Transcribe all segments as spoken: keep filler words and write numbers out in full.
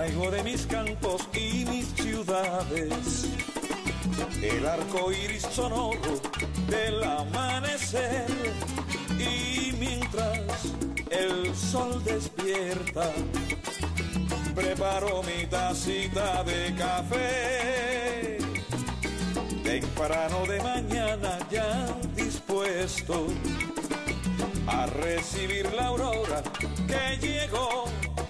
traigo de mis campos y mis ciudades el arco iris sonoro del amanecer. Y mientras el sol despierta, preparo mi tacita de café. Temprano de mañana ya dispuesto a recibir la aurora que llegó.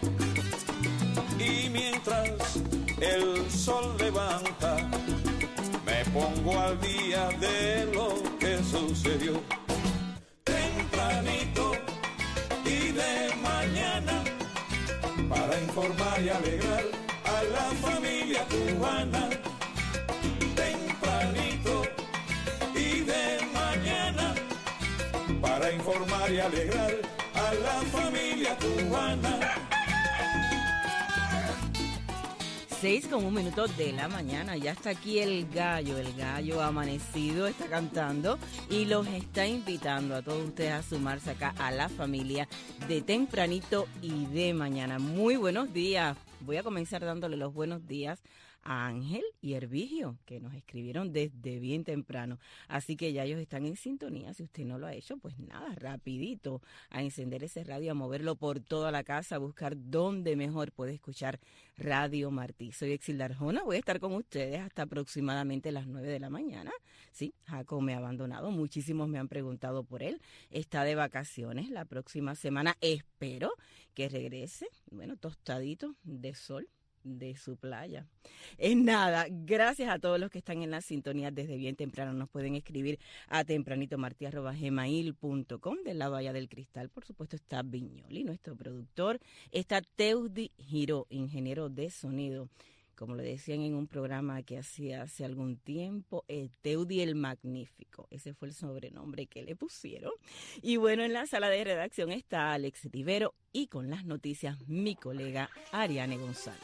Y mientras el sol levanta, me pongo al día de lo que sucedió. Tempranito y de mañana, para informar y alegrar a la familia cubana. Tempranito y de mañana, para informar y alegrar a la familia cubana. Seis con un minuto de la mañana, ya está aquí el gallo, el gallo amanecido está cantando y los está invitando a todos ustedes a sumarse acá a la familia de Tempranito y de Mañana. Muy buenos días, voy a comenzar dándole los buenos días a Ángel y Hervigio, que nos escribieron desde bien temprano. Así que ya ellos están en sintonía. Si usted no lo ha hecho, pues nada, rapidito a encender ese radio, a moverlo por toda la casa, a buscar dónde mejor puede escuchar Radio Martí. Soy Exilda Arjona, voy a estar con ustedes hasta aproximadamente las nueve de la mañana. Sí, Jaco me ha abandonado, muchísimos me han preguntado por él. Está de vacaciones la próxima semana, espero que regrese, bueno, tostadito de sol de su playa. Es nada, gracias a todos los que están en la sintonía desde bien temprano. Nos pueden escribir a tempranitomarti arroba gmail punto com. De la Bahía del Cristal, por supuesto, está Viñoli, nuestro productor. Está Teudi Giró, ingeniero de sonido. Como lo decían en un programa que hacía hace algún tiempo, eh, Teudi el Magnífico. Ese fue el sobrenombre que le pusieron. Y bueno, en la sala de redacción está Alex Rivero y con las noticias mi colega Ariane González.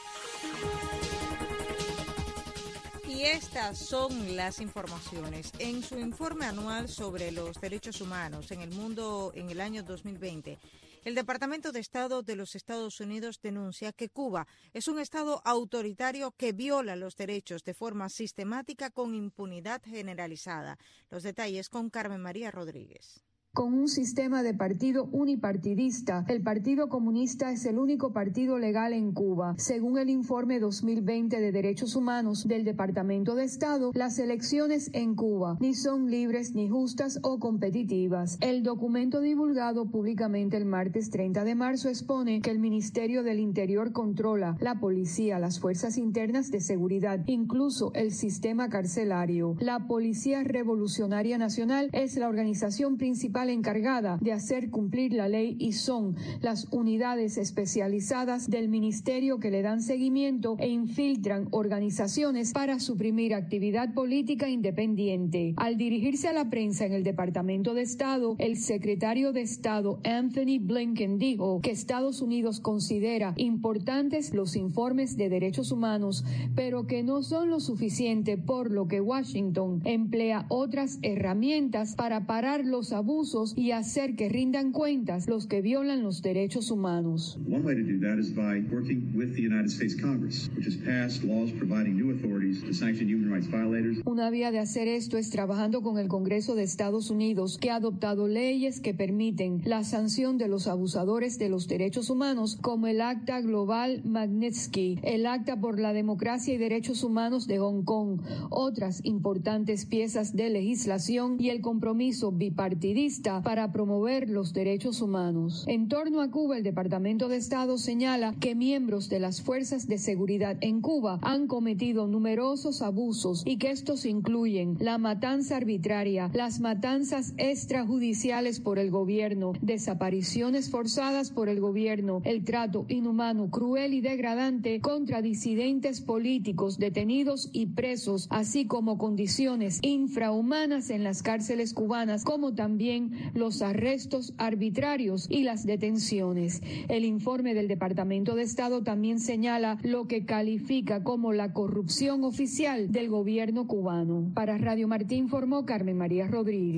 Y estas son las informaciones. En su informe anual sobre los derechos humanos en el mundo en el año dos mil veinte, el Departamento de Estado de los Estados Unidos denuncia que Cuba es un Estado autoritario que viola los derechos de forma sistemática con impunidad generalizada. Los detalles con Carmen María Rodríguez. Con un sistema de partido unipartidista, el Partido Comunista es el único partido legal en Cuba. Según el informe dos mil veinte de Derechos Humanos del Departamento de Estado, las elecciones en Cuba ni son libres ni justas o competitivas. El documento divulgado públicamente el martes treinta de marzo expone que el Ministerio del Interior controla la policía, las fuerzas internas de seguridad, incluso el sistema carcelario. La Policía Revolucionaria Nacional es la organización principal encargada de hacer cumplir la ley y son las unidades especializadas del ministerio que le dan seguimiento e infiltran organizaciones para suprimir actividad política independiente. Al dirigirse a la prensa en el Departamento de Estado, el secretario de Estado Anthony Blinken dijo que Estados Unidos considera importantes los informes de derechos humanos, pero que no son lo suficiente, por lo que Washington emplea otras herramientas para parar los abusos y hacer que rindan cuentas los que violan los derechos humanos. One way to do that is by working with the United States Congress, which has passed laws providing new authorities to sanction human rights violators. Una vía de hacer esto es trabajando con el Congreso de Estados Unidos, que ha adoptado leyes que permiten la sanción de los abusadores de los derechos humanos, como el Acta Global Magnitsky, el Acta por la Democracia y Derechos Humanos de Hong Kong, otras importantes piezas de legislación y el compromiso bipartidista para promover los derechos humanos. En torno a Cuba, el Departamento de Estado señala que miembros de las fuerzas de seguridad en Cuba han cometido numerosos abusos y que estos incluyen la matanza arbitraria, las matanzas extrajudiciales por el gobierno, desapariciones forzadas por el gobierno, el trato inhumano, cruel y degradante contra disidentes políticos, detenidos y presos, así como condiciones infrahumanas en las cárceles cubanas, como también los arrestos arbitrarios y las detenciones. El informe del Departamento de Estado también señala lo que califica como la corrupción oficial del gobierno cubano. Para Radio Martí informó Carmen María Rodríguez.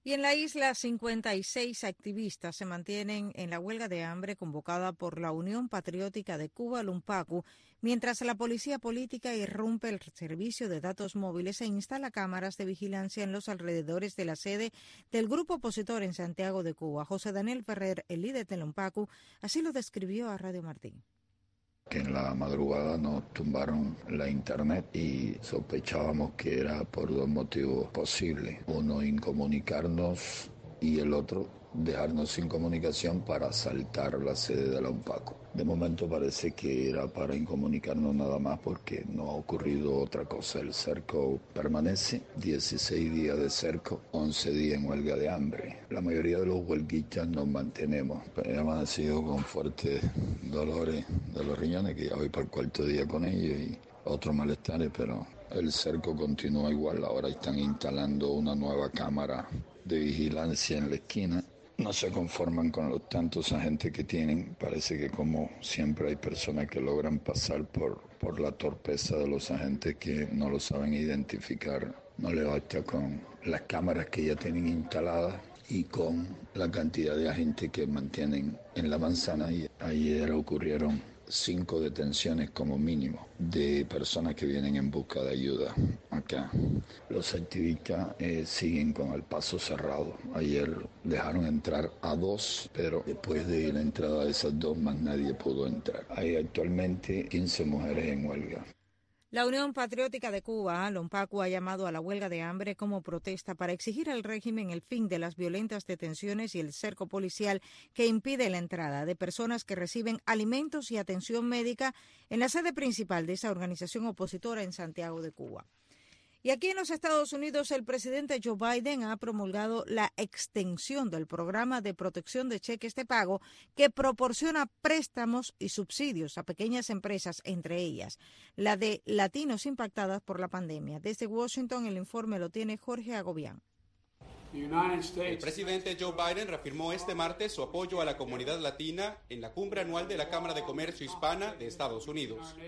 Y en la isla, cincuenta y seis activistas se mantienen en la huelga de hambre convocada por la Unión Patriótica de Cuba, LUNPACU, mientras la policía política irrumpe el servicio de datos móviles e instala cámaras de vigilancia en los alrededores de la sede del grupo opositor en Santiago de Cuba. José Daniel Ferrer, el líder de LUNPACU, así lo describió a Radio Martín. Que en la madrugada nos tumbaron la internet y sospechábamos que era por dos motivos posibles. Uno, incomunicarnos, y el otro, dejarnos sin comunicación para asaltar la sede de la UNPACU. De momento parece que era para incomunicarnos nada más porque no ha ocurrido otra cosa. El cerco permanece, dieciséis días de cerco, once días en huelga de hambre. La mayoría de los huelguistas nos mantenemos. He amanecido con fuertes dolores de los riñones, que ya voy para el cuarto día con ellos, y otros malestares, pero el cerco continúa igual. Ahora están instalando una nueva cámara de vigilancia en la esquina. No se conforman con los tantos agentes que tienen. Parece que, como siempre, hay personas que logran pasar por, por la torpeza de los agentes que no lo saben identificar. No le basta con las cámaras que ya tienen instaladas y con la cantidad de agentes que mantienen en la manzana. Y ayer ocurrieron cinco detenciones como mínimo de personas que vienen en busca de ayuda acá. Los activistas eh, siguen con el paso cerrado. Ayer dejaron entrar a dos, pero después de la entrada de esas dos, más nadie pudo entrar. Hay actualmente quince mujeres en huelga. La Unión Patriótica de Cuba, LUNPACU, ha llamado a la huelga de hambre como protesta para exigir al régimen el fin de las violentas detenciones y el cerco policial que impide la entrada de personas que reciben alimentos y atención médica en la sede principal de esa organización opositora en Santiago de Cuba. Y aquí en los Estados Unidos, el presidente Joe Biden ha promulgado la extensión del programa de protección de cheques de pago que proporciona préstamos y subsidios a pequeñas empresas, entre ellas la de latinos impactadas por la pandemia. Desde Washington, el informe lo tiene Jorge Agobián. El presidente Joe Biden reafirmó este martes su apoyo a la comunidad latina en la cumbre anual de la Cámara de Comercio Hispana de Estados Unidos.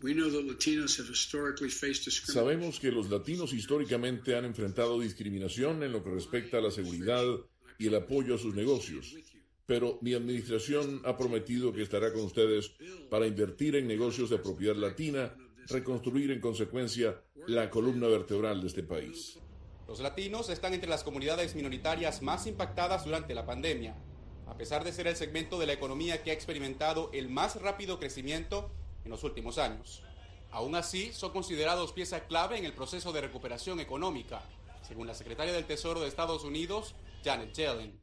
Sabemos que los latinos históricamente han enfrentado discriminación en lo que respecta a la seguridad y el apoyo a sus negocios, pero mi administración ha prometido que estará con ustedes para invertir en negocios de propiedad latina, reconstruir en consecuencia la columna vertebral de este país. Los latinos están entre las comunidades minoritarias más impactadas durante la pandemia, a pesar de ser el segmento de la economía que ha experimentado el más rápido crecimiento en los últimos años. Aún así, son considerados pieza clave en el proceso de recuperación económica, según la secretaria del Tesoro de Estados Unidos, Janet Yellen.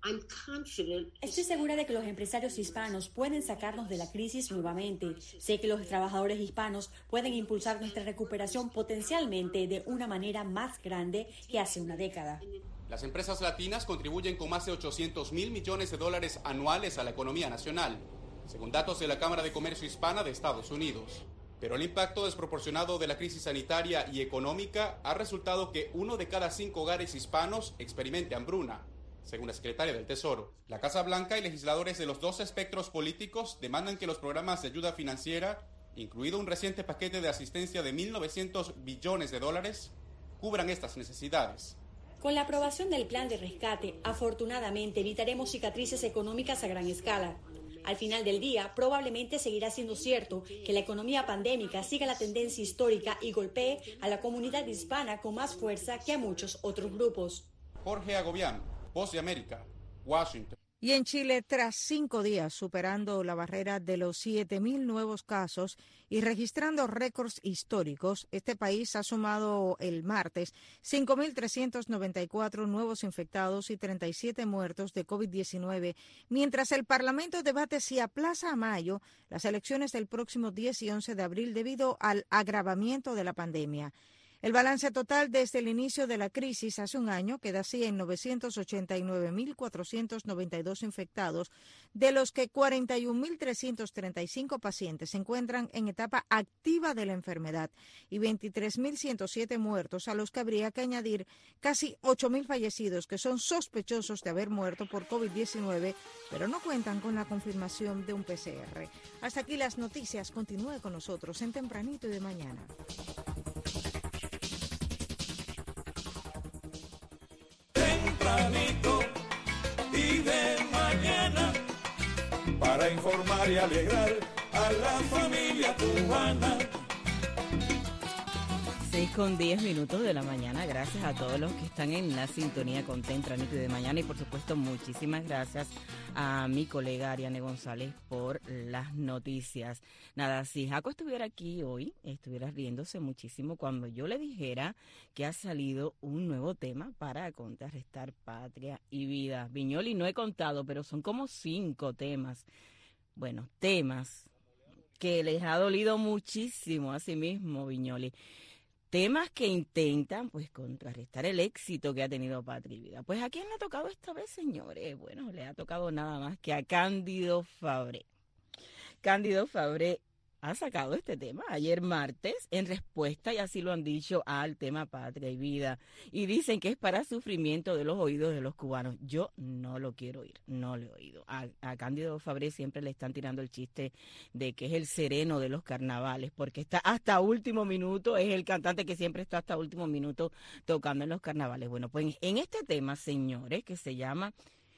Estoy segura de que los empresarios hispanos pueden sacarnos de la crisis nuevamente. Sé que los trabajadores hispanos pueden impulsar nuestra recuperación potencialmente de una manera más grande que hace una década. Las empresas latinas contribuyen con más de ochocientos mil millones de dólares anuales a la economía nacional, según datos de la Cámara de Comercio Hispana de Estados Unidos. Pero el impacto desproporcionado de la crisis sanitaria y económica ha resultado que uno de cada cinco hogares hispanos experimente hambruna, según la secretaria del Tesoro. La Casa Blanca y legisladores de los dos espectros políticos demandan que los programas de ayuda financiera, incluido un reciente paquete de asistencia de mil novecientos billones de dólares, cubran estas necesidades. Con la aprobación del plan de rescate, afortunadamente evitaremos cicatrices económicas a gran escala. Al final del día, probablemente seguirá siendo cierto que la economía pandémica siga la tendencia histórica y golpee a la comunidad hispana con más fuerza que a muchos otros grupos. Jorge Agobián, Voz de América, Washington. Y en Chile, tras cinco días superando la barrera de los siete mil nuevos casos y registrando récords históricos, este país ha sumado el martes cinco mil trescientos noventa y cuatro nuevos infectados y treinta y siete muertos de COVID diecinueve, mientras el Parlamento debate si aplaza a mayo las elecciones del próximo diez y once de abril debido al agravamiento de la pandemia. El balance total desde el inicio de la crisis hace un año queda así en novecientos ochenta y nueve mil cuatrocientos noventa y dos infectados, de los que cuarenta y un mil trescientos treinta y cinco pacientes se encuentran en etapa activa de la enfermedad y veintitrés mil ciento siete muertos, a los que habría que añadir casi ocho mil fallecidos que son sospechosos de haber muerto por COVID diecinueve, pero no cuentan con la confirmación de un P C R. Hasta aquí las noticias. Continúe con nosotros en Tempranito y de Mañana. Tempranito para informar y alegrar a la familia cubana. seis con diez minutos de la mañana. Gracias a todos los que están en la sintonía con Tempranito de mañana y por supuesto muchísimas gracias a mi colega Ariane González por las noticias. Nada, si Jaco estuviera aquí hoy, estuviera riéndose muchísimo cuando yo le dijera que ha salido un nuevo tema para contrarrestar patria y vida. Viñoli, no he contado, pero son como cinco temas. Bueno, temas que les ha dolido muchísimo a sí mismo, Viñoli. Temas que intentan, pues, contrarrestar el éxito que ha tenido Patria y Vida. Pues, ¿a quién le ha tocado esta vez, señores? Bueno, le ha tocado nada más que a Cándido Fabré. Cándido Fabré ha sacado este tema ayer martes en respuesta, y así lo han dicho, al tema Patria y Vida. Y dicen que es para sufrimiento de los oídos de los cubanos. Yo no lo quiero oír, no lo he oído. A, a Cándido Fabré siempre le están tirando el chiste de que es el sereno de los carnavales, porque está hasta último minuto, es el cantante que siempre está hasta último minuto tocando en los carnavales. Bueno, pues en este tema, señores, que se llama...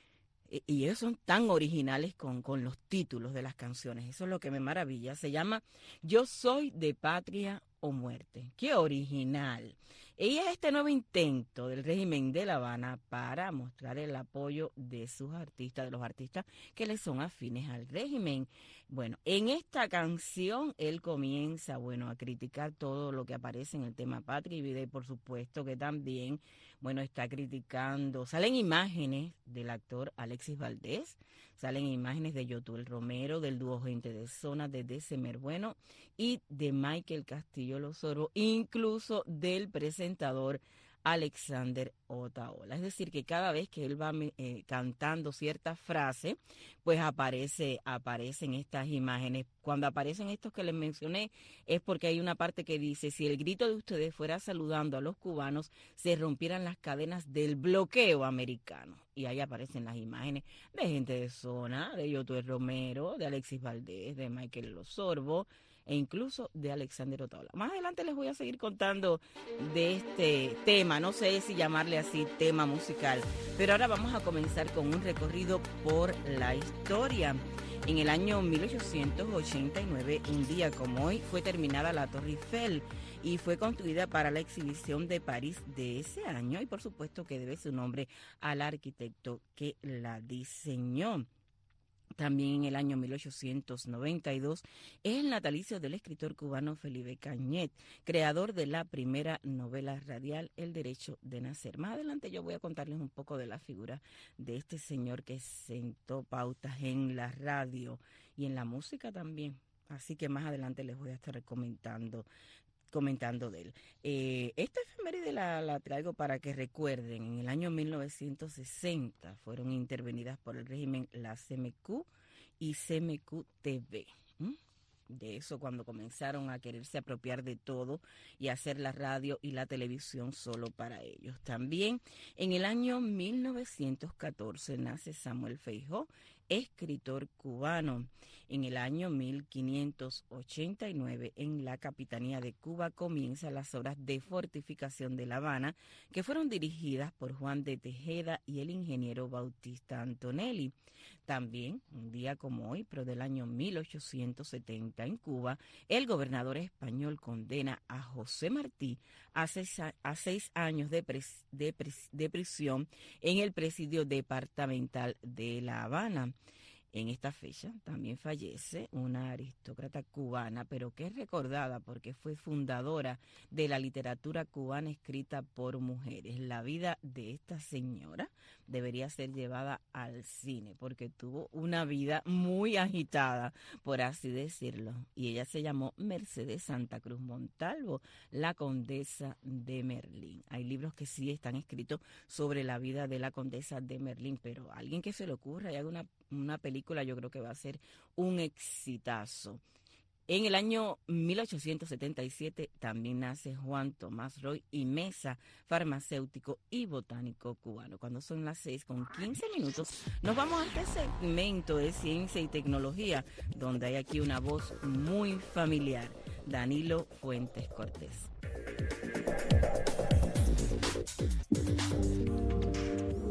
Y ellos son tan originales con, con los títulos de las canciones. Eso es lo que me maravilla. Se llama Yo soy de patria o muerte. ¡Qué original! Y es este nuevo intento del régimen de La Habana para mostrar el apoyo de sus artistas, de los artistas que le son afines al régimen. Bueno, en esta canción él comienza, bueno, a criticar todo lo que aparece en el tema Patria y Vida, y por supuesto que también, bueno, está criticando, salen imágenes del actor Alexis Valdés, salen imágenes de Yotuel Romero, del dúo Gente de Zona, de December Bueno y de Michael Castillo Los Sorbo, incluso del presentador Alexander Otaola. Es decir, que cada vez que él va eh, cantando cierta frase, pues aparece, aparecen estas imágenes. Cuando aparecen estos que les mencioné, es porque hay una parte que dice, si el grito de ustedes fuera saludando a los cubanos, se rompieran las cadenas del bloqueo americano. Y ahí aparecen las imágenes de Gente de Zona, de Yotuel Romero, de Alexis Valdés, de Michael Los Sorbo, e incluso de Alexander Otaola. Más adelante les voy a seguir contando de este tema, no sé si llamarle así tema musical, pero ahora vamos a comenzar con un recorrido por la historia. En el año mil ochocientos ochenta y nueve, un día como hoy, fue terminada la Torre Eiffel y fue construida para la exhibición de París de ese año, y por supuesto que debe su nombre al arquitecto que la diseñó. También en el año mil ochocientos noventa y dos es el natalicio del escritor cubano Felipe Cañet, creador de la primera novela radial El Derecho de Nacer. Más adelante yo voy a contarles un poco de la figura de este señor que sentó pautas en la radio y en la música también. Así que más adelante les voy a estar comentando comentando de él. Eh, esta efeméride la, la traigo para que recuerden, en el año mil novecientos sesenta fueron intervenidas por el régimen la C M Q y C M Q T V. ¿Mm? De eso cuando comenzaron a quererse apropiar de todo y hacer la radio y la televisión solo para ellos. También en el año mil novecientos catorce nace Samuel Feijó, escritor cubano. En el año mil quinientos ochenta y nueve, en la capitanía de Cuba, comienzan las obras de fortificación de La Habana, que fueron dirigidas por Juan de Tejeda y el ingeniero Bautista Antonelli. También, un día como hoy, pero del año mil ochocientos setenta, en Cuba, el gobernador español condena a José Martí a seis, a seis años de, pres, de, pres, de prisión en el presidio departamental de La Habana. En esta fecha también fallece una aristócrata cubana, pero que es recordada porque fue fundadora de la literatura cubana escrita por mujeres. La vida de esta señora debería ser llevada al cine porque tuvo una vida muy agitada, por así decirlo. Y ella se llamó Mercedes Santa Cruz Montalvo, la condesa de Merlín. Hay libros que sí están escritos sobre la vida de la condesa de Merlín, pero a alguien que se le ocurra y haga una una película, yo creo que va a ser un exitazo. En el año mil ochocientos setenta y siete también nace Juan Tomás Roy y Mesa, farmacéutico y botánico cubano. Cuando son las seis con quince minutos, nos vamos a este segmento de ciencia y tecnología, donde hay aquí una voz muy familiar, Danilo Fuentes Cortés.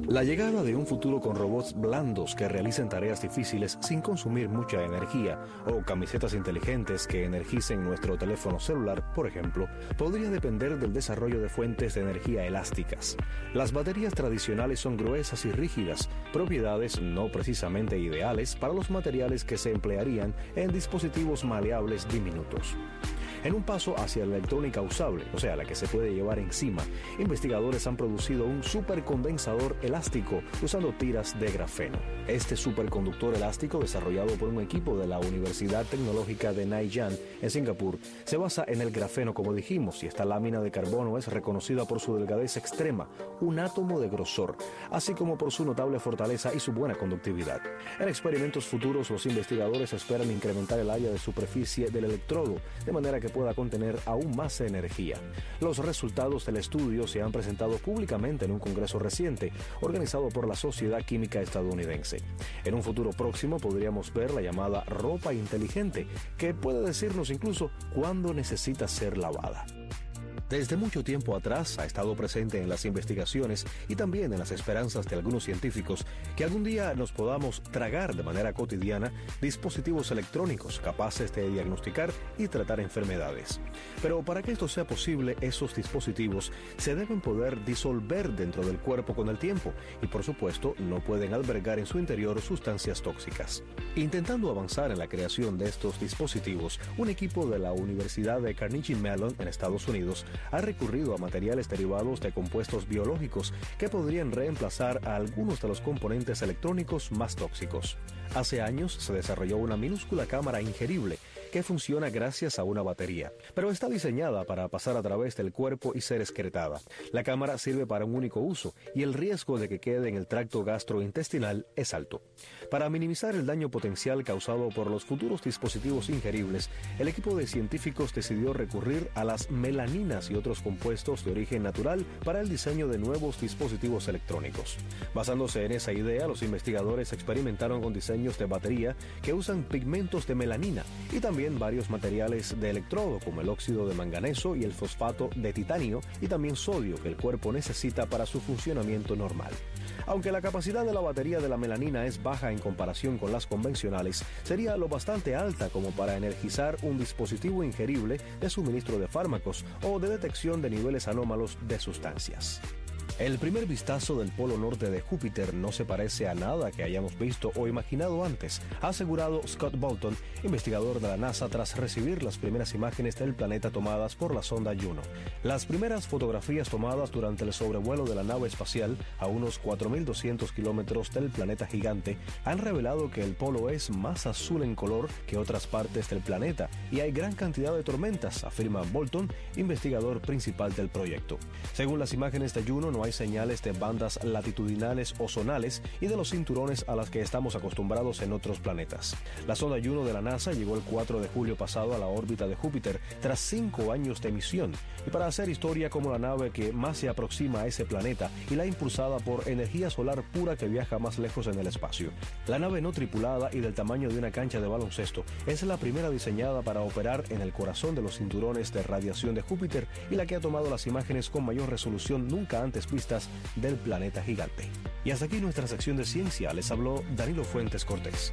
La llegada de un futuro con robots blandos que realicen tareas difíciles sin consumir mucha energía o camisetas inteligentes que energicen nuestro teléfono celular, por ejemplo, podría depender del desarrollo de fuentes de energía elásticas. Las baterías tradicionales son gruesas y rígidas, propiedades no precisamente ideales para los materiales que se emplearían en dispositivos maleables diminutos. En un paso hacia la electrónica usable, o sea, la que se puede llevar encima, investigadores han producido un supercondensador elástico usando tiras de grafeno. Este superconductor elástico, desarrollado por un equipo de la Universidad Tecnológica de Nanyang, en Singapur, se basa en el grafeno, como dijimos, y esta lámina de carbono es reconocida por su delgadez extrema, un átomo de grosor, así como por su notable fortaleza y su buena conductividad. En experimentos futuros, los investigadores esperan incrementar el área de superficie del electrodo, de manera que pueda contener aún más energía. Los resultados del estudio se han presentado públicamente en un congreso reciente, organizado por la Sociedad Química Estadounidense. En un futuro próximo podríamos ver la llamada ropa inteligente, que puede decirnos incluso cuándo necesita ser lavada. Desde mucho tiempo atrás ha estado presente en las investigaciones y también en las esperanzas de algunos científicos que algún día nos podamos tragar de manera cotidiana dispositivos electrónicos capaces de diagnosticar y tratar enfermedades. Pero para que esto sea posible, esos dispositivos se deben poder disolver dentro del cuerpo con el tiempo y, por supuesto, no pueden albergar en su interior sustancias tóxicas. Intentando avanzar en la creación de estos dispositivos, un equipo de la Universidad de Carnegie Mellon en Estados Unidos ha recurrido a materiales derivados de compuestos biológicos que podrían reemplazar a algunos de los componentes electrónicos más tóxicos. Hace años se desarrolló una minúscula cámara ingerible que funciona gracias a una batería, pero está diseñada para pasar a través del cuerpo y ser excretada. La cámara sirve para un único uso y el riesgo de que quede en el tracto gastrointestinal es alto. Para minimizar el daño potencial causado por los futuros dispositivos ingeribles, el equipo de científicos decidió recurrir a las melaninas y otros compuestos de origen natural para el diseño de nuevos dispositivos electrónicos. Basándose en esa idea, los investigadores experimentaron con diseños de batería que usan pigmentos de melanina y también varios materiales de electrodo como el óxido de manganeso y el fosfato de titanio y también sodio que el cuerpo necesita para su funcionamiento normal. Aunque la capacidad de la batería de la melanina es baja en comparación con las convencionales, sería lo bastante alta como para energizar un dispositivo ingerible de suministro de fármacos o de detección de niveles anómalos de sustancias. El primer vistazo del polo norte de Júpiter no se parece a nada que hayamos visto o imaginado antes, ha asegurado Scott Bolton, investigador de la NASA, tras recibir las primeras imágenes del planeta tomadas por la sonda Juno. Las primeras fotografías tomadas durante el sobrevuelo de la nave espacial a unos cuatro mil doscientos kilómetros del planeta gigante han revelado que el polo es más azul en color que otras partes del planeta y hay gran cantidad de tormentas, afirma Bolton, investigador principal del proyecto. Según las imágenes de Juno, no hay señales de bandas latitudinales o zonales y de los cinturones a las que estamos acostumbrados en otros planetas. La sonda Juno de la NASA llegó el cuatro de julio pasado a la órbita de Júpiter tras cinco años de misión y para hacer historia como la nave que más se aproxima a ese planeta y la impulsada por energía solar pura que viaja más lejos en el espacio. La nave no tripulada y del tamaño de una cancha de baloncesto es la primera diseñada para operar en el corazón de los cinturones de radiación de Júpiter y la que ha tomado las imágenes con mayor resolución nunca antes vistas del planeta gigante. Y hasta aquí nuestra sección de ciencia. Les habló Danilo Fuentes Cortés.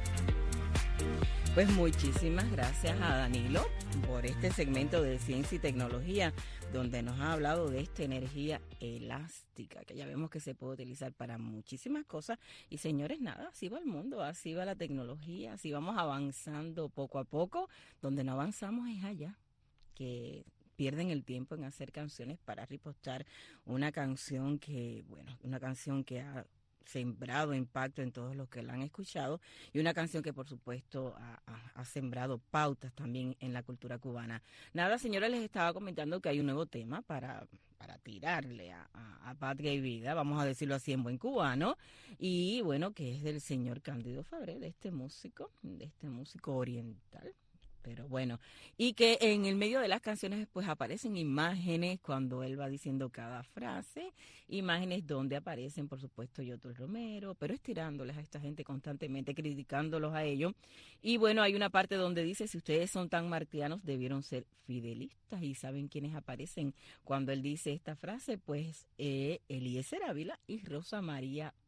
Pues muchísimas gracias a Danilo por este segmento de ciencia y tecnología donde nos ha hablado de esta energía elástica que ya vemos que se puede utilizar para muchísimas cosas. Y señores, nada, así va el mundo, así va la tecnología, así vamos avanzando poco a poco. Donde no avanzamos es allá, que pierden el tiempo en hacer canciones para repostar una canción que, bueno, una canción que ha sembrado impacto en todos los que la han escuchado y una canción que por supuesto ha, ha, ha sembrado pautas también en la cultura cubana. Nada, señora, les estaba comentando que hay un nuevo tema para, para tirarle a, a, a Patria y Vida, vamos a decirlo así en buen cubano, y bueno, que es del señor Cándido Fabré, de este músico, de este músico oriental. Pero bueno, y que en el medio de las canciones pues aparecen imágenes cuando él va diciendo cada frase, imágenes donde aparecen por supuesto Yotur Romero, pero estirándoles a esta gente constantemente, criticándolos a ellos. Y bueno, hay una parte donde dice, si ustedes son tan martianos debieron ser fidelistas, y saben quiénes aparecen cuando él dice esta frase, pues eh, Eliezer Ávila y Rosa María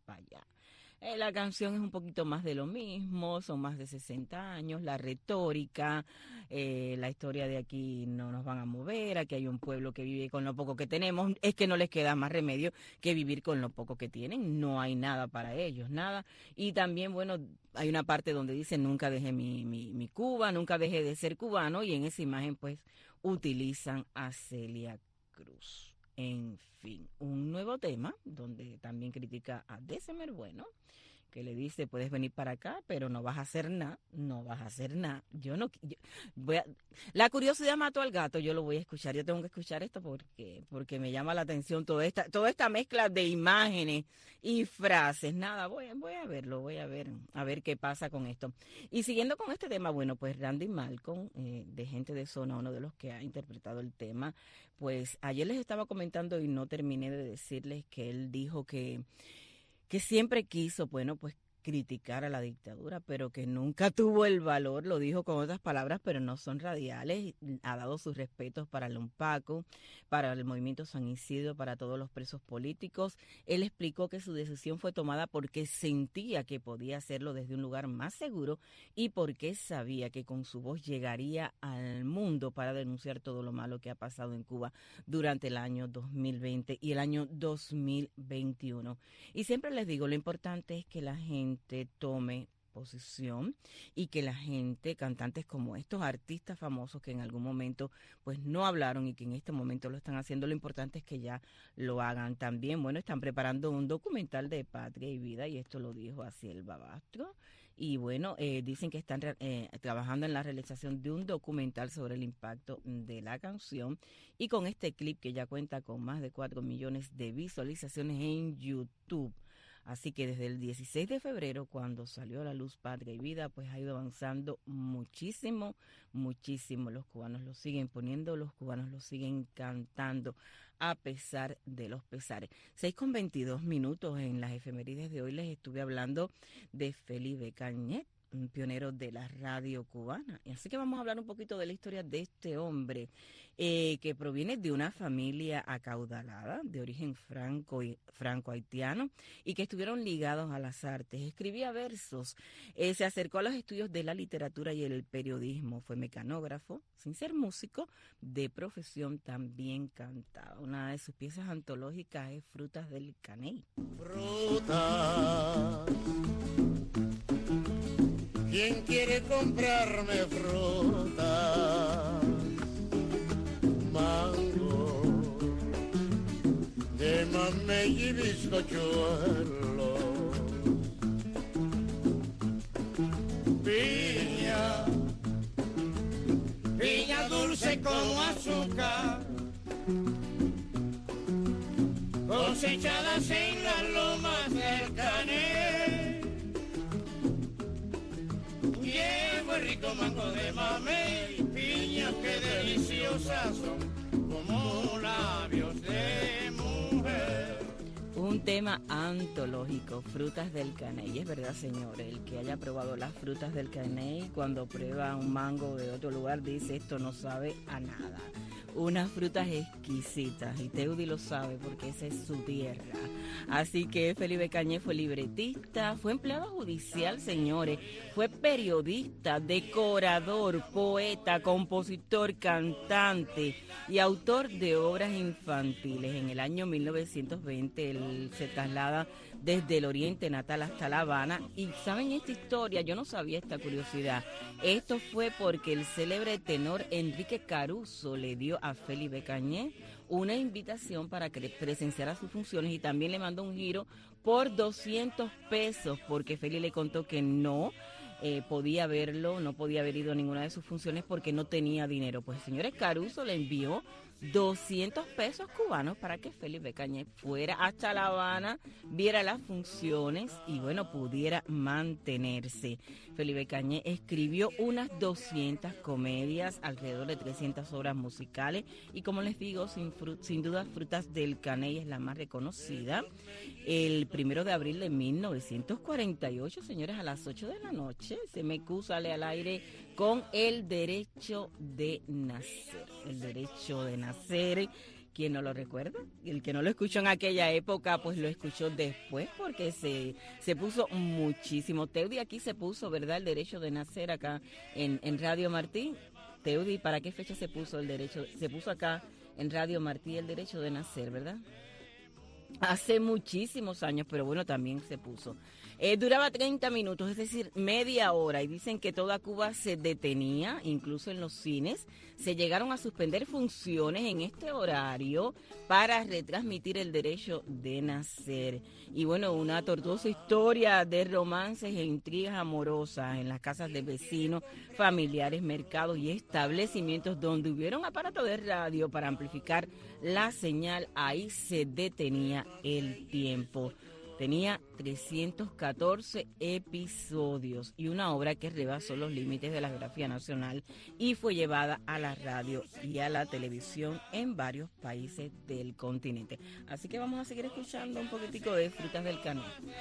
para allá. Eh, la canción es un poquito más de lo mismo, son más de sesenta años, la retórica, eh, la historia de aquí no nos van a mover, aquí hay un pueblo que vive con lo poco que tenemos, es que no les queda más remedio que vivir con lo poco que tienen, no hay nada para ellos, nada. Y también, bueno, hay una parte donde dice nunca dejé mi, mi, mi Cuba, nunca dejé de ser cubano, y en esa imagen pues utilizan a Celia Cruz. En fin, un nuevo tema donde también critica a December Bueno, que le dice, puedes venir para acá, pero no vas a hacer nada, no vas a hacer nada. Yo no, yo voy a, la curiosidad mató al gato, yo lo voy a escuchar, yo tengo que escuchar esto porque porque me llama la atención toda esta toda esta mezcla de imágenes y frases. Nada, voy, voy a verlo, voy a ver, a ver qué pasa con esto. Y siguiendo con este tema, bueno, pues Randy Malcolm, eh, de Gente de Zona, uno de los que ha interpretado el tema, pues ayer les estaba comentando y no terminé de decirles que él dijo que que siempre quiso, bueno, pues criticar a la dictadura, pero que nunca tuvo el valor, lo dijo con otras palabras, pero no son radiales, ha dado sus respetos para el UNPACO, para el Movimiento San Isidro, para todos los presos políticos. Él explicó que su decisión fue tomada porque sentía que podía hacerlo desde un lugar más seguro y porque sabía que con su voz llegaría al mundo para denunciar todo lo malo que ha pasado en Cuba durante el año dos mil veinte y el año dos mil veintiuno. Y siempre les digo, lo importante es que la gente tome posición y que la gente, cantantes como estos artistas famosos que en algún momento pues no hablaron y que en este momento lo están haciendo, lo importante es que ya lo hagan también. Bueno, están preparando un documental de Patria y Vida y esto lo dijo Asiel Babastro. Y bueno, eh, dicen que están eh, trabajando en la realización de un documental sobre el impacto de la canción y con este clip que ya cuenta con más de cuatro millones de visualizaciones en YouTube. Así que desde el dieciséis de febrero, cuando salió a la luz Patria y Vida, pues ha ido avanzando muchísimo, muchísimo. Los cubanos lo siguen poniendo, los cubanos lo siguen cantando, a pesar de los pesares. seis con veintidós minutos en las efemérides de hoy les estuve hablando de Felipe Cañet, un pionero de la radio cubana. Y así que vamos a hablar un poquito de la historia de este hombre eh, que proviene de una familia acaudalada, de origen franco y franco-haitiano, y que estuvieron ligados a las artes. Escribía versos, eh, se acercó a los estudios de la literatura y el periodismo. Fue mecanógrafo, sin ser músico, de profesión también cantaba. Una de sus piezas antológicas es Frutas del Caney. Fruta. ¿Quién quiere comprarme fruta? Mango, de mamey y bizcochuelo. Piña, piña dulce como azúcar, cosechadas en las lomas del Caney. Llevo el rico mango de mamey, piñas que deliciosas son como labios de mujer. Un tema antológico, Frutas del Caney. Es verdad, señores, el que haya probado las frutas del Caney, cuando prueba un mango de otro lugar, dice esto no sabe a nada. Unas frutas exquisitas, y Teudi lo sabe porque esa es su tierra. Así que Felipe Cañé fue libretista, fue empleado judicial, señores, fue periodista, decorador, poeta, compositor, cantante y autor de obras infantiles. En el año mil novecientos veinte él se traslada desde el oriente natal hasta La Habana. Y ¿saben esta historia? Yo no sabía esta curiosidad. Esto fue porque el célebre tenor Enrique Caruso le dio a Felipe Cañé una invitación para que presenciara sus funciones y también le mandó un giro por doscientos pesos porque Feli le contó que no eh, podía verlo, no podía haber ido a ninguna de sus funciones porque no tenía dinero. Pues el señor Caruso le envió doscientos pesos cubanos para que Felipe Cañé fuera hasta La Habana, viera las funciones y bueno, pudiera mantenerse. Felipe Cañé escribió unas doscientas comedias, alrededor de trescientas obras musicales y como les digo, sin, fru- sin duda Frutas del Caney es la más reconocida. El primero de abril de mil novecientos cuarenta y ocho, señores, a las ocho de la noche, C M Q sale al aire con El Derecho de Nacer. El Derecho de Nacer, ¿Quién no lo recuerda? El que no lo escuchó en aquella época, pues lo escuchó después porque se, se puso muchísimo. Teudi aquí se puso, ¿verdad? El derecho de nacer acá en, en Radio Martí. Teudi, ¿para qué fecha se puso el derecho? Se puso acá en Radio Martí el derecho de nacer, ¿verdad? Hace muchísimos años, pero bueno, también se puso. Eh, duraba treinta minutos, es decir, media hora, y dicen que toda Cuba se detenía, incluso en los cines. Se llegaron a suspender funciones en este horario para retransmitir el derecho de nacer. Y bueno, una tortuosa historia de romances e intrigas amorosas en las casas de vecinos, familiares, mercados y establecimientos donde hubieron aparatos de radio para amplificar la señal. Ahí se detenía el tiempo. Tenía trescientos catorce episodios y una obra que rebasó los límites de la geografía nacional y fue llevada a la radio y a la televisión en varios países del continente. Así que vamos a seguir escuchando un poquitico de Frutas del Caney.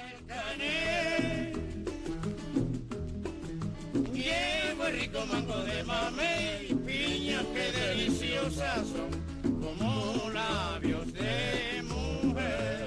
Llevo el rico mango de mamey, piñas que deliciosas son, como labios de mujer.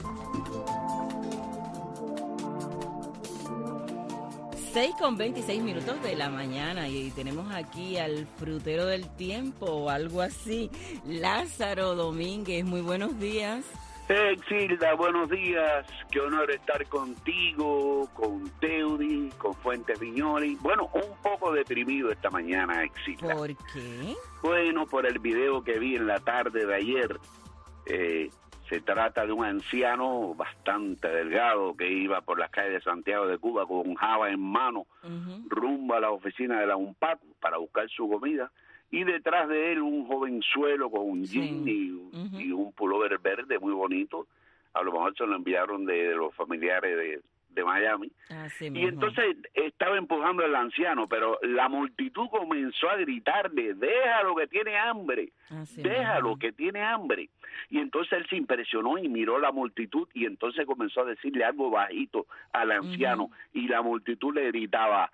seis con veintiséis minutos de la mañana y tenemos aquí al frutero del tiempo o algo así, Lázaro Domínguez. Muy buenos días. Exilda, buenos días. Qué honor estar contigo, con Teudi, con Fuentes Viñoli. Bueno, un poco deprimido esta mañana, Exilda. ¿Por qué? Bueno, por el video que vi en la tarde de ayer. Eh, se trata de un anciano bastante delgado que iba por las calles de Santiago de Cuba con java en mano, uh-huh. rumbo a la oficina de la UNPAC para buscar su comida. Y detrás de él un jovenzuelo con un jean sí. y, uh-huh. y un pullover verde muy bonito. A lo mejor se lo enviaron de, de los familiares de, de Miami. Así y mismo. entonces estaba empujando al anciano, pero la multitud comenzó a gritarle, déjalo que tiene hambre, Así déjalo mismo. que tiene hambre. Y entonces él se impresionó y miró la multitud y entonces comenzó a decirle algo bajito al anciano uh-huh. y la multitud le gritaba,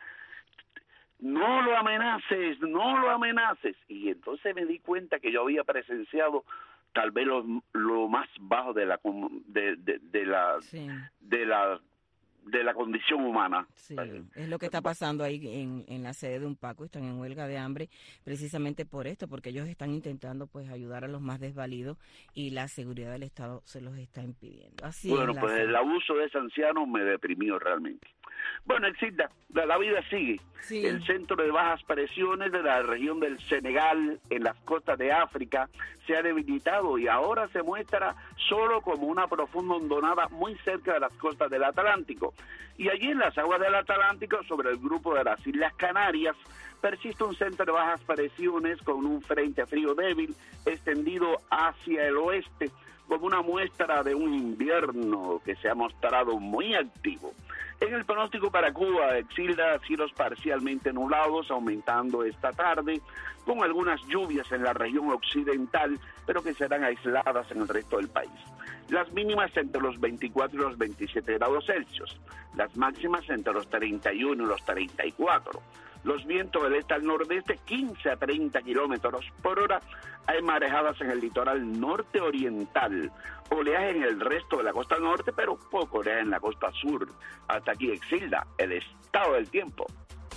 no lo amenaces, no lo amenaces. Y entonces me di cuenta que yo había presenciado tal vez lo, lo más bajo de la de, de, de la sí. de la de la condición humana. Sí, es lo que está pasando ahí en, en la sede de UNPACO. Están en huelga de hambre precisamente por esto, porque ellos están intentando pues ayudar a los más desvalidos y la seguridad del Estado se los está impidiendo. Así bueno, es, pues el abuso de ese anciano me deprimió realmente. Bueno, Exilda, la, la vida sigue. Sí. El centro de bajas presiones de la región del Senegal, en las costas de África, se ha debilitado y ahora se muestra solo como una profunda hondonada muy cerca de las costas del Atlántico. Y allí en las aguas del Atlántico, sobre el grupo de las Islas Canarias, persiste un centro de bajas presiones con un frente frío débil extendido hacia el oeste, como una muestra de un invierno que se ha mostrado muy activo. En el pronóstico para Cuba, Exilda, cielos parcialmente nublados, aumentando esta tarde, con algunas lluvias en la región occidental, pero que serán aisladas en el resto del país. Las mínimas entre los veinticuatro y los veintisiete grados Celsius, las máximas entre los treinta y uno y los treinta y cuatro. Los vientos del este al nordeste, quince a treinta kilómetros por hora. Hay marejadas en el litoral norte oriental. Oleaje en el resto de la costa norte, pero poco oleaje en la costa sur. Hasta aquí, Exilda, el estado del tiempo.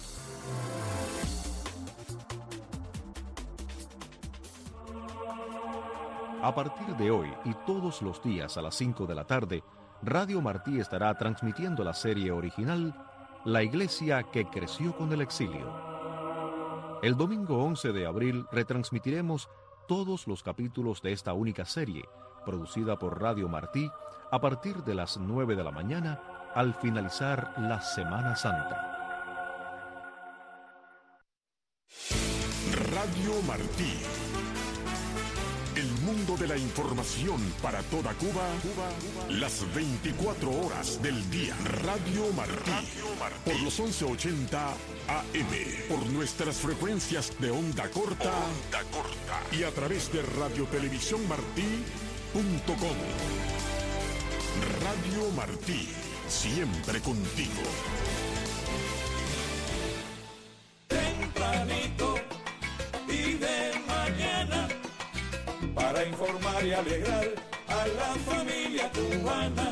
A partir de hoy y todos los días a las cinco de la tarde, Radio Martí estará transmitiendo la serie original La Iglesia que creció con el exilio. El domingo once de abril retransmitiremos todos los capítulos de esta única serie, producida por Radio Martí, a partir de las nueve de la mañana, al finalizar la Semana Santa. Radio Martí. El mundo de la información para toda Cuba, Cuba, Cuba, las veinticuatro horas del día. Radio Martí, Radio Martí. Por los once ochenta A M, por nuestras frecuencias de onda corta, onda corta y a través de radio televisión martí punto com. Radio Martí, siempre contigo. Tempranito y de mañana, para para informar y alegrar a la familia cubana.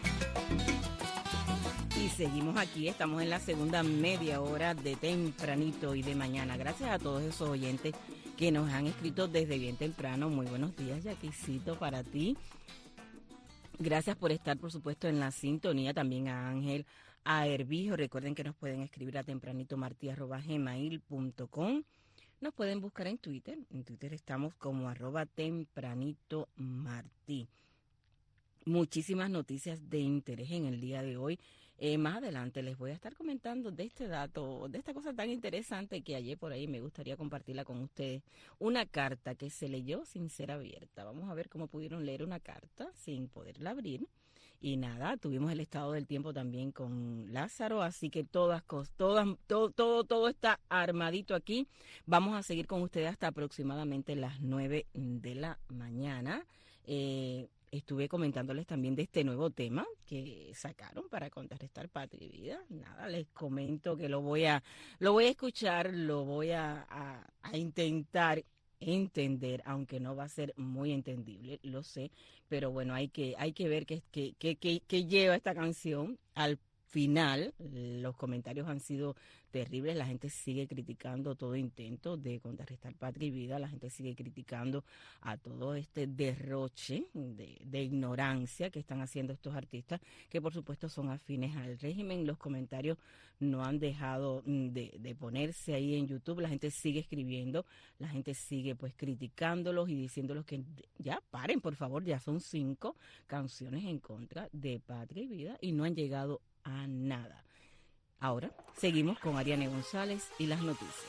Y seguimos aquí, estamos en la segunda media hora de Tempranito y de Mañana. Gracias a todos esos oyentes que nos han escrito desde bien temprano. Muy buenos días, Yaquisito, para ti. Gracias por estar, por supuesto, en la sintonía. También a Ángel, a Herbijo. Recuerden que nos pueden escribir a tempranitomartí arroba gmail punto com. Nos pueden buscar en Twitter. En Twitter estamos como arroba tempranitomartí. Muchísimas noticias de interés en el día de hoy. Eh, más adelante les voy a estar comentando de este dato, de esta cosa tan interesante que ayer por ahí me gustaría compartirla con ustedes. Una carta que se leyó sin ser abierta. Vamos a ver cómo pudieron leer una carta sin poderla abrir. Y nada, tuvimos el estado del tiempo también con Lázaro, así que todas, todas, todo, todo, todo está armadito aquí. Vamos a seguir con ustedes hasta aproximadamente las nueve de la mañana. Eh, Estuve comentándoles también de este nuevo tema que sacaron para contrarrestar Patria y Vida. Nada, les comento que lo voy a, lo voy a escuchar, lo voy a, a, a intentar entender, aunque no va a ser muy entendible, lo sé, pero bueno, hay que, hay que ver qué que, que, que, que lleva esta canción. Al final, los comentarios han sido terribles, la gente sigue criticando todo intento de contrarrestar Patria y Vida, la gente sigue criticando a todo este derroche de, de ignorancia que están haciendo estos artistas, que por supuesto son afines al régimen. Los comentarios no han dejado de, de ponerse ahí en YouTube, la gente sigue escribiendo, la gente sigue pues criticándolos y diciéndolos que ya paren, por favor, ya son cinco canciones en contra de Patria y Vida y no han llegado a nada. Ahora seguimos con Ariane González y las noticias.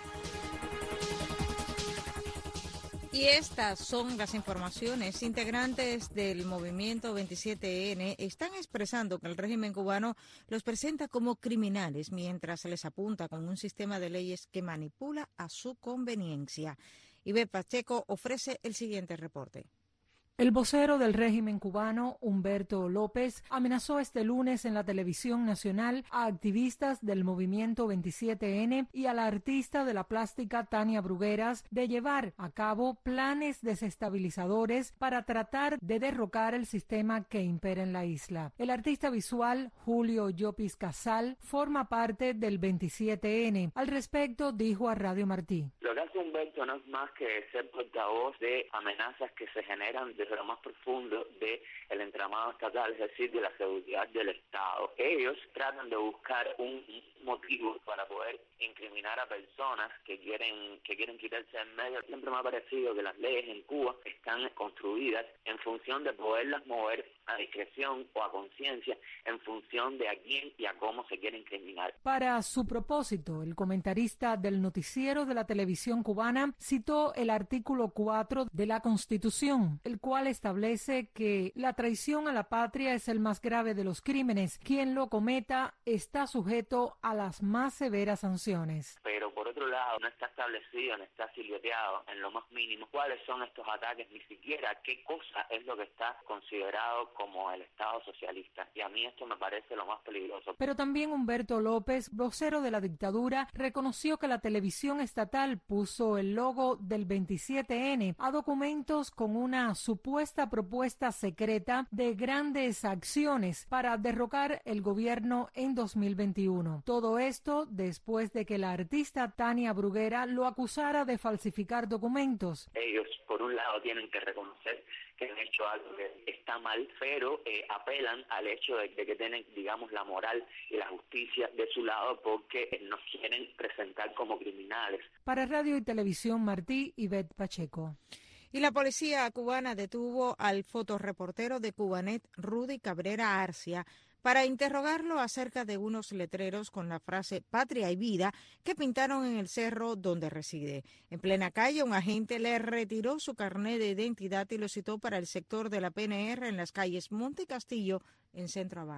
Y estas son las informaciones. Integrantes del movimiento veintisiete ene están expresando que el régimen cubano los presenta como criminales mientras se les apunta con un sistema de leyes que manipula a su conveniencia. Ivette Pacheco ofrece el siguiente reporte. El vocero del régimen cubano, Humberto López, amenazó este lunes en la televisión nacional a activistas del movimiento veintisiete ene y a la artista de la plástica Tania Brugueras de llevar a cabo planes desestabilizadores para tratar de derrocar el sistema que impera en la isla. El artista visual Julio Llopis Casal forma parte del veintisiete ene. Al respecto, dijo a Radio Martí. Lo que hace Humberto no es más que ser portavoz de amenazas que se generan desde lo más profundo del entramado estatal, es decir, de la seguridad del Estado. Ellos tratan de buscar un motivo para poder incriminar a personas que quieren que quieren quitarse en medio. Siempre me ha parecido que las leyes en Cuba están construidas en función de poderlas mover a discreción o a conciencia en función de a quién y a cómo se quiere incriminar. Para su propósito, el comentarista del noticiero de la televisión cubana citó el artículo cuatro de la Constitución, el cual establece que la traición a la patria es el más grave de los crímenes. Quien lo cometa está sujeto a las más severas sanciones. Pero por otro lado, no está establecido, no está silueteado en lo más mínimo cuáles son estos ataques, ni siquiera qué cosa es lo que está considerado como el Estado socialista. Y a mí esto me parece lo más peligroso. Pero también Humberto López, vocero de la dictadura, reconoció que la televisión estatal puso el logo del veintisiete ene a documentos con una supuesta propuesta secreta de grandes acciones para derrocar el gobierno en dos mil veintiuno. Todo esto después de que la artista Tania Bruguera lo acusara de falsificar documentos. Ellos, por un lado, tienen que reconocer que han hecho algo que está mal, pero eh, apelan al hecho de, de que tienen, digamos, la moral y la justicia de su lado porque eh, nos quieren presentar como criminales. Para Radio y Televisión Martí, Ivette Pacheco. Y la policía cubana detuvo al fotoreportero de Cubanet, Rudy Cabrera Arcia, para interrogarlo acerca de unos letreros con la frase Patria y Vida que pintaron en el cerro donde reside. En plena calle, un agente le retiró su carnet de identidad y lo citó para el sector de la P N R en las calles Monte y Castillo, en Centro Habana.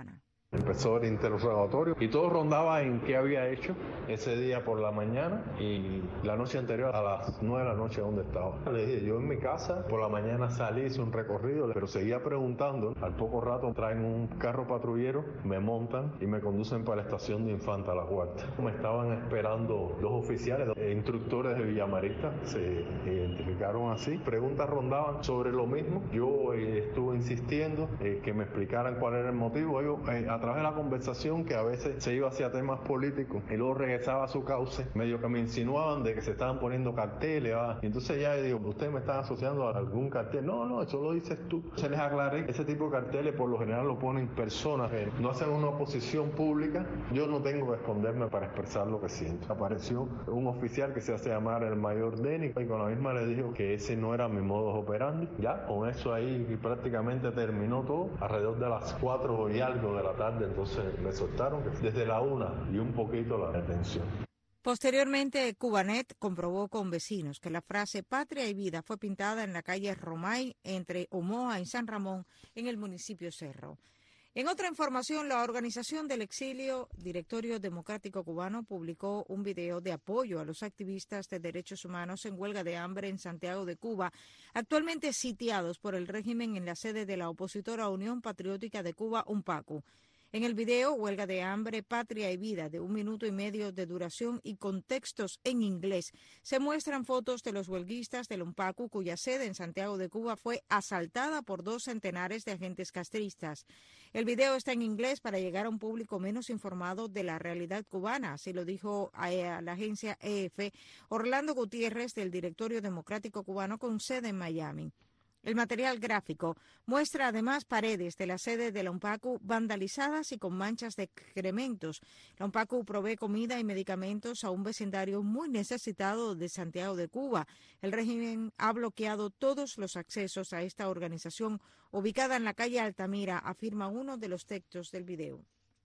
Empezó el interrogatorio y todo rondaba en qué había hecho ese día por la mañana y la noche anterior a las nueve de la noche dónde estaba. Le dije, yo en mi casa, por la mañana salí, hice un recorrido, pero seguía preguntando. Al poco rato traen un carro patrullero, me montan y me conducen para la estación de Infanta La Huerta. Me estaban esperando dos oficiales, dos instructores de Villamarista, se identificaron así. Preguntas rondaban sobre lo mismo. Yo eh, estuve insistiendo eh, que me explicaran cuál era el motivo. Yo, eh, a través de la conversación, que a veces se iba hacia temas políticos y luego regresaba a su cauce, medio que me insinuaban de que se estaban poniendo carteles, ¿va? Y entonces ya digo, ¿ustedes me están asociando a algún cartel? No, no, eso lo dices tú. Se les aclaré, ese tipo de carteles por lo general lo ponen personas que no hacen una oposición pública. Yo no tengo que esconderme para expresar lo que siento. Apareció un oficial que se hace llamar el mayor Denny y con la misma le dijo que ese no era mi modus operandi. Ya, con eso ahí prácticamente terminó todo. Alrededor de las cuatro y algo de la tarde, entonces me soltaron desde la una y un poquito la detención. Posteriormente, Cubanet comprobó con vecinos que la frase Patria y Vida fue pintada en la calle Romay entre Omoa y San Ramón en el municipio Cerro. En otra información, la Organización del Exilio, Directorio Democrático Cubano, publicó un video de apoyo a los activistas de derechos humanos en huelga de hambre en Santiago de Cuba, actualmente sitiados por el régimen en la sede de la opositora Unión Patriótica de Cuba, UNPACU. En el video, Huelga de Hambre, Patria y Vida, de un minuto y medio de duración y con textos en inglés, se muestran fotos de los huelguistas del UNPACU, cuya sede en Santiago de Cuba fue asaltada por dos centenares de agentes castristas. El video está en inglés para llegar a un público menos informado de la realidad cubana, así lo dijo a la agencia E F Orlando Gutiérrez, del Directorio Democrático Cubano con sede en Miami. El material gráfico muestra además paredes de la sede de la UNPACU vandalizadas y con manchas de excrementos. La UNPACU provee comida y medicamentos a un vecindario muy necesitado de Santiago de Cuba. El régimen ha bloqueado todos los accesos a esta organización ubicada en la calle Altamira, afirma uno de los textos del video.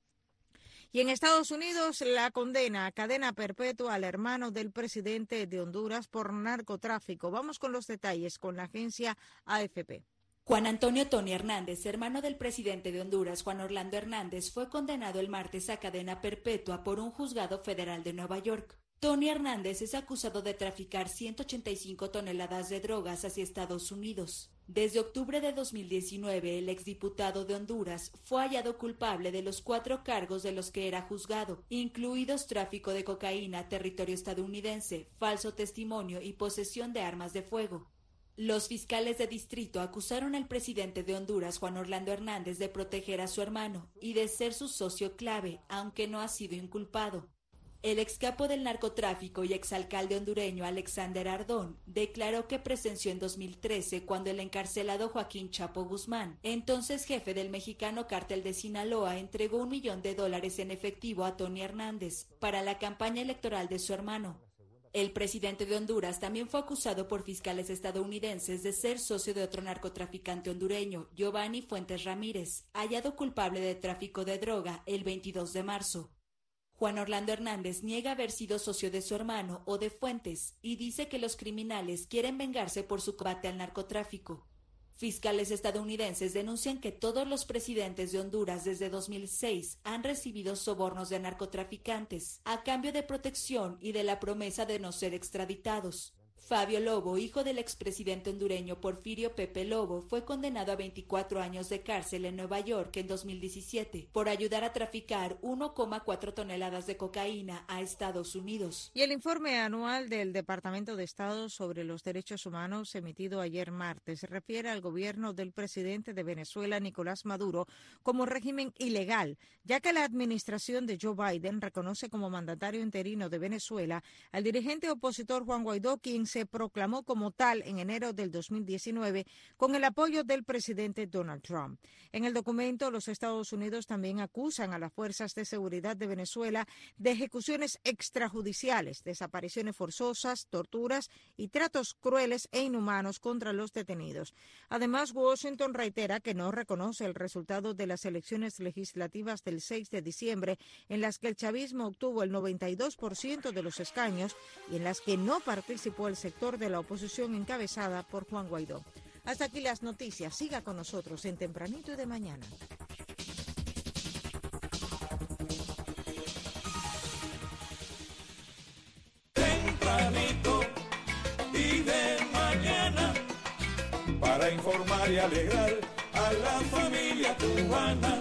Y en Estados Unidos, la condena a cadena perpetua al hermano del presidente de Honduras por narcotráfico. Vamos con los detalles con la agencia A F P. Juan Antonio Tony Hernández, hermano del presidente de Honduras, Juan Orlando Hernández, fue condenado el martes a cadena perpetua por un juzgado federal de Nueva York. Tony Hernández es acusado de traficar ciento ochenta y cinco toneladas de drogas hacia Estados Unidos. Desde octubre de dos mil diecinueve, el exdiputado de Honduras fue hallado culpable de los cuatro cargos de los que era juzgado, incluidos tráfico de cocaína a territorio estadounidense, falso testimonio y posesión de armas de fuego. Los fiscales de distrito acusaron al presidente de Honduras, Juan Orlando Hernández, de proteger a su hermano y de ser su socio clave, aunque no ha sido inculpado. El excapo del narcotráfico y exalcalde hondureño Alexander Ardón declaró que presenció en dos mil trece cuando el encarcelado Joaquín Chapo Guzmán, entonces jefe del mexicano cártel de Sinaloa, entregó un millón de dólares en efectivo a Tony Hernández para la campaña electoral de su hermano. El presidente de Honduras también fue acusado por fiscales estadounidenses de ser socio de otro narcotraficante hondureño, Giovanni Fuentes Ramírez, hallado culpable de tráfico de droga el veintidós de marzo. Juan Orlando Hernández niega haber sido socio de su hermano o de Fuentes y dice que los criminales quieren vengarse por su combate al narcotráfico. Fiscales estadounidenses denuncian que todos los presidentes de Honduras desde dos mil seis han recibido sobornos de narcotraficantes a cambio de protección y de la promesa de no ser extraditados. Fabio Lobo, hijo del expresidente hondureño Porfirio Pepe Lobo, fue condenado a veinticuatro años de cárcel en Nueva York en dos mil diecisiete por ayudar a traficar uno coma cuatro toneladas de cocaína a Estados Unidos. Y el informe anual del Departamento de Estado sobre los Derechos Humanos, emitido ayer martes, se refiere al gobierno del presidente de Venezuela, Nicolás Maduro, como régimen ilegal, ya que la administración de Joe Biden reconoce como mandatario interino de Venezuela al dirigente opositor Juan Guaidó, quien se proclamó como tal en enero del dos mil diecinueve con el apoyo del presidente Donald Trump. En el documento, los Estados Unidos también acusan a las fuerzas de seguridad de Venezuela de ejecuciones extrajudiciales, desapariciones forzosas, torturas y tratos crueles e inhumanos contra los detenidos. Además, Washington reitera que no reconoce el resultado de las elecciones legislativas del seis de diciembre, en las que el chavismo obtuvo el noventa y dos por ciento de los escaños y en las que no participó el sector de la oposición encabezada por Juan Guaidó. Hasta aquí las noticias. Siga con nosotros en Tempranito y de Mañana. para informar y alegrar a la familia cubana.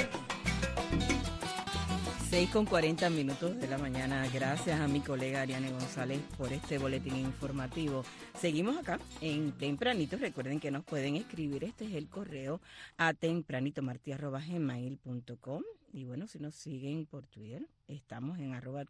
seis con cuarenta minutos de la mañana. Gracias a mi colega Ariane González por este boletín informativo. Seguimos acá en Tempranito. Recuerden que nos pueden escribir. Este es el correo a tempranitomarti arroba gmail punto com. Y bueno, si nos siguen por Twitter, estamos en arroba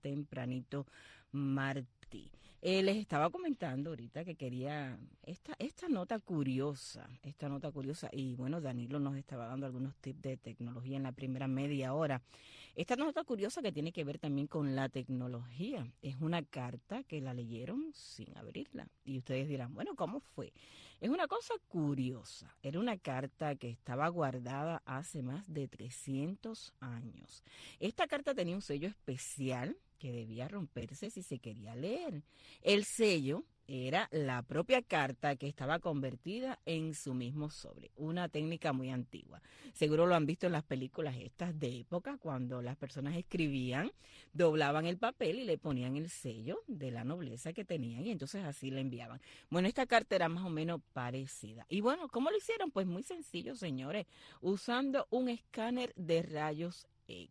tempranitomarti. Eh, les estaba comentando ahorita que quería esta, esta nota curiosa, esta nota curiosa. Y bueno, Danilo nos estaba dando algunos tips de tecnología en la primera media hora. Esta nota curiosa que tiene que ver también con la tecnología. Es una carta que la leyeron sin abrirla. Y ustedes dirán, bueno, ¿cómo fue? Es una cosa curiosa. Era una carta que estaba guardada hace más de trescientos años. Esta carta tenía un sello especial que debía romperse si se quería leer. El sello era la propia carta que estaba convertida en su mismo sobre, una técnica muy antigua. Seguro lo han visto en las películas estas de época, cuando las personas escribían, doblaban el papel y le ponían el sello de la nobleza que tenían y entonces así la enviaban. Bueno, esta carta era más o menos parecida. Y bueno, ¿cómo lo hicieron? Pues muy sencillo, señores, usando un escáner de rayos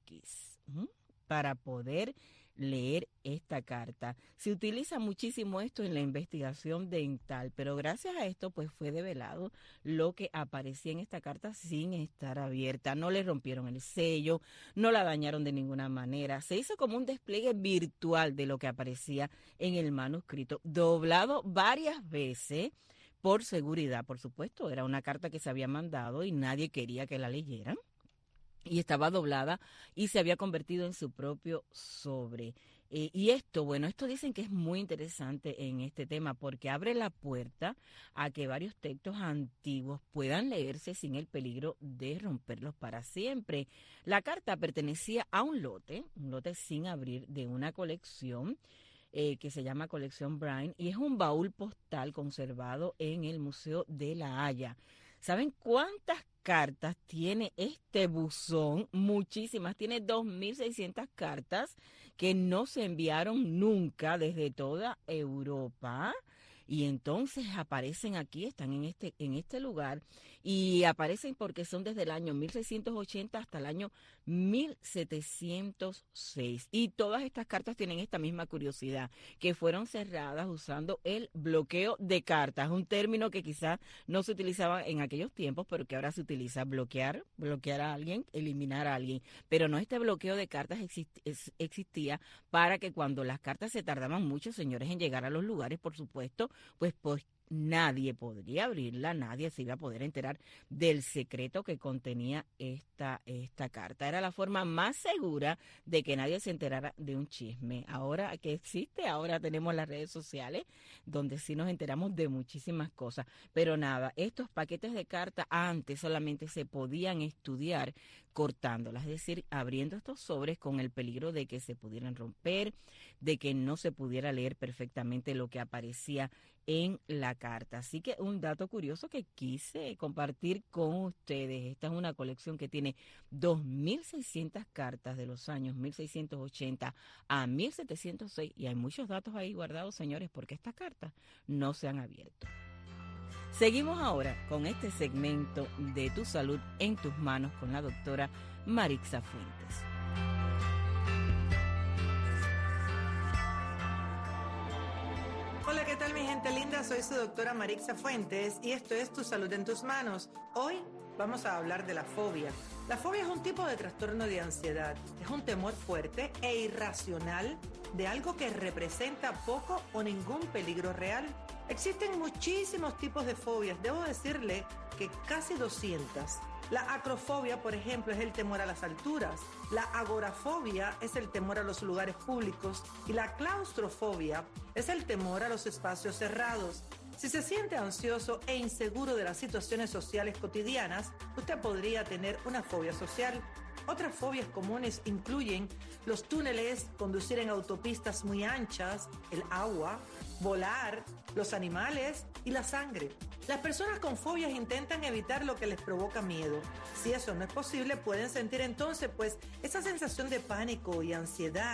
X, ¿m? Para poder leer esta carta. Se utiliza muchísimo esto en la investigación dental, pero gracias a esto pues fue develado lo que aparecía en esta carta sin estar abierta. No le rompieron el sello, no la dañaron de ninguna manera. Se hizo como un despliegue virtual de lo que aparecía en el manuscrito, doblado varias veces por seguridad, por supuesto. Era una carta que se había mandado y nadie quería que la leyeran. Y estaba doblada y se había convertido en su propio sobre. Eh, y esto, bueno, esto dicen que es muy interesante en este tema porque abre la puerta a que varios textos antiguos puedan leerse sin el peligro de romperlos para siempre. La carta pertenecía a un lote, un lote sin abrir de una colección eh, que se llama Colección Brain y es un baúl postal conservado en el Museo de La Haya. ¿Saben cuántas cartas tiene este buzón? Muchísimas. Tiene dos mil seiscientas cartas que no se enviaron nunca desde toda Europa. Y entonces aparecen aquí, están en este, en este lugar, y aparecen porque son desde el año mil seiscientos ochenta hasta el año mil setecientos seis. Y todas estas cartas tienen esta misma curiosidad, que fueron cerradas usando el bloqueo de cartas, un término que quizás no se utilizaba en aquellos tiempos, pero que ahora se utiliza, bloquear, bloquear a alguien, eliminar a alguien. Pero no, este bloqueo de cartas exist, existía para que cuando las cartas se tardaban mucho, señores, en llegar a los lugares, por supuesto, pues, pues nadie podría abrirla, nadie se iba a poder enterar del secreto que contenía esta, esta carta. Era la forma más segura de que nadie se enterara de un chisme. Ahora que existe, ahora tenemos las redes sociales donde sí nos enteramos de muchísimas cosas. Pero nada, estos paquetes de cartas antes solamente se podían estudiar cortándolas, es decir, abriendo estos sobres con el peligro de que se pudieran romper, de que no se pudiera leer perfectamente lo que aparecía en la carta. Así que un dato curioso que quise compartir con ustedes. Esta es una colección que tiene dos mil seiscientas cartas de los años mil seiscientos ochenta a mil setecientos seis y hay muchos datos ahí guardados, señores, porque estas cartas no se han abierto. Seguimos ahora con este segmento de Tu Salud en Tus Manos con la doctora Marixa Fuentes. Hola, ¿qué tal mi gente linda? Soy su doctora Marixa Fuentes y esto es Tu Salud en Tus Manos. Hoy vamos a hablar de la fobia. La fobia es un tipo de trastorno de ansiedad. Es un temor fuerte e irracional de algo que representa poco o ningún peligro real. Existen muchísimos tipos de fobias, debo decirle que casi doscientas. La acrofobia, por ejemplo, es el temor a las alturas. La agorafobia es el temor a los lugares públicos. Y la claustrofobia es el temor a los espacios cerrados. Si se siente ansioso e inseguro de las situaciones sociales cotidianas, usted podría tener una fobia social. Otras fobias comunes incluyen los túneles, conducir en autopistas muy anchas, el agua, volar, los animales y la sangre. Las personas con fobias intentan evitar lo que les provoca miedo. Si eso no es posible, pueden sentir entonces pues esa sensación de pánico y ansiedad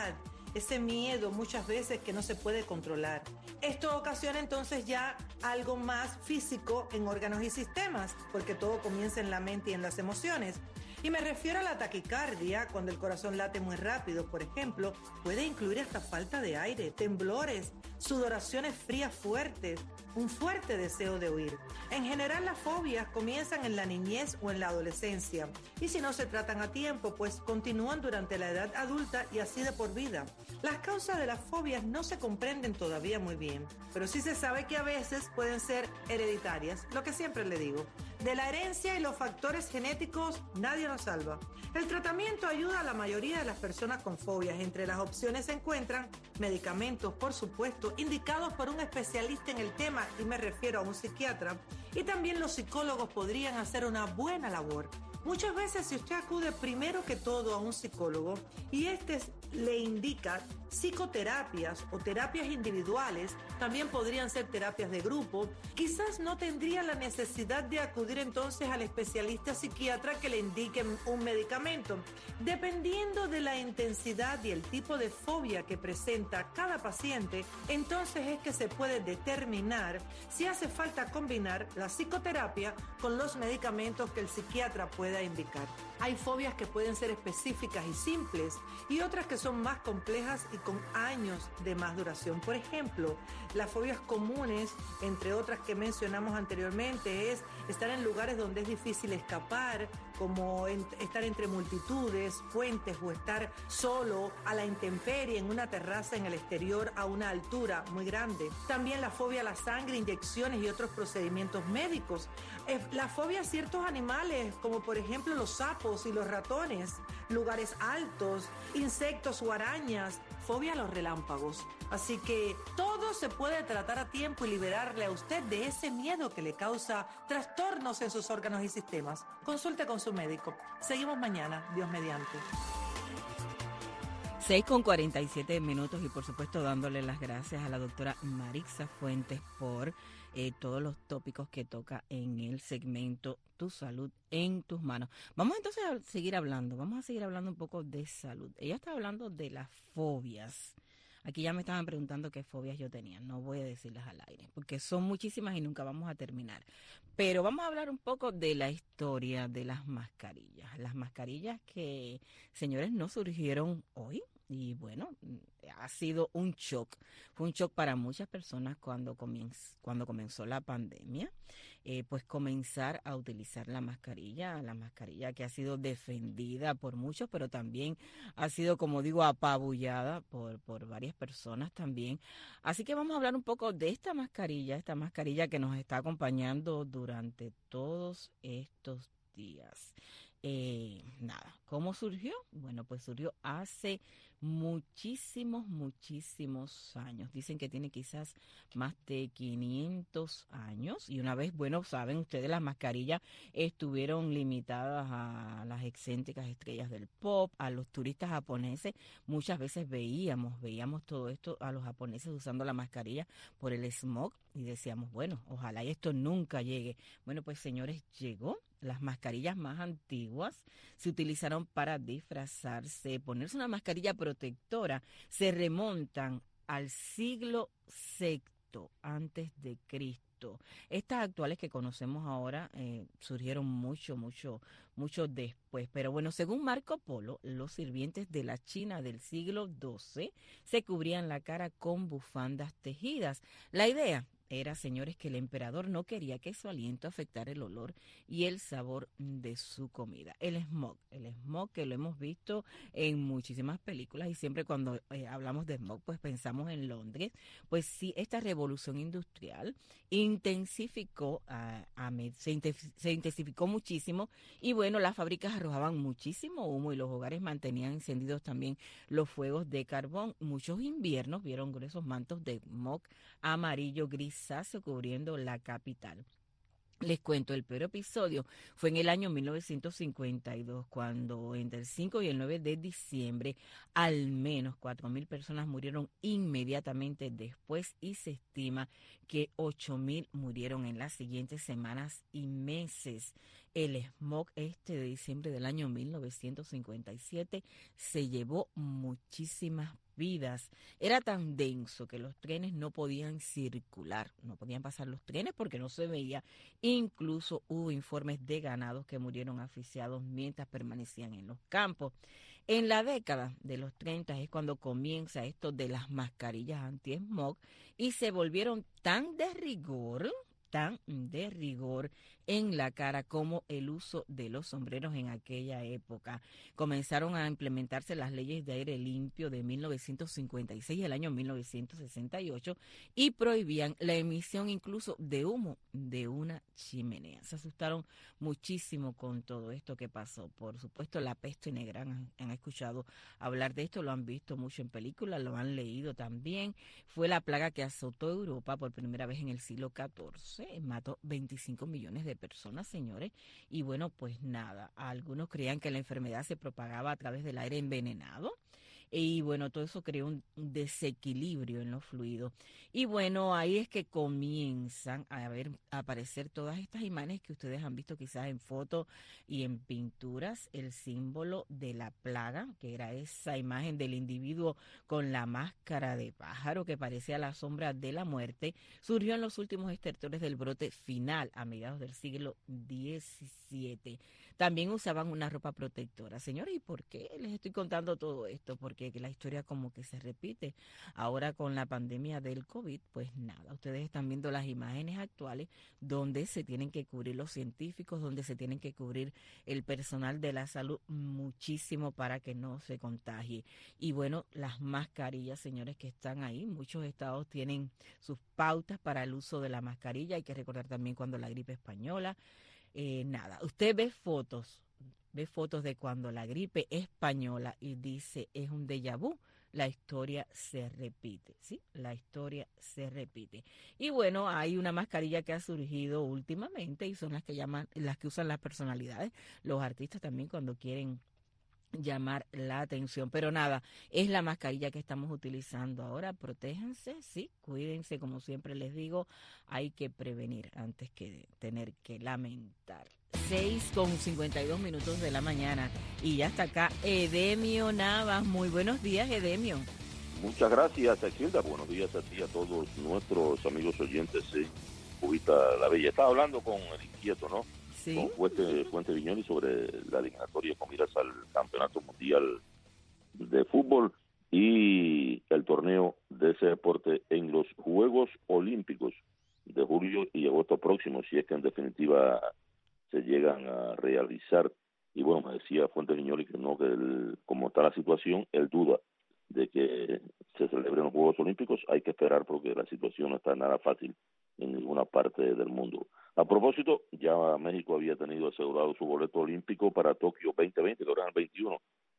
ese miedo muchas veces que no se puede controlar. Esto ocasiona entonces ya algo más físico en órganos y sistemas, porque todo comienza en la mente y en las emociones. Y me refiero a la taquicardia, cuando el corazón late muy rápido, por ejemplo, puede incluir hasta falta de aire, temblores, sudoraciones frías fuertes, un fuerte deseo de huir. En general, las fobias comienzan en la niñez o en la adolescencia, y si no se tratan a tiempo, pues continúan durante la edad adulta y así de por vida. Las causas de las fobias no se comprenden todavía muy bien, pero sí se sabe que a veces pueden ser hereditarias, lo que siempre le digo. De la herencia y los factores genéticos, nadie nos salva. El tratamiento ayuda a la mayoría de las personas con fobias. Entre las opciones se encuentran medicamentos, por supuesto, indicados por un especialista en el tema, y me refiero a un psiquiatra, y también los psicólogos podrían hacer una buena labor. Muchas veces, si usted acude primero que todo a un psicólogo y este le indica psicoterapias o terapias individuales, también podrían ser terapias de grupo, quizás no tendría la necesidad de acudir entonces al especialista psiquiatra que le indique un medicamento. Dependiendo de la intensidad y el tipo de fobia que presenta cada paciente, entonces es que se puede determinar si hace falta combinar la psicoterapia con los medicamentos que el psiquiatra pueda indicar. Hay fobias que pueden ser específicas y simples y otras que son más complejas y con años de más duración. Por ejemplo, las fobias comunes, entre otras que mencionamos anteriormente, es estar en lugares donde es difícil escapar, como en, estar entre multitudes, puentes o estar solo a la intemperie en una terraza en el exterior a una altura muy grande. También la fobia a la sangre, inyecciones y otros procedimientos médicos. Eh, la fobia a ciertos animales, como por ejemplo los sapos y los ratones, lugares altos, insectos o arañas, fobia a los relámpagos. Así que todo se puede tratar a tiempo y liberarle a usted de ese miedo que le causa trastornos en sus órganos y sistemas. Consulte con su médico. Seguimos mañana, Dios mediante. seis con cuarenta y siete minutos y por supuesto dándole las gracias a la doctora Marixa Fuentes por eh, todos los tópicos que toca en el segmento Tu Salud en Tus Manos. Vamos entonces a seguir hablando, vamos a seguir hablando un poco de salud. Ella está hablando de las fobias. Aquí ya me estaban preguntando qué fobias yo tenía, no voy a decirlas al aire, porque son muchísimas y nunca vamos a terminar. Pero vamos a hablar un poco de la historia de las mascarillas. Las mascarillas que, señores, no surgieron hoy. Y bueno, ha sido un shock. Fue un shock para muchas personas cuando, comienz, cuando comenzó la pandemia, eh, pues comenzar a utilizar la mascarilla, la mascarilla que ha sido defendida por muchos, pero también ha sido, como digo, apabullada por, por varias personas también. Así que vamos a hablar un poco de esta mascarilla, esta mascarilla que nos está acompañando durante todos estos días. Eh, nada, ¿cómo surgió? Bueno, pues surgió hace muchísimos, muchísimos años. Dicen que tiene quizás más de quinientos años. Y una vez, bueno, saben ustedes, las mascarillas estuvieron limitadas a las excéntricas estrellas del pop, a los turistas japoneses. Muchas veces veíamos, veíamos todo esto a los japoneses usando la mascarilla por el smog y decíamos, bueno, ojalá esto nunca llegue. Bueno, pues señores, llegó. Las mascarillas más antiguas se utilizaron para disfrazarse, ponerse una mascarilla protectora. Se remontan al siglo sexto antes de Cristo. Estas actuales que conocemos ahora eh, surgieron mucho, mucho, mucho después. Pero bueno, según Marco Polo, los sirvientes de la China del siglo doce se cubrían la cara con bufandas tejidas. La idea era, señores, que el emperador no quería que su aliento afectara el olor y el sabor de su comida. El smog, el smog que lo hemos visto en muchísimas películas y siempre cuando eh, hablamos de smog, pues pensamos en Londres. Pues sí, esta revolución industrial intensificó, a, a, se, intens, se intensificó muchísimo y bueno, las fábricas arrojaban muchísimo humo y los hogares mantenían encendidos también los fuegos de carbón. Muchos inviernos vieron gruesos mantos de smog amarillo, gris, cubriendo la capital. Les cuento, el peor episodio fue en el año mil novecientos cincuenta y dos, cuando entre el cinco y el nueve de diciembre al menos cuatro mil personas murieron inmediatamente después y se estima que ocho mil murieron en las siguientes semanas y meses. El smog este de diciembre del año mil novecientos cincuenta y siete se llevó muchísimas vidas. Era tan denso que los trenes no podían circular, no podían pasar los trenes porque no se veía. Incluso hubo informes de ganados que murieron asfixiados mientras permanecían en los campos. En la década de los treinta es cuando comienza esto de las mascarillas anti-smog y se volvieron tan de rigor, tan de rigor en la cara como el uso de los sombreros en aquella época. Comenzaron a implementarse las leyes de aire limpio de mil novecientos cincuenta y seis y el año mil novecientos sesenta y ocho y prohibían la emisión incluso de humo de una chimenea. Se asustaron muchísimo con todo esto que pasó. Por supuesto, la peste negra, han, han escuchado hablar de esto, lo han visto mucho en películas, lo han leído también. Fue la plaga que azotó Europa por primera vez en el siglo catorce, mató veinticinco millones de personas, señores, y bueno, pues nada, algunos creían que la enfermedad se propagaba a través del aire envenenado, y bueno, todo eso creó un desequilibrio en los fluidos. Y bueno, ahí es que comienzan a ver a aparecer todas estas imágenes que ustedes han visto quizás en fotos y en pinturas, el símbolo de la plaga, que era esa imagen del individuo con la máscara de pájaro que parecía la sombra de la muerte, surgió en los últimos estertores del brote final a mediados del siglo diecisiete. También usaban una ropa protectora. Señores, ¿y por qué les estoy contando todo esto? Porque la historia como que se repite. Ahora con la pandemia del COVID, pues nada, ustedes están viendo las imágenes actuales donde se tienen que cubrir los científicos, donde se tienen que cubrir el personal de la salud muchísimo para que no se contagie. Y bueno, las mascarillas, señores, que están ahí, muchos estados tienen sus pautas para el uso de la mascarilla. Hay que recordar también cuando la gripe española. Eh, nada, usted ve fotos, ve fotos de cuando la gripe española y dice es un déjà vu, la historia se repite, ¿sí? La historia se repite. Y bueno, hay una mascarilla que ha surgido últimamente y son las que llaman, las que usan las personalidades, los artistas también cuando quieren llamar la atención, pero nada, es la mascarilla que estamos utilizando ahora. Protéjanse, sí, cuídense, como siempre les digo, hay que prevenir antes que tener que lamentar. seis con cincuenta y dos minutos de la mañana y ya está acá Edemio Navas. Muy buenos días, Edemio. Muchas gracias, Exilda. Buenos días a ti y a todos nuestros amigos oyentes en Cubita la Bella. Estaba hablando con el inquieto, ¿no? Sí. Con Fuente, Fuente Viñoli sobre la eliminatoria con miras al Campeonato Mundial de Fútbol y el torneo de ese deporte en los Juegos Olímpicos de julio y agosto próximo, si es que en definitiva se llegan a realizar. Y bueno, me decía Fuente Viñoli que no, que el, como está la situación, él duda de que se celebren los Juegos Olímpicos. Hay que esperar porque la situación no está nada fácil en ninguna parte del mundo. A propósito, ya México había tenido asegurado su boleto olímpico para Tokio veinte veinte, que ahora es el veintiuno,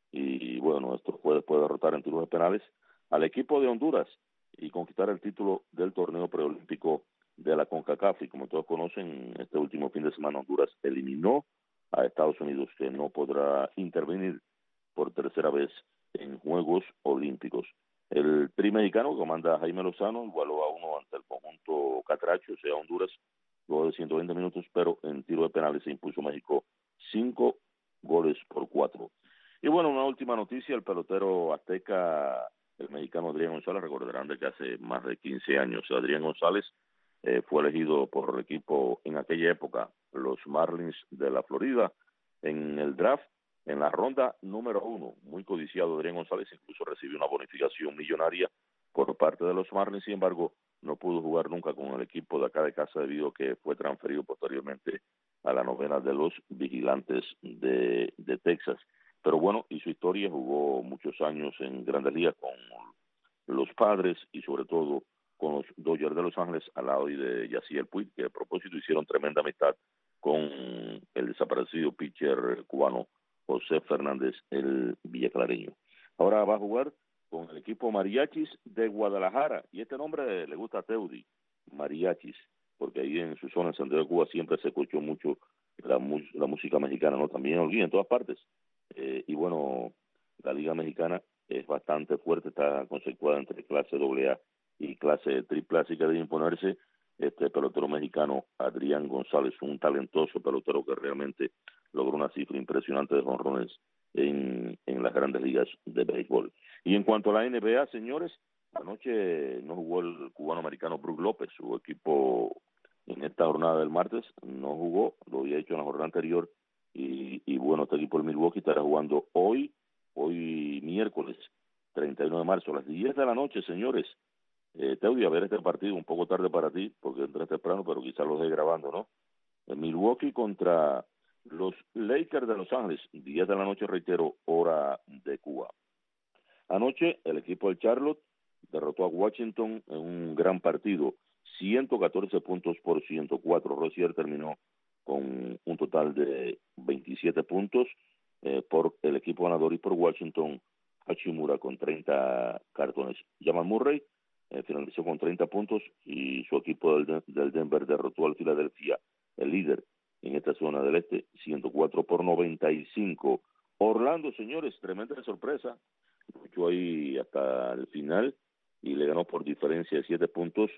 y bueno, esto fue después de derrotar en tiros penales al equipo de Honduras y conquistar el título del torneo preolímpico de la CONCACAF. Y como todos conocen, este último fin de semana Honduras eliminó a Estados Unidos, que no podrá intervenir por tercera vez en Juegos Olímpicos. El tri mexicano que comanda Jaime Lozano igualó a uno ante el conjunto catracho, o sea, Honduras, luego de ciento veinte minutos, pero en tiro de penales se impuso México cinco goles por cuatro. Y bueno, una última noticia, el pelotero azteca, el mexicano Adrián González, recordarán de que hace más de quince años Adrián González eh, fue elegido por el equipo en aquella época, los Marlins de la Florida, en el draft, en la ronda número uno, muy codiciado Adrián González, incluso recibió una bonificación millonaria por parte de los Marlins. Sin embargo, no pudo jugar nunca con el equipo de acá de casa debido a que fue transferido posteriormente a la novena de los Vigilantes de, de Texas. Pero bueno, hizo historia, jugó muchos años en Grandes Ligas con los Padres y sobre todo con los Dodgers de Los Ángeles, al lado de Yasiel Puig, que a propósito hicieron tremenda amistad con el desaparecido pitcher cubano José Fernández, el villaclareño. Ahora va a jugar con el equipo Mariachis de Guadalajara, y este nombre le gusta a Teudi, Mariachis, porque ahí en su zona en Santiago de Cuba siempre se escuchó mucho la, la música mexicana, ¿no? También en Holguín, en todas partes. Eh, y bueno, la Liga Mexicana es bastante fuerte, está conceptuada entre clase doble A y clase triple A, así que debe imponerse este pelotero mexicano Adrián González, un talentoso pelotero que realmente logró una cifra impresionante de jonrones en, en las grandes ligas de béisbol. Y en cuanto a la N B A, señores, anoche no jugó el cubano-americano Brook López, su equipo en esta jornada del martes no jugó, lo había hecho en la jornada anterior, y, y bueno, este equipo de Milwaukee estará jugando hoy, hoy miércoles treinta y uno de marzo a las diez de la noche, señores. Eh, te voy a ver este partido un poco tarde para ti, porque entré temprano, pero quizás lo esté grabando, ¿no? En Milwaukee contra los Lakers de Los Ángeles, diez de la noche, reitero, hora de Cuba. Anoche el equipo del Charlotte derrotó a Washington en un gran partido, ciento catorce puntos por ciento cuatro. Rozier terminó con un total de veintisiete puntos eh, por el equipo ganador, y por Washington, Hachimura con treinta cartones. Jamal Murray eh, finalizó con treinta puntos, y su equipo del, del Denver derrotó al Philadelphia, el líder en esta zona del este, ciento cuatro por noventa y cinco. Orlando, señores, tremenda sorpresa, luchó ahí hasta el final y le ganó por diferencia de siete puntos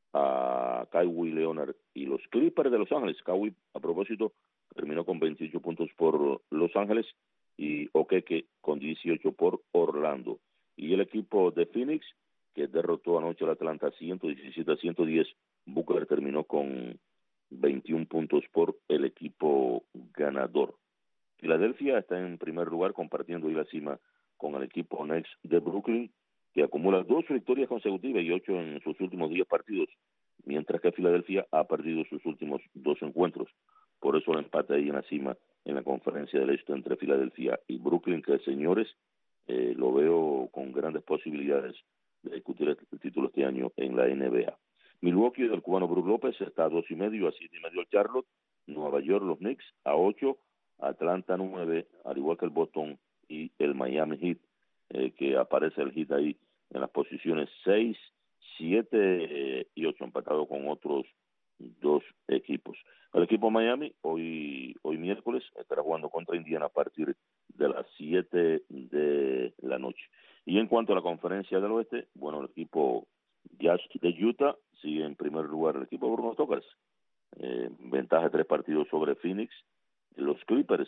a Kawhi Leonard y los Clippers de Los Ángeles. Kawhi, a propósito, terminó con veintiocho puntos por Los Ángeles y Okeke con dieciocho por Orlando. Y el equipo de Phoenix, que derrotó anoche al Atlanta ciento diecisiete a ciento diez, Booker terminó con veintiún puntos por el equipo ganador. Filadelfia está en primer lugar, compartiendo ahí la cima con el equipo Nets de Brooklyn, que acumula dos victorias consecutivas y ocho en sus últimos diez partidos, mientras que Filadelfia ha perdido sus últimos dos encuentros. Por eso el empate ahí en la cima en la conferencia del este entre Filadelfia y Brooklyn, que, señores, eh, lo veo con grandes posibilidades de discutir el título este año en la N B A. Milwaukee del cubano Brook López está a dos y medio, a siete y medio el Charlotte. Nueva York, los Knicks a ocho, Atlanta nueve, al igual que el Boston y el Miami Heat, eh, que aparece el Heat ahí en las posiciones seis, siete eh, y ocho, empatado con otros dos equipos. El equipo Miami hoy hoy miércoles estará jugando contra Indiana a partir de las siete de la noche. Y en cuanto a la conferencia del oeste, bueno, el equipo Jazz de Utah sigue en primer lugar, el equipo Bruno Tocas, eh, ventaja de tres partidos sobre Phoenix. Los Clippers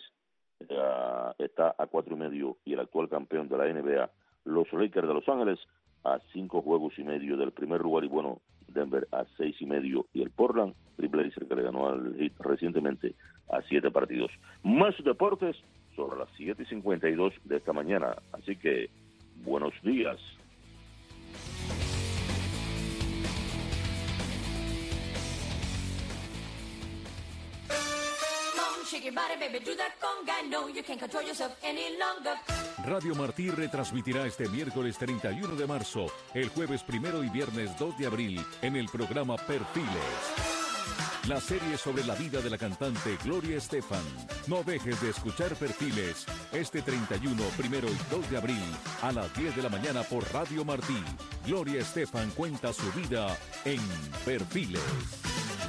eh, está a cuatro y medio, y el actual campeón de la N B A, los Lakers de Los Ángeles, a cinco juegos y medio del primer lugar, y bueno, Denver a seis y medio, y el Portland Trailblazer, que le ganó al Heat recientemente, a siete partidos. Más deportes sobre las siete y cincuenta y dos de esta mañana, así que buenos días. Radio Martí retransmitirá este miércoles treinta y uno de marzo, el jueves primero y viernes dos de abril, en el programa Perfiles, la serie sobre la vida de la cantante Gloria Estefan. No dejes de escuchar Perfiles este treinta y uno, primero y dos de abril a las diez de la mañana por Radio Martí. Gloria Estefan cuenta su vida en Perfiles.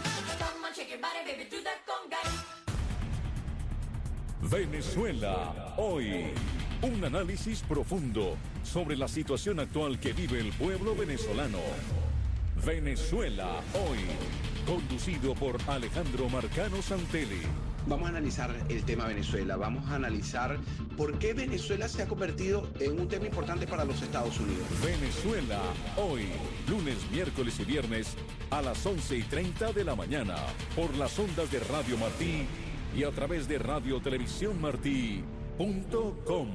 Venezuela hoy. Un análisis profundo sobre la situación actual que vive el pueblo venezolano. Venezuela hoy. Conducido por Alejandro Marcano Santelli. Vamos a analizar el tema Venezuela. Vamos a analizar por qué Venezuela se ha convertido en un tema importante para los Estados Unidos. Venezuela hoy. Lunes, miércoles y viernes a las once y treinta de la mañana. Por las ondas de Radio Martí y a través de radio televisión martí punto com.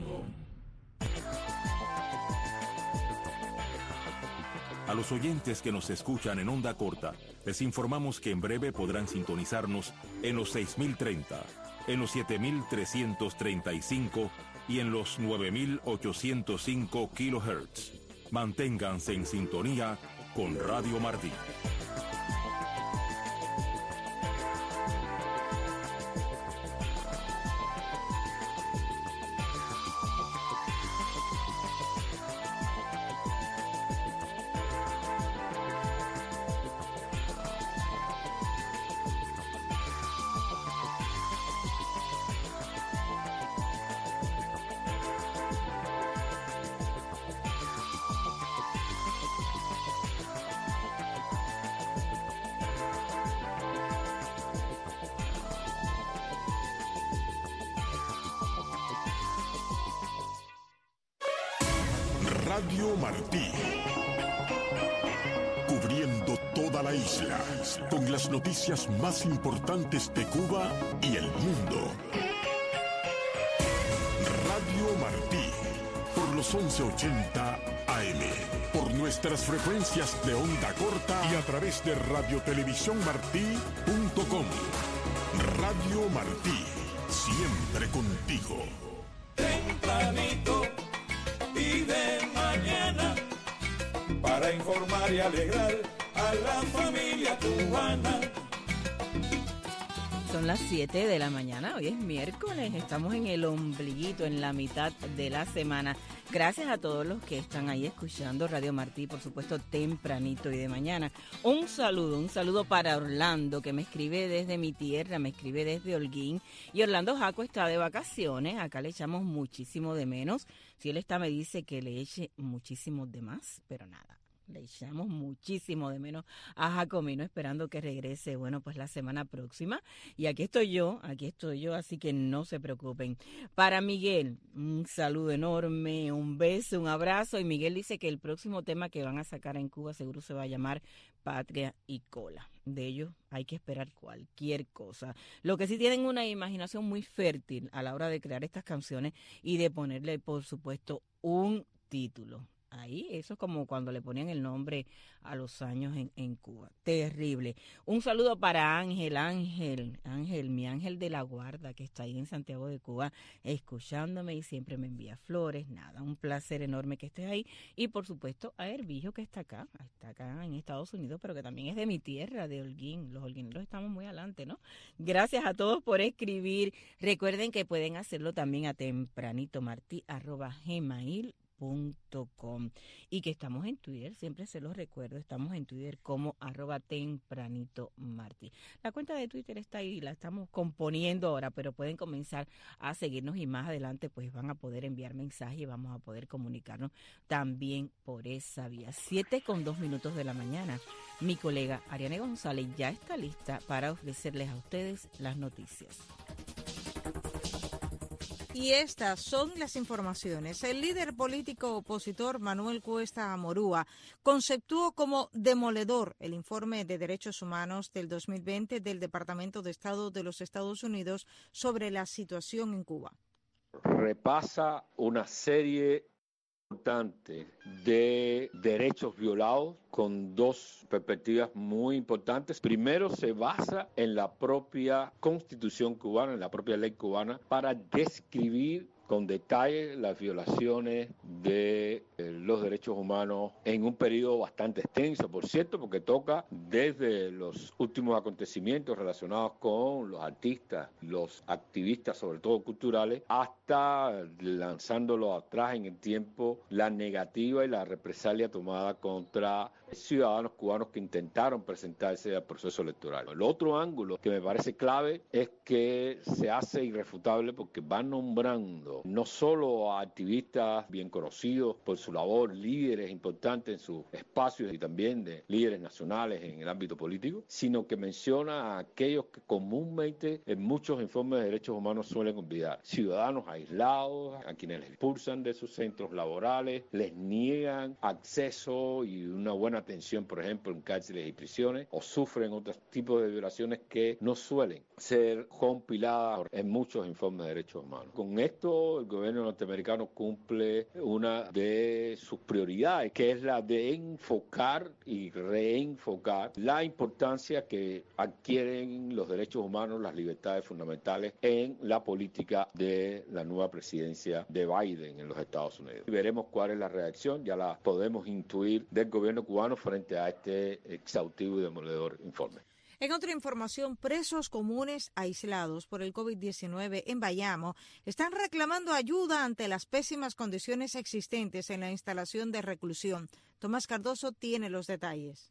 A los oyentes que nos escuchan en onda corta, les informamos que en breve podrán sintonizarnos en los seis mil treinta, en los siete mil trescientos treinta y cinco y en los nueve mil ochocientos cinco kilohertz. Manténganse en sintonía con Radio Martí. Radio Martí. Cubriendo toda la isla, con las noticias más importantes de Cuba y el mundo. Radio Martí, por los once ochenta A M, por nuestras frecuencias de onda corta y a través de radiotelevisión martí punto com. Radio Martí, siempre contigo. Tempranito y de mañana, para informar y alegrar a la familia cubana. Son las siete de la mañana, hoy es miércoles, estamos en el ombliguito, en la mitad de la semana. Gracias a todos los que están ahí escuchando Radio Martí, por supuesto, tempranito y de mañana. Un saludo, un saludo para Orlando, que me escribe desde mi tierra, me escribe desde Holguín. Y Orlando Jaco está de vacaciones, acá le echamos muchísimo de menos. Si él está, me dice que le eche muchísimo de más, pero nada. Le echamos muchísimo de menos a Jacomino, esperando que regrese, bueno, pues la semana próxima. Y aquí estoy yo, aquí estoy yo, así que no se preocupen. Para Miguel, un saludo enorme, un beso, un abrazo. Y Miguel dice que el próximo tema que van a sacar en Cuba seguro se va a llamar Patria y Cola. De ellos hay que esperar cualquier cosa. Lo que sí tienen una imaginación muy fértil a la hora de crear estas canciones y de ponerle, por supuesto, un título. Ahí, eso es como cuando le ponían el nombre a los años en, en Cuba. Terrible. Un saludo para Ángel, Ángel, Ángel, mi ángel de la guarda, que está ahí en Santiago de Cuba, escuchándome y siempre me envía flores. Nada, un placer enorme que estés ahí. Y por supuesto a Herbijo, que está acá, está acá en Estados Unidos, pero que también es de mi tierra, de Holguín. Los holguineros estamos muy adelante, ¿no? Gracias a todos por escribir. Recuerden que pueden hacerlo también a tempranitomarti arroba gmail punto com y que estamos en Twitter, siempre se los recuerdo, estamos en Twitter como arroba tempranito martí. La cuenta de Twitter está ahí, la estamos componiendo ahora, pero pueden comenzar a seguirnos y más adelante pues van a poder enviar mensajes y vamos a poder comunicarnos también por esa vía. Siete con dos minutos de la mañana. Mi colega Ariane González ya está lista para ofrecerles a ustedes las noticias. Y estas son las informaciones. El líder político opositor Manuel Cuesta Amorúa conceptuó como demoledor el informe de derechos humanos del dos mil veinte del Departamento de Estado de los Estados Unidos sobre la situación en Cuba. Repasa una serie importante de derechos violados con dos perspectivas muy importantes. Primero, se basa en la propia Constitución cubana, en la propia ley cubana, para describir con detalle las violaciones de eh, los derechos humanos en un periodo bastante extenso, por cierto, porque toca desde los últimos acontecimientos relacionados con los artistas, los activistas, sobre todo culturales, hasta lanzándolo atrás en el tiempo la negativa y la represalia tomada contra ciudadanos cubanos que intentaron presentarse al proceso electoral. El otro ángulo que me parece clave es que se hace irrefutable porque va nombrando no solo a activistas bien conocidos por su labor, líderes importantes en sus espacios y también de líderes nacionales en el ámbito político, sino que menciona a aquellos que comúnmente en muchos informes de derechos humanos suelen olvidar. Ciudadanos aislados, a quienes les expulsan de sus centros laborales, les niegan acceso y una buena atención, por ejemplo, en cárceles y prisiones, o sufren otros tipos de violaciones que no suelen ser compiladas en muchos informes de derechos humanos. Con esto, el gobierno norteamericano cumple una de sus prioridades, que es la de enfocar y reenfocar la importancia que adquieren los derechos humanos, las libertades fundamentales en la política de la nueva presidencia de Biden en los Estados Unidos. Y veremos cuál es la reacción, ya la podemos intuir, del gobierno cubano frente a este exhaustivo y demoledor informe. En otra información, presos comunes aislados por el COVID diecinueve en Bayamo están reclamando ayuda ante las pésimas condiciones existentes en la instalación de reclusión. Tomás Cardoso tiene los detalles.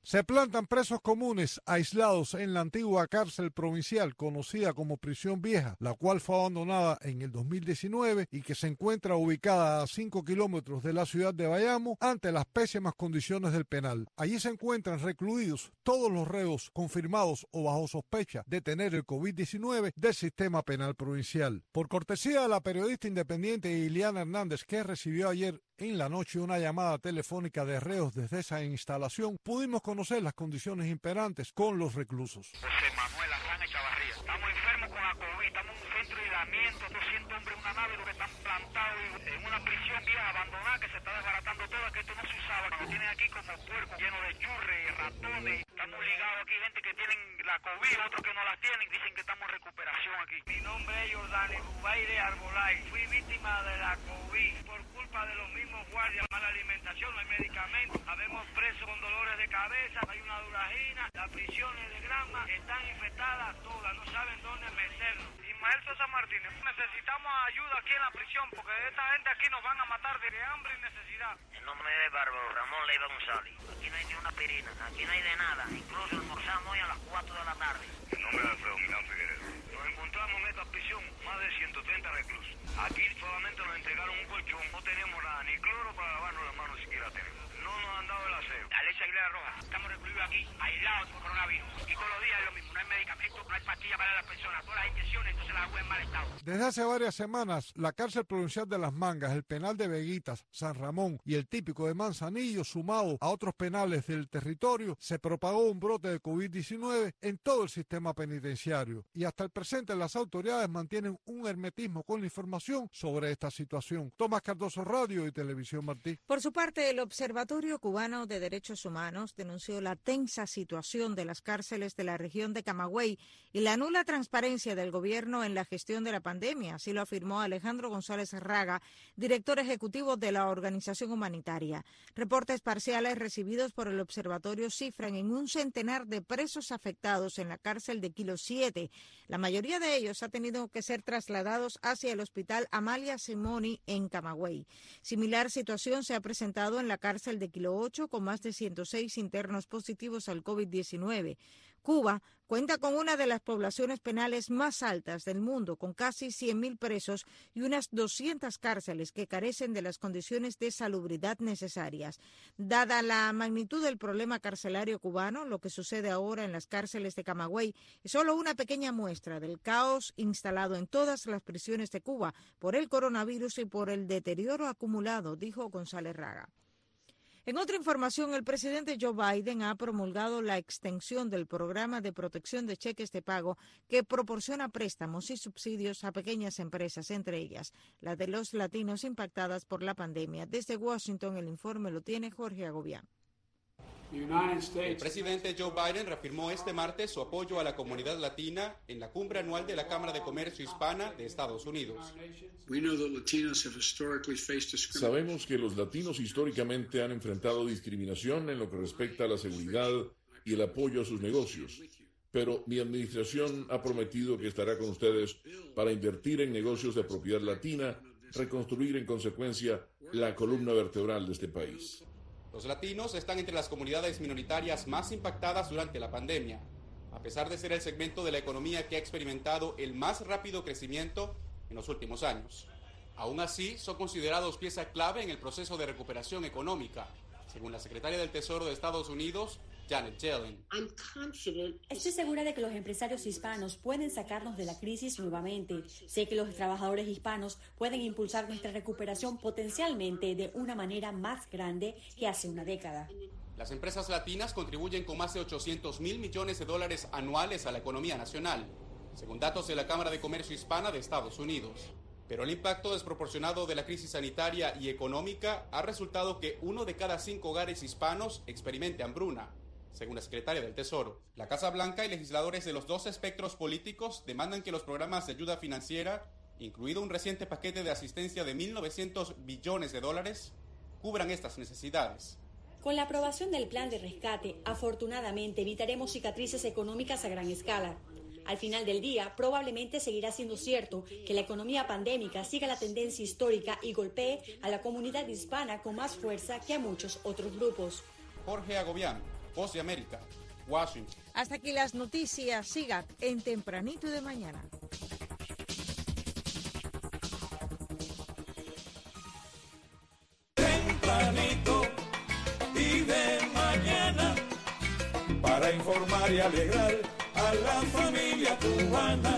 Se plantan presos comunes aislados en la antigua cárcel provincial conocida como Prisión Vieja, la cual fue abandonada en el dos mil diecinueve y que se encuentra ubicada a cinco kilómetros de la ciudad de Bayamo ante las pésimas condiciones del penal. Allí se encuentran recluidos todos los reos confirmados o bajo sospecha de tener el COVID diecinueve del sistema penal provincial. Por cortesía de la periodista independiente Iliana Hernández, que recibió ayer en la noche una llamada telefónica de reos desde esa instalación, pudimos conocer las condiciones imperantes con los reclusos. José Manuel Arrana Chavarría. Estamos enfermos con la COVID, estamos en un centro de aislamiento, doscientos hombres en una nave, los que están plantados en una prisión vieja abandonada que se está desbaratando toda, que esto no se usaba. Nos tienen aquí como puercos llenos de churres, ratones. Estamos ligados aquí, gente que tienen la COVID, otros que no la tienen, dicen que estamos en recuperación aquí. Mi nombre es Jordani Rubaire Arbolay. Fui víctima de la COVID por culpa de los mismos guardias, mala alimentación, no hay medicamentos, habemos presos con dolores de cabeza, hay una duragina, las prisiones de Granma están infectadas todas, no saben dónde meternos. Ismael Sosa Martínez, necesitamos ayuda aquí en la prisión porque esta gente aquí nos van a matar de hambre y necesidad. El nombre es Bárbaro Ramón Leiva González. Aquí no hay ni una pirina, aquí no hay de nada, incluso almorzamos hoy a las cuatro de la tarde. El nombre es Alfredo Milán Figueredo. Nos encontramos en esta prisión más de ciento treinta reclusos. Aquí solamente nos entregaron un colchón, no tenemos nada, ni cloro para lavarnos las manos siquiera tenemos. No nos han dado el aseo. Alexa Aguilera Roja, estamos recluidos aquí, aislados por coronavirus. Y todos los días es lo mismo, no hay medicamentos, no hay pastillas para las personas, todas las inyecciones, entonces las hago en mal estado. Desde hace varias semanas, la cárcel provincial de Las Mangas, el penal de Veguitas, San Ramón y el típico de Manzanillo, sumado a otros penales del territorio, se propagó un brote de COVID diecinueve en todo el sistema penitenciario. Y hasta el presente las autoridades mantienen un hermetismo con la información sobre esta situación. Tomás Cardoso, Radio y Televisión Martí. Por su parte, el Observatorio Cubano de Derechos Humanos denunció la tensa situación de las cárceles de la región de Camagüey y la nula transparencia del gobierno en la gestión de la pandemia. Así lo afirmó Alejandro González Raga, director ejecutivo de la organización humanitaria. Reportes parciales recibidos por el observatorio cifran en un centenar de presos afectados en la cárcel de Kilo siete. La mayoría de ellos ha tenido que ser trasladados hacia el hospital Amalia Simoni en Camagüey. Similar situación se ha presentado en la cárcel de Kilo ocho, con más de ciento seis internos positivos al COVID diecinueve. Cuba cuenta con una de las poblaciones penales más altas del mundo, con casi cien mil presos y unas doscientas cárceles que carecen de las condiciones de salubridad necesarias. Dada la magnitud del problema carcelario cubano, lo que sucede ahora en las cárceles de Camagüey es solo una pequeña muestra del caos instalado en todas las prisiones de Cuba por el coronavirus y por el deterioro acumulado, dijo González Raga. En otra información, el presidente Joe Biden ha promulgado la extensión del programa de protección de cheques de pago que proporciona préstamos y subsidios a pequeñas empresas, entre ellas la de los latinos impactadas por la pandemia. Desde Washington, el informe lo tiene Jorge Agobián. El presidente Joe Biden reafirmó este martes su apoyo a la comunidad latina en la cumbre anual de la Cámara de Comercio Hispana de Estados Unidos. Sabemos que los latinos históricamente han enfrentado discriminación en lo que respecta a la seguridad y el apoyo a sus negocios, pero mi administración ha prometido que estará con ustedes para invertir en negocios de propiedad latina, reconstruir en consecuencia la columna vertebral de este país. Los latinos están entre las comunidades minoritarias más impactadas durante la pandemia, a pesar de ser el segmento de la economía que ha experimentado el más rápido crecimiento en los últimos años. Aún así, son considerados pieza clave en el proceso de recuperación económica, según la secretaria del Tesoro de Estados Unidos, Janet Yellen. Estoy segura de que los empresarios hispanos pueden sacarnos de la crisis nuevamente. Sé que los trabajadores hispanos pueden impulsar nuestra recuperación potencialmente de una manera más grande que hace una década. Las empresas latinas contribuyen con más de ochocientos mil millones de dólares anuales a la economía nacional, según datos de la Cámara de Comercio Hispana de Estados Unidos. Pero el impacto desproporcionado de la crisis sanitaria y económica ha resultado que uno de cada cinco hogares hispanos experimente hambruna, según la secretaria del Tesoro. La Casa Blanca y legisladores de los dos espectros políticos demandan que los programas de ayuda financiera, incluido un reciente paquete de asistencia de mil novecientos billones de dólares, cubran estas necesidades. Con la aprobación del plan de rescate, afortunadamente evitaremos cicatrices económicas a gran escala. Al final del día, probablemente seguirá siendo cierto que la economía pandémica siga la tendencia histórica y golpee a la comunidad hispana con más fuerza que a muchos otros grupos. Jorge Agobián, Voz de América, Washington. Hasta aquí las noticias. Sigan en Tempranito y de Mañana. Tempranito y de mañana, para informar y alegrar a la familia cubana.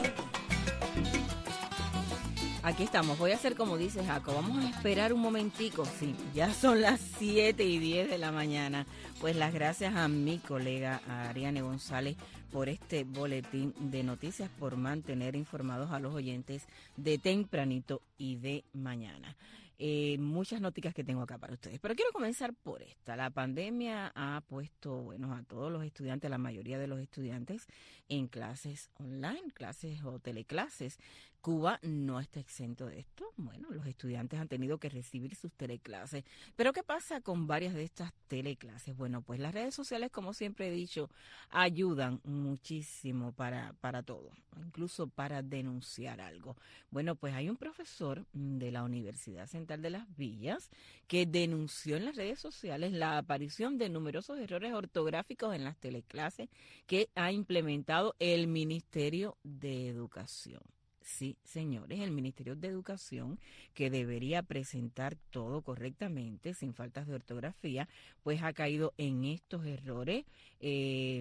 Aquí estamos, voy a hacer como dice Jaco, vamos a esperar un momentico, sí, ya son las siete y diez de la mañana. Pues las gracias a mi colega a Ariane González por este boletín de noticias, por mantener informados a los oyentes de Tempranito y de Mañana. Eh, muchas noticias que tengo acá para ustedes, pero quiero comenzar por esta. La pandemia ha puesto, bueno, a todos los estudiantes, la mayoría de los estudiantes, en clases online, clases o teleclases. Cuba no está exento de esto. Bueno, los estudiantes han tenido que recibir sus teleclases. Pero ¿qué pasa con varias de estas teleclases? Bueno, pues las redes sociales, como siempre he dicho, ayudan muchísimo para, para todo, incluso para denunciar algo. Bueno, pues hay un profesor de la Universidad Central de Las Villas que denunció en las redes sociales la aparición de numerosos errores ortográficos en las teleclases que ha implementado el Ministerio de Educación. Sí, señores, el Ministerio de Educación, que debería presentar todo correctamente, sin faltas de ortografía, pues ha caído en estos errores. Eh,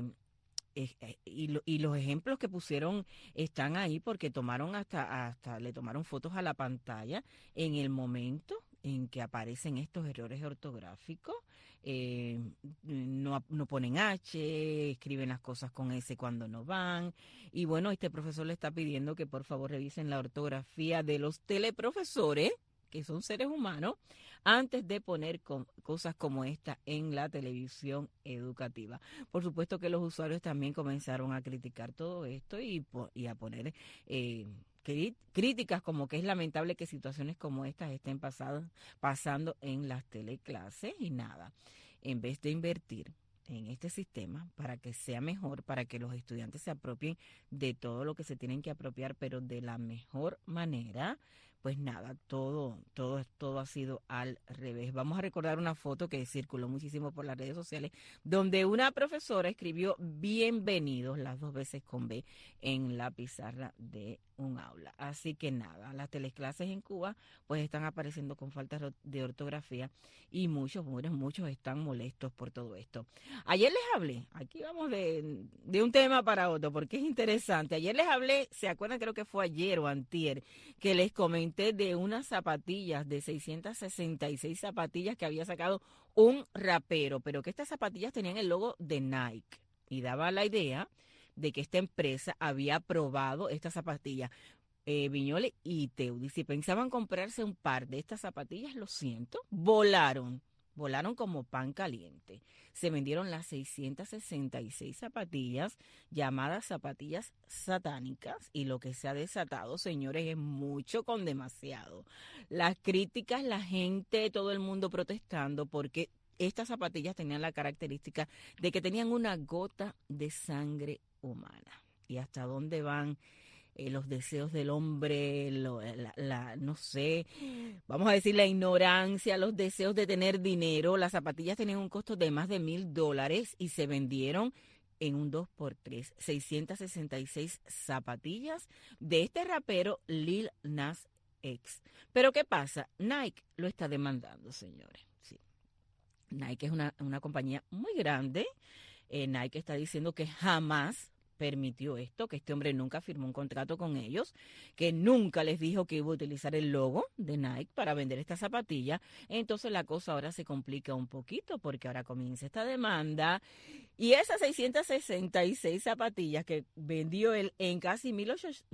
eh, y, lo, y los ejemplos que pusieron están ahí porque tomaron hasta, hasta le tomaron fotos a la pantalla en el momento en que aparecen estos errores ortográficos. Eh, no, no ponen H, escriben las cosas con S cuando no van. Y bueno, este profesor le está pidiendo que por favor revisen la ortografía de los teleprofesores, que son seres humanos, antes de poner con, cosas como esta en la televisión educativa. Por supuesto que los usuarios también comenzaron a criticar todo esto y, y a poner eh, críticas como que es lamentable que situaciones como estas estén pasado, pasando en las teleclases y nada. En vez de invertir en este sistema para que sea mejor, para que los estudiantes se apropien de todo lo que se tienen que apropiar, pero de la mejor manera, pues nada, todo, todo, todo ha sido al revés. Vamos a recordar una foto que circuló muchísimo por las redes sociales, donde una profesora escribió bienvenidos las dos veces con B en la pizarra de un aula. Así que nada, las teleclases en Cuba pues están apareciendo con faltas de ortografía y muchos, muchos, muchos están molestos por todo esto. Ayer les hablé, aquí vamos de, de un tema para otro porque es interesante. Ayer les hablé, ¿se acuerdan? Creo que fue ayer o antier, que les comenté de unas zapatillas, de seiscientas sesenta y seis zapatillas que había sacado un rapero, pero que estas zapatillas tenían el logo de Nike y daba la idea de que esta empresa había probado estas zapatillas. Eh, Viñole y Teudi, si pensaban comprarse un par de estas zapatillas, lo siento, volaron, volaron como pan caliente. Se vendieron las seiscientas sesenta y seis zapatillas, llamadas zapatillas satánicas, y lo que se ha desatado, señores, es mucho con demasiado. Las críticas, la gente, todo el mundo protestando porque estas zapatillas tenían la característica de que tenían una gota de sangre humana. ¿Y hasta dónde van eh, los deseos del hombre? Lo, la, la, no sé, vamos a decir la ignorancia, los deseos de tener dinero. Las zapatillas tenían un costo de más de mil dólares y se vendieron en un dos por tres. seiscientas sesenta y seis zapatillas de este rapero Lil Nas X. Pero ¿qué pasa? Nike lo está demandando, señores. Sí. Nike es una, una compañía muy grande. Eh, Nike está diciendo que jamás permitió esto, que este hombre nunca firmó un contrato con ellos, que nunca les dijo que iba a utilizar el logo de Nike para vender esta zapatilla. Entonces la cosa ahora se complica un poquito porque ahora comienza esta demanda y esas seiscientas sesenta y seis zapatillas que vendió él en casi mil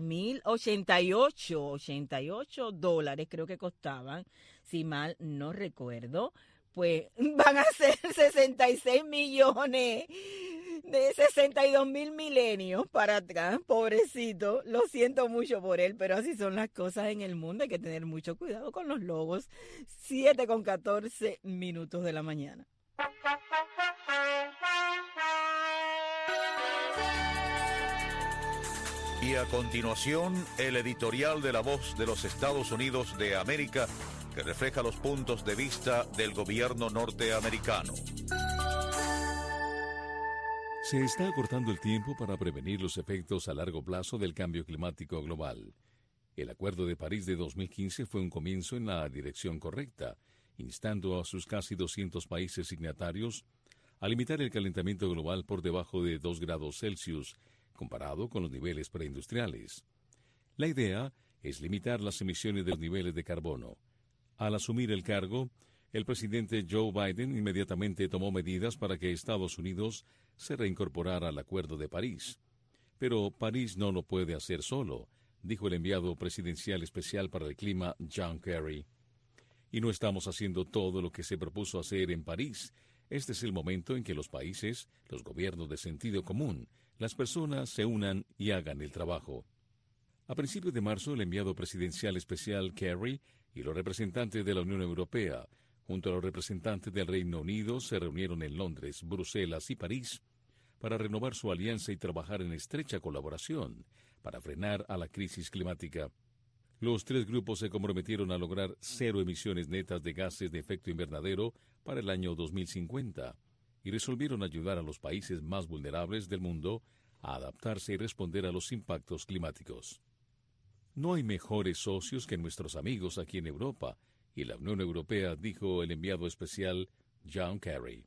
ochenta y ocho dólares, creo que costaban, si mal no recuerdo, pues van a ser sesenta y seis millones de sesenta y dos mil milenios para atrás, pobrecito. Lo siento mucho por él, pero así son las cosas en el mundo. Hay que tener mucho cuidado con los logos. siete con catorce minutos de la mañana. Y a continuación, el editorial de La Voz de los Estados Unidos de América, que refleja los puntos de vista del gobierno norteamericano. Se está acortando el tiempo para prevenir los efectos a largo plazo del cambio climático global. El Acuerdo de París de dos mil quince fue un comienzo en la dirección correcta, instando a sus casi doscientos países signatarios a limitar el calentamiento global por debajo de dos grados Celsius, comparado con los niveles preindustriales. La idea es limitar las emisiones de los niveles de carbono. Al asumir el cargo, el presidente Joe Biden inmediatamente tomó medidas para que Estados Unidos se reincorporara al Acuerdo de París. Pero París no lo puede hacer solo, dijo el enviado presidencial especial para el clima John Kerry. Y no estamos haciendo todo lo que se propuso hacer en París. Este es el momento en que los países, los gobiernos de sentido común, las personas se unan y hagan el trabajo. A principios de marzo, el enviado presidencial especial Kerry y los representantes de la Unión Europea, junto a los representantes del Reino Unido, se reunieron en Londres, Bruselas y París para renovar su alianza y trabajar en estrecha colaboración para frenar a la crisis climática. Los tres grupos se comprometieron a lograr cero emisiones netas de gases de efecto invernadero para el año dos mil cincuenta y resolvieron ayudar a los países más vulnerables del mundo a adaptarse y responder a los impactos climáticos. No hay mejores socios que nuestros amigos aquí en Europa y la Unión Europea, dijo el enviado especial John Kerry.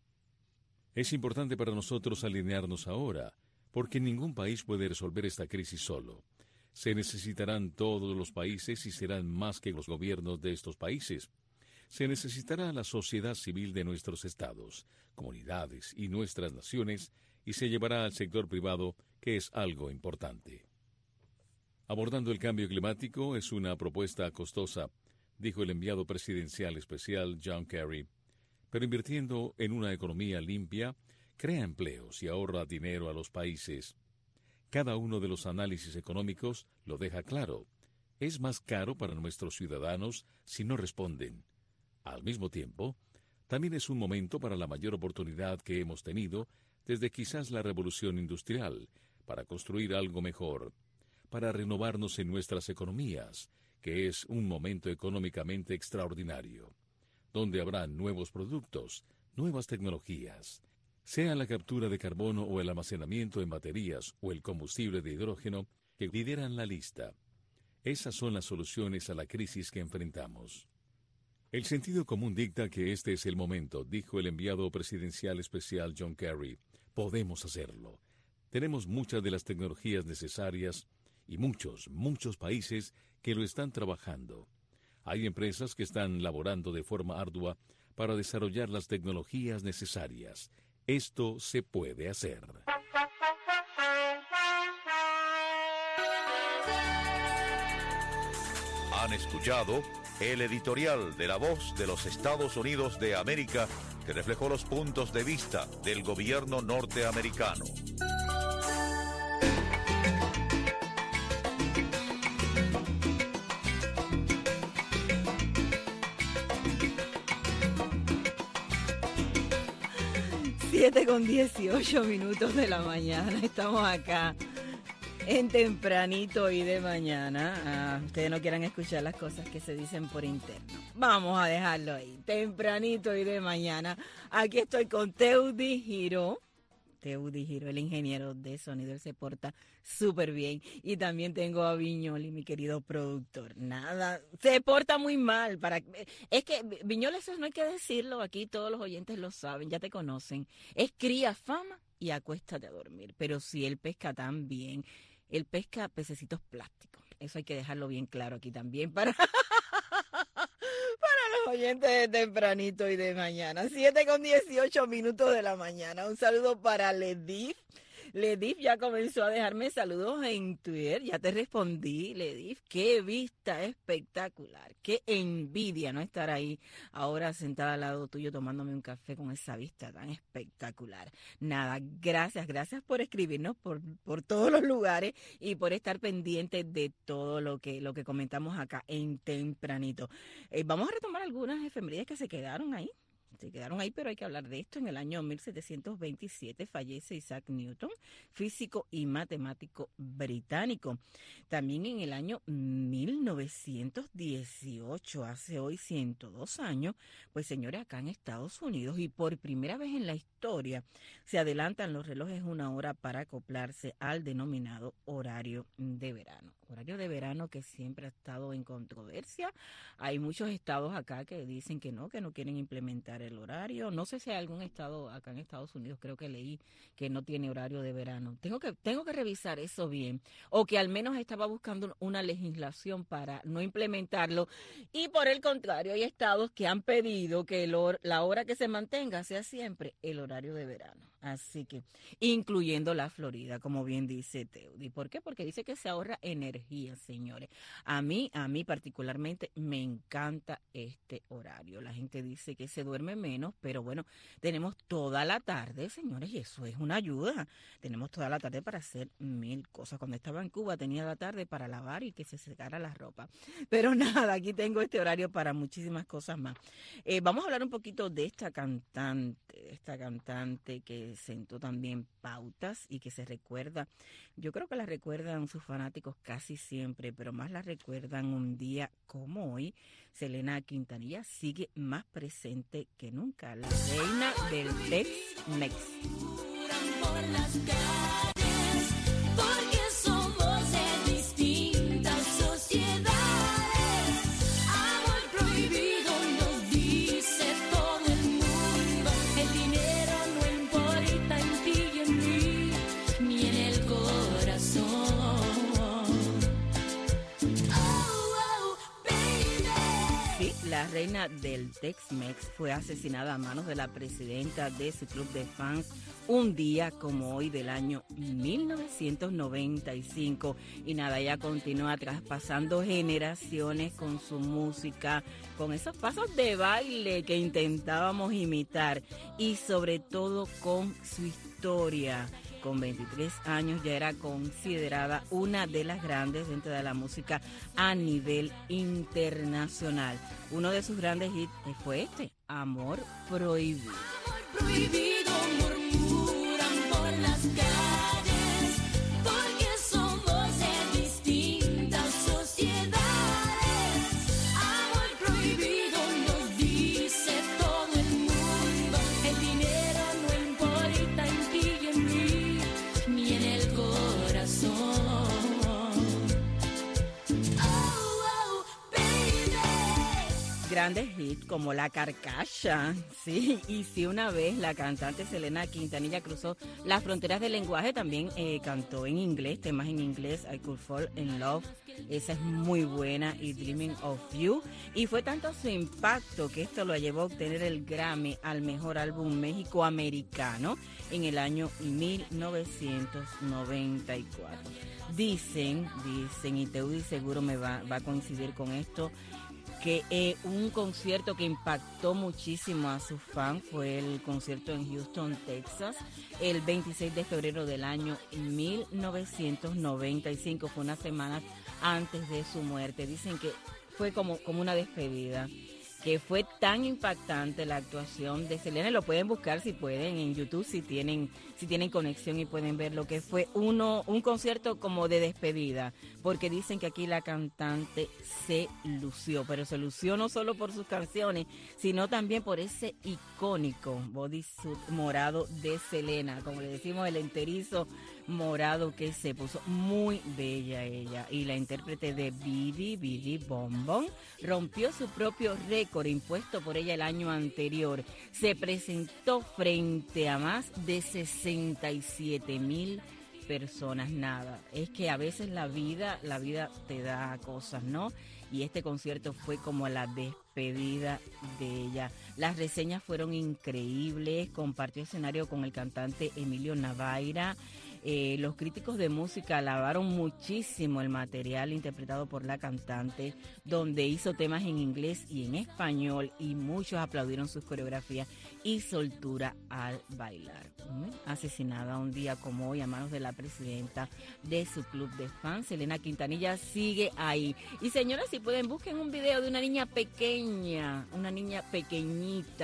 Es importante para nosotros alinearnos ahora, porque ningún país puede resolver esta crisis solo. Se necesitarán todos los países y serán más que los gobiernos de estos países. Se necesitará la sociedad civil de nuestros estados, comunidades y nuestras naciones, y se llevará al sector privado, que es algo importante. Abordando el cambio climático es una propuesta costosa, dijo el enviado presidencial especial John Kerry, pero invirtiendo en una economía limpia, crea empleos y ahorra dinero a los países. Cada uno de los análisis económicos lo deja claro. Es más caro para nuestros ciudadanos si no responden. Al mismo tiempo, también es un momento para la mayor oportunidad que hemos tenido desde quizás la revolución industrial, para construir algo mejor, para renovarnos en nuestras economías, que es un momento económicamente extraordinario, donde habrá nuevos productos, nuevas tecnologías, sea la captura de carbono o el almacenamiento en baterías o el combustible de hidrógeno, que lideran la lista. Esas son las soluciones a la crisis que enfrentamos. El sentido común dicta que este es el momento, dijo el enviado presidencial especial John Kerry. Podemos hacerlo. Tenemos muchas de las tecnologías necesarias y muchos, muchos países que lo están trabajando. Hay empresas que están laborando de forma ardua para desarrollar las tecnologías necesarias. Esto se puede hacer. Han escuchado el editorial de La Voz de los Estados Unidos de América, que reflejó los puntos de vista del gobierno norteamericano. siete con dieciocho minutos de la mañana. Estamos acá en Tempranito y de Mañana. Ah, ustedes no quieran escuchar las cosas que se dicen por interno. Vamos a dejarlo ahí. Tempranito y de Mañana. Aquí estoy con Teudi Giro. Teudi Giro, el ingeniero de sonido. Él se porta súper bien. Y también tengo a Viñoli, mi querido productor. Nada, se porta muy mal. Para Es que Viñoli, eso no hay que decirlo. Aquí todos los oyentes lo saben, ya te conocen. Es cría fama y acuéstate a dormir. Pero si él pesca tan bien, él pesca pececitos plásticos. Eso hay que dejarlo bien claro aquí también para... para los oyentes de Tempranito y de Mañana. siete con dieciocho minutos de la mañana. Un saludo para Ledif. Ledif ya comenzó a dejarme saludos en Twitter. Ya te respondí, Ledif. Qué vista espectacular. Qué envidia no estar ahí ahora sentada al lado tuyo tomándome un café con esa vista tan espectacular. Nada, gracias, gracias por escribirnos por, por todos los lugares y por estar pendientes de todo lo que, lo que comentamos acá en Tempranito. Eh, vamos a retomar algunas efemérides que se quedaron ahí. se quedaron ahí, pero hay que hablar de esto. En el año mil setecientos veintisiete fallece Isaac Newton, físico y matemático británico. También en el año mil novecientos dieciocho, hace hoy ciento dos años, pues señores, acá en Estados Unidos, y por primera vez en la historia, se adelantan los relojes una hora para acoplarse al denominado horario de verano. Horario de verano que siempre ha estado en controversia. Hay muchos estados acá que dicen que no, que no quieren implementar el horario. No sé si hay algún estado acá en Estados Unidos, creo que leí que no tiene horario de verano. Tengo que tengo que revisar eso bien, o que al menos estaba buscando una legislación para no implementarlo, y por el contrario hay estados que han pedido que el hor- la hora que se mantenga sea siempre el horario de verano. Así que, incluyendo la Florida, como bien dice Teudi. ¿Por qué? Porque dice que se ahorra energía, señores. A mí, a mí particularmente me encanta este horario. La gente dice que se duerme menos, pero bueno, tenemos toda la tarde, señores, y eso es una ayuda. Tenemos toda la tarde para hacer mil cosas. Cuando estaba en Cuba tenía la tarde para lavar y que se secara la ropa. Pero nada, aquí tengo este horario para muchísimas cosas más. Eh, vamos a hablar un poquito de esta cantante, esta cantante que sentó también pautas y que se recuerda, yo creo que la recuerdan sus fanáticos casi siempre, pero más la recuerdan un día como hoy. Selena Quintanilla sigue más presente que nunca, la reina del Tex-Mex. Porque somos de distintas sociedades. Amor prohibido nos dice todo el mundo. El dinero no importa en ti y en mí, ni en el corazón. Oh, oh, baby. Sí, la reina del Tex-Mex fue asesinada a manos de la presidenta de su club de fans un día como hoy del año mil novecientos noventa y cinco. Y nada, ella continúa traspasando generaciones con su música, con esos pasos de baile que intentábamos imitar y sobre todo con su historia. Con veintitrés años ya era considerada una de las grandes dentro de la música a nivel internacional. Uno de sus grandes hits fue este, Amor Prohibido. Amor prohibido murmuran por las calles, porque somos de distintas sociedades. Amor prohibido nos dice todo el mundo. El dinero no importa en ti y en mí, ni en el corazón. Oh, oh, baby. Grandes hits como La Carcacha, sí, y si una vez la cantante Selena Quintanilla cruzó las fronteras del lenguaje, también eh, cantó en inglés, temas en inglés, I Could Fall in Love, esa es muy buena, y Dreaming of You, y fue tanto su impacto que esto lo llevó a obtener el Grammy al mejor álbum méxico-americano en el año mil novecientos noventa y cuatro. Dicen, dicen, y Teudi seguro me va, va a coincidir con esto, que eh, un concierto que impactó muchísimo a sus fans fue el concierto en Houston, Texas, el veintiséis de febrero del año mil novecientos noventa y cinco, fue unas semanas antes de su muerte. Dicen que fue como, como una despedida, que fue tan impactante la actuación de Selena. Lo pueden buscar si pueden en YouTube, si tienen si tienen conexión, y pueden ver lo que fue uno un concierto como de despedida, porque dicen que aquí la cantante se lució, pero se lució no solo por sus canciones, sino también por ese icónico bodysuit morado de Selena, como le decimos, el enterizo morado que se puso. Muy bella ella, y la intérprete de Bidi Bidi Bom Bom rompió su propio récord impuesto por ella el año anterior. Se presentó frente a más de sesenta y siete mil personas. Nada, es que a veces la vida, la vida te da cosas, ¿no? Y este concierto fue como la despedida de ella. Las reseñas fueron increíbles, compartió escenario con el cantante Emilio Navaira. Eh, los críticos de música alabaron muchísimo el material interpretado por la cantante, donde hizo temas en inglés y en español, y muchos aplaudieron sus coreografías y soltura al bailar. ¿Mm? Asesinada un día como hoy a manos de la presidenta de su club de fans, Selena Quintanilla sigue ahí. Y señoras, si pueden, busquen un video de una niña pequeña, una niña pequeñita,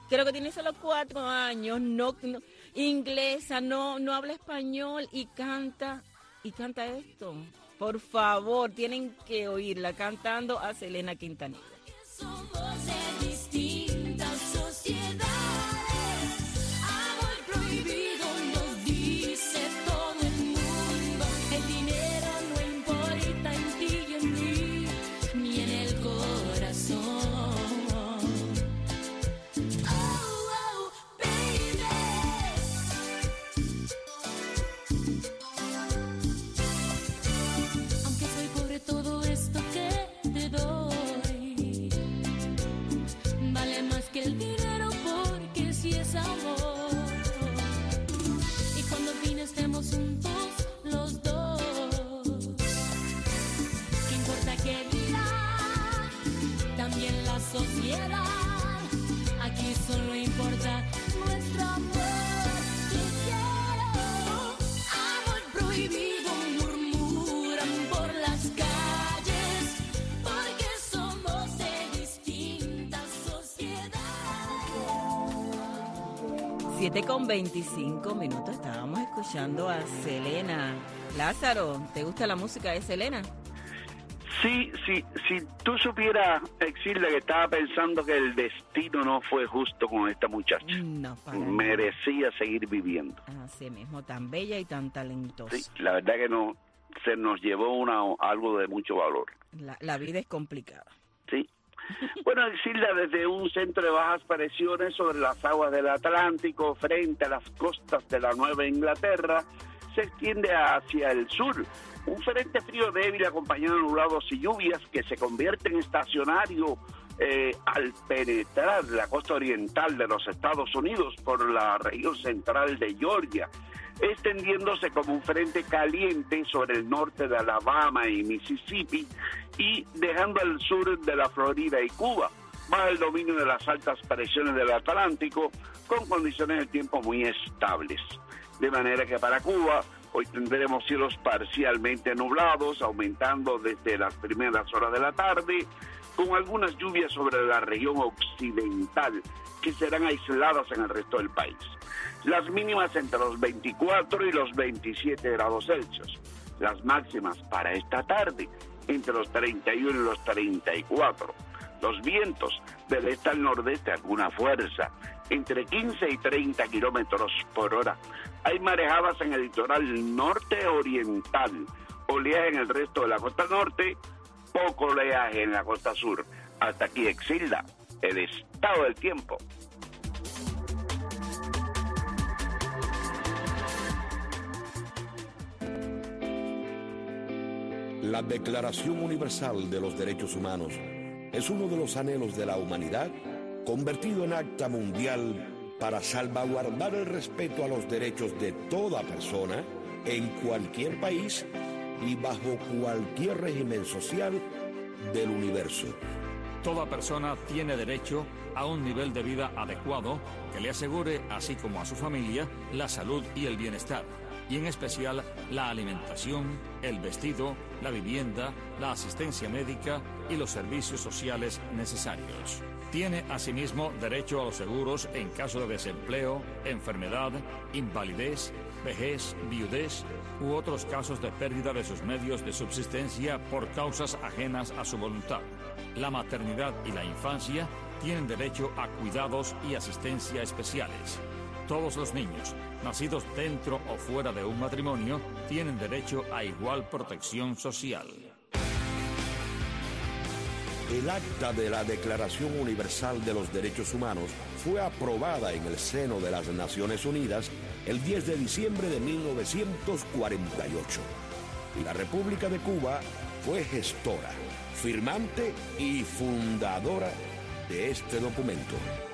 creo que tiene solo cuatro años, no, no inglesa, no, no habla español y canta, y canta esto. Por favor, tienen que oírla cantando a Selena Quintanilla. Somos de distintas sociedades, amor prohibido nos dice todo el mundo, el dinero no importa en ti y en mí, ni en el corazón. Oh, oh, baby. Aunque soy pobre, todo esto que te doy vale más que el dinero, porque si es amor. Y cuando al fin estemos juntos los dos, ¿qué importa qué dirá también la sociedad? Aquí solo importa nuestro amor. Te quiero, amor prohibido, murmuran por las calles, porque somos de distintas sociedades. siete con veinticinco minutos, estábamos escuchando a Selena. Lázaro, ¿te gusta la música de Selena? Sí, sí, si tú supieras, Exilda, que estaba pensando que el destino no fue justo con esta muchacha. No, para Merecía seguir viviendo. nada. Así mismo, tan bella y tan talentosa. Sí, la verdad que no se nos llevó una algo de mucho valor. La, la vida es complicada. Sí. Bueno, Exilda, desde un centro de bajas presiones sobre las aguas del Atlántico frente a las costas de la Nueva Inglaterra, se extiende hacia el sur. Un frente frío débil acompañado de nublados y lluvias que se convierte en estacionario eh, al penetrar la costa oriental de los Estados Unidos por la región central de Georgia, extendiéndose como un frente caliente sobre el norte de Alabama y Mississippi y dejando al sur de la Florida y Cuba, bajo el dominio de las altas presiones del Atlántico, con condiciones de tiempo muy estables. De manera que para Cuba hoy tendremos cielos parcialmente nublados, aumentando desde las primeras horas de la tarde, con algunas lluvias sobre la región occidental, que serán aisladas en el resto del país. Las mínimas entre los veinticuatro y los veintisiete grados Celsius. Las máximas para esta tarde entre los treinta y uno y los treinta y cuatro. Los vientos del este al nordeste, alguna fuerza, entre quince y treinta kilómetros por hora. Hay marejadas en el litoral norte oriental, oleaje en el resto de la costa norte, poco oleaje en la costa sur. Hasta aquí, Exilda, el estado del tiempo. La Declaración Universal de los Derechos Humanos es uno de los anhelos de la humanidad convertido en acta mundial para salvaguardar el respeto a los derechos de toda persona en cualquier país y bajo cualquier régimen social del universo. Toda persona tiene derecho a un nivel de vida adecuado que le asegure, así como a su familia, la salud y el bienestar, y en especial la alimentación, el vestido, la vivienda, la asistencia médica y los servicios sociales necesarios. Tiene asimismo derecho a los seguros en caso de desempleo, enfermedad, invalidez, vejez, viudez u otros casos de pérdida de sus medios de subsistencia por causas ajenas a su voluntad. La maternidad y la infancia tienen derecho a cuidados y asistencia especiales. Todos los niños, nacidos dentro o fuera de un matrimonio, tienen derecho a igual protección social. El acta de la Declaración Universal de los Derechos Humanos fue aprobada en el seno de las Naciones Unidas el diez de diciembre de mil novecientos cuarenta y ocho. Y la República de Cuba fue gestora, firmante y fundadora de este documento.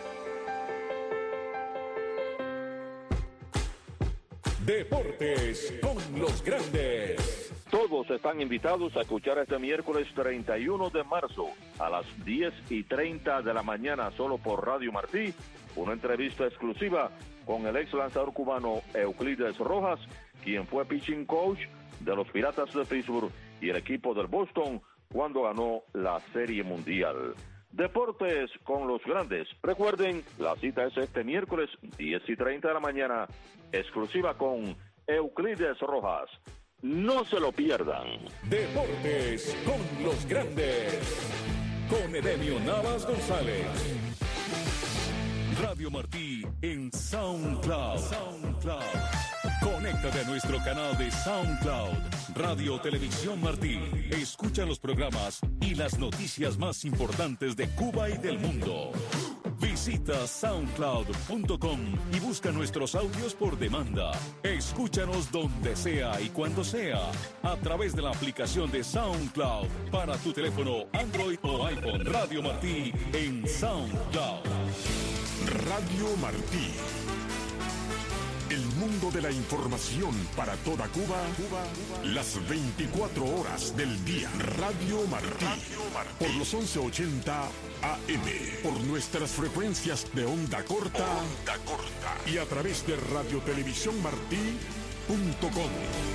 Deportes con los grandes. Todos están invitados a escuchar este miércoles treinta y uno de marzo a las diez y treinta de la mañana solo por Radio Martí, una entrevista exclusiva con el ex lanzador cubano Euclides Rojas, quien fue pitching coach de los Piratas de Pittsburgh y el equipo del Boston cuando ganó la Serie Mundial. Deportes con los grandes. Recuerden, la cita es este miércoles, diez y treinta de la mañana, exclusiva con Euclides Rojas. No se lo pierdan. Deportes con los grandes. Con Edemio Navas González. Radio Martí en SoundCloud. SoundCloud. Conéctate a nuestro canal de SoundCloud, Radio Televisión Martí. Escucha los programas y las noticias más importantes de Cuba y del mundo. Visita soundcloud punto com y busca nuestros audios por demanda. Escúchanos donde sea y cuando sea, a través de la aplicación de SoundCloud para tu teléfono Android o iPhone. Radio Martí en SoundCloud. Radio Martí. El mundo de la información para toda Cuba, Cuba, las veinticuatro horas del día. Radio Martí, por los once ochenta A M, por nuestras frecuencias de onda corta, onda corta y a través de radio televisión martí punto com.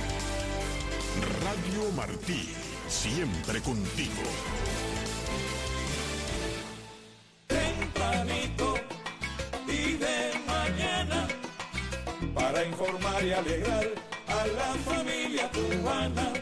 Radio Martí, siempre contigo. Tempranito y de mañana, para informar y alegrar a la familia cubana.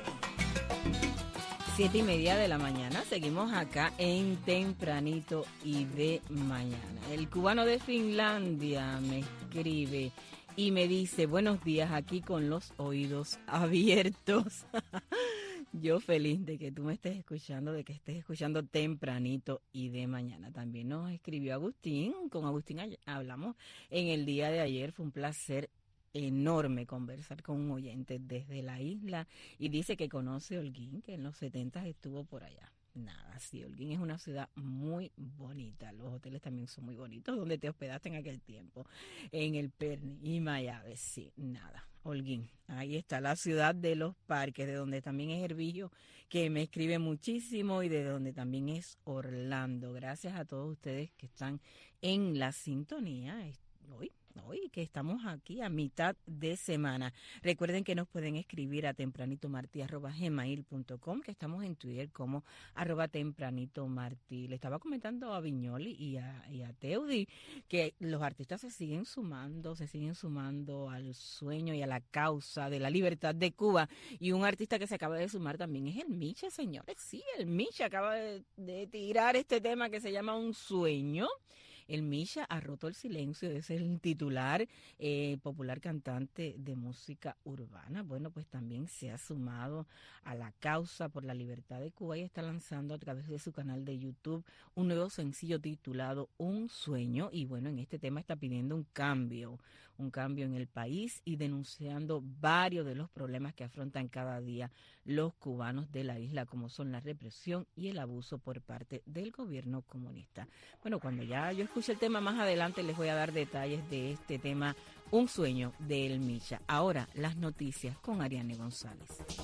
Siete y media de la mañana, seguimos acá en Tempranito y de mañana. El cubano de Finlandia me escribe y me dice, buenos días, aquí con los oídos abiertos. Yo feliz de que tú me estés escuchando, de que estés escuchando Tempranito y de mañana. También nos escribió Agustín, con Agustín hablamos en el día de ayer, fue un placer enorme conversar con un oyente desde la isla y dice que conoce Holguín, que en los setentas estuvo por allá. Nada, sí, Holguín es una ciudad muy bonita, los hoteles también son muy bonitos, donde te hospedaste en aquel tiempo, en el Perni y Mayave, sí, nada, Holguín, ahí está la ciudad de los parques, de donde también es Hervillo, que me escribe muchísimo, y de donde también es Orlando. Gracias a todos ustedes que están en la sintonía hoy. Hoy que estamos aquí a mitad de semana. Recuerden que nos pueden escribir a tempranitomartí arroba gmail punto com, que estamos en Twitter como arroba tempranitomartí. Le estaba comentando a Viñoli y a, y a Teudi que los artistas se siguen sumando, se siguen sumando al sueño y a la causa de la libertad de Cuba. Y un artista que se acaba de sumar también es el Micha, señores. Sí, el Micha acaba de, de tirar este tema que se llama Un Sueño. El Micha ha roto el silencio, es el titular, eh, popular cantante de música urbana. Bueno, pues también se ha sumado a la causa por la libertad de Cuba y está lanzando a través de su canal de YouTube un nuevo sencillo titulado Un Sueño. Y bueno, en este tema está pidiendo un cambio, un cambio en el país y denunciando varios de los problemas que afrontan cada día los cubanos de la isla, como son la represión y el abuso por parte del gobierno comunista. Bueno, cuando ya yo escuché el tema más adelante les voy a dar detalles de este tema, Un Sueño de El Micha. Ahora las noticias con Ariane González.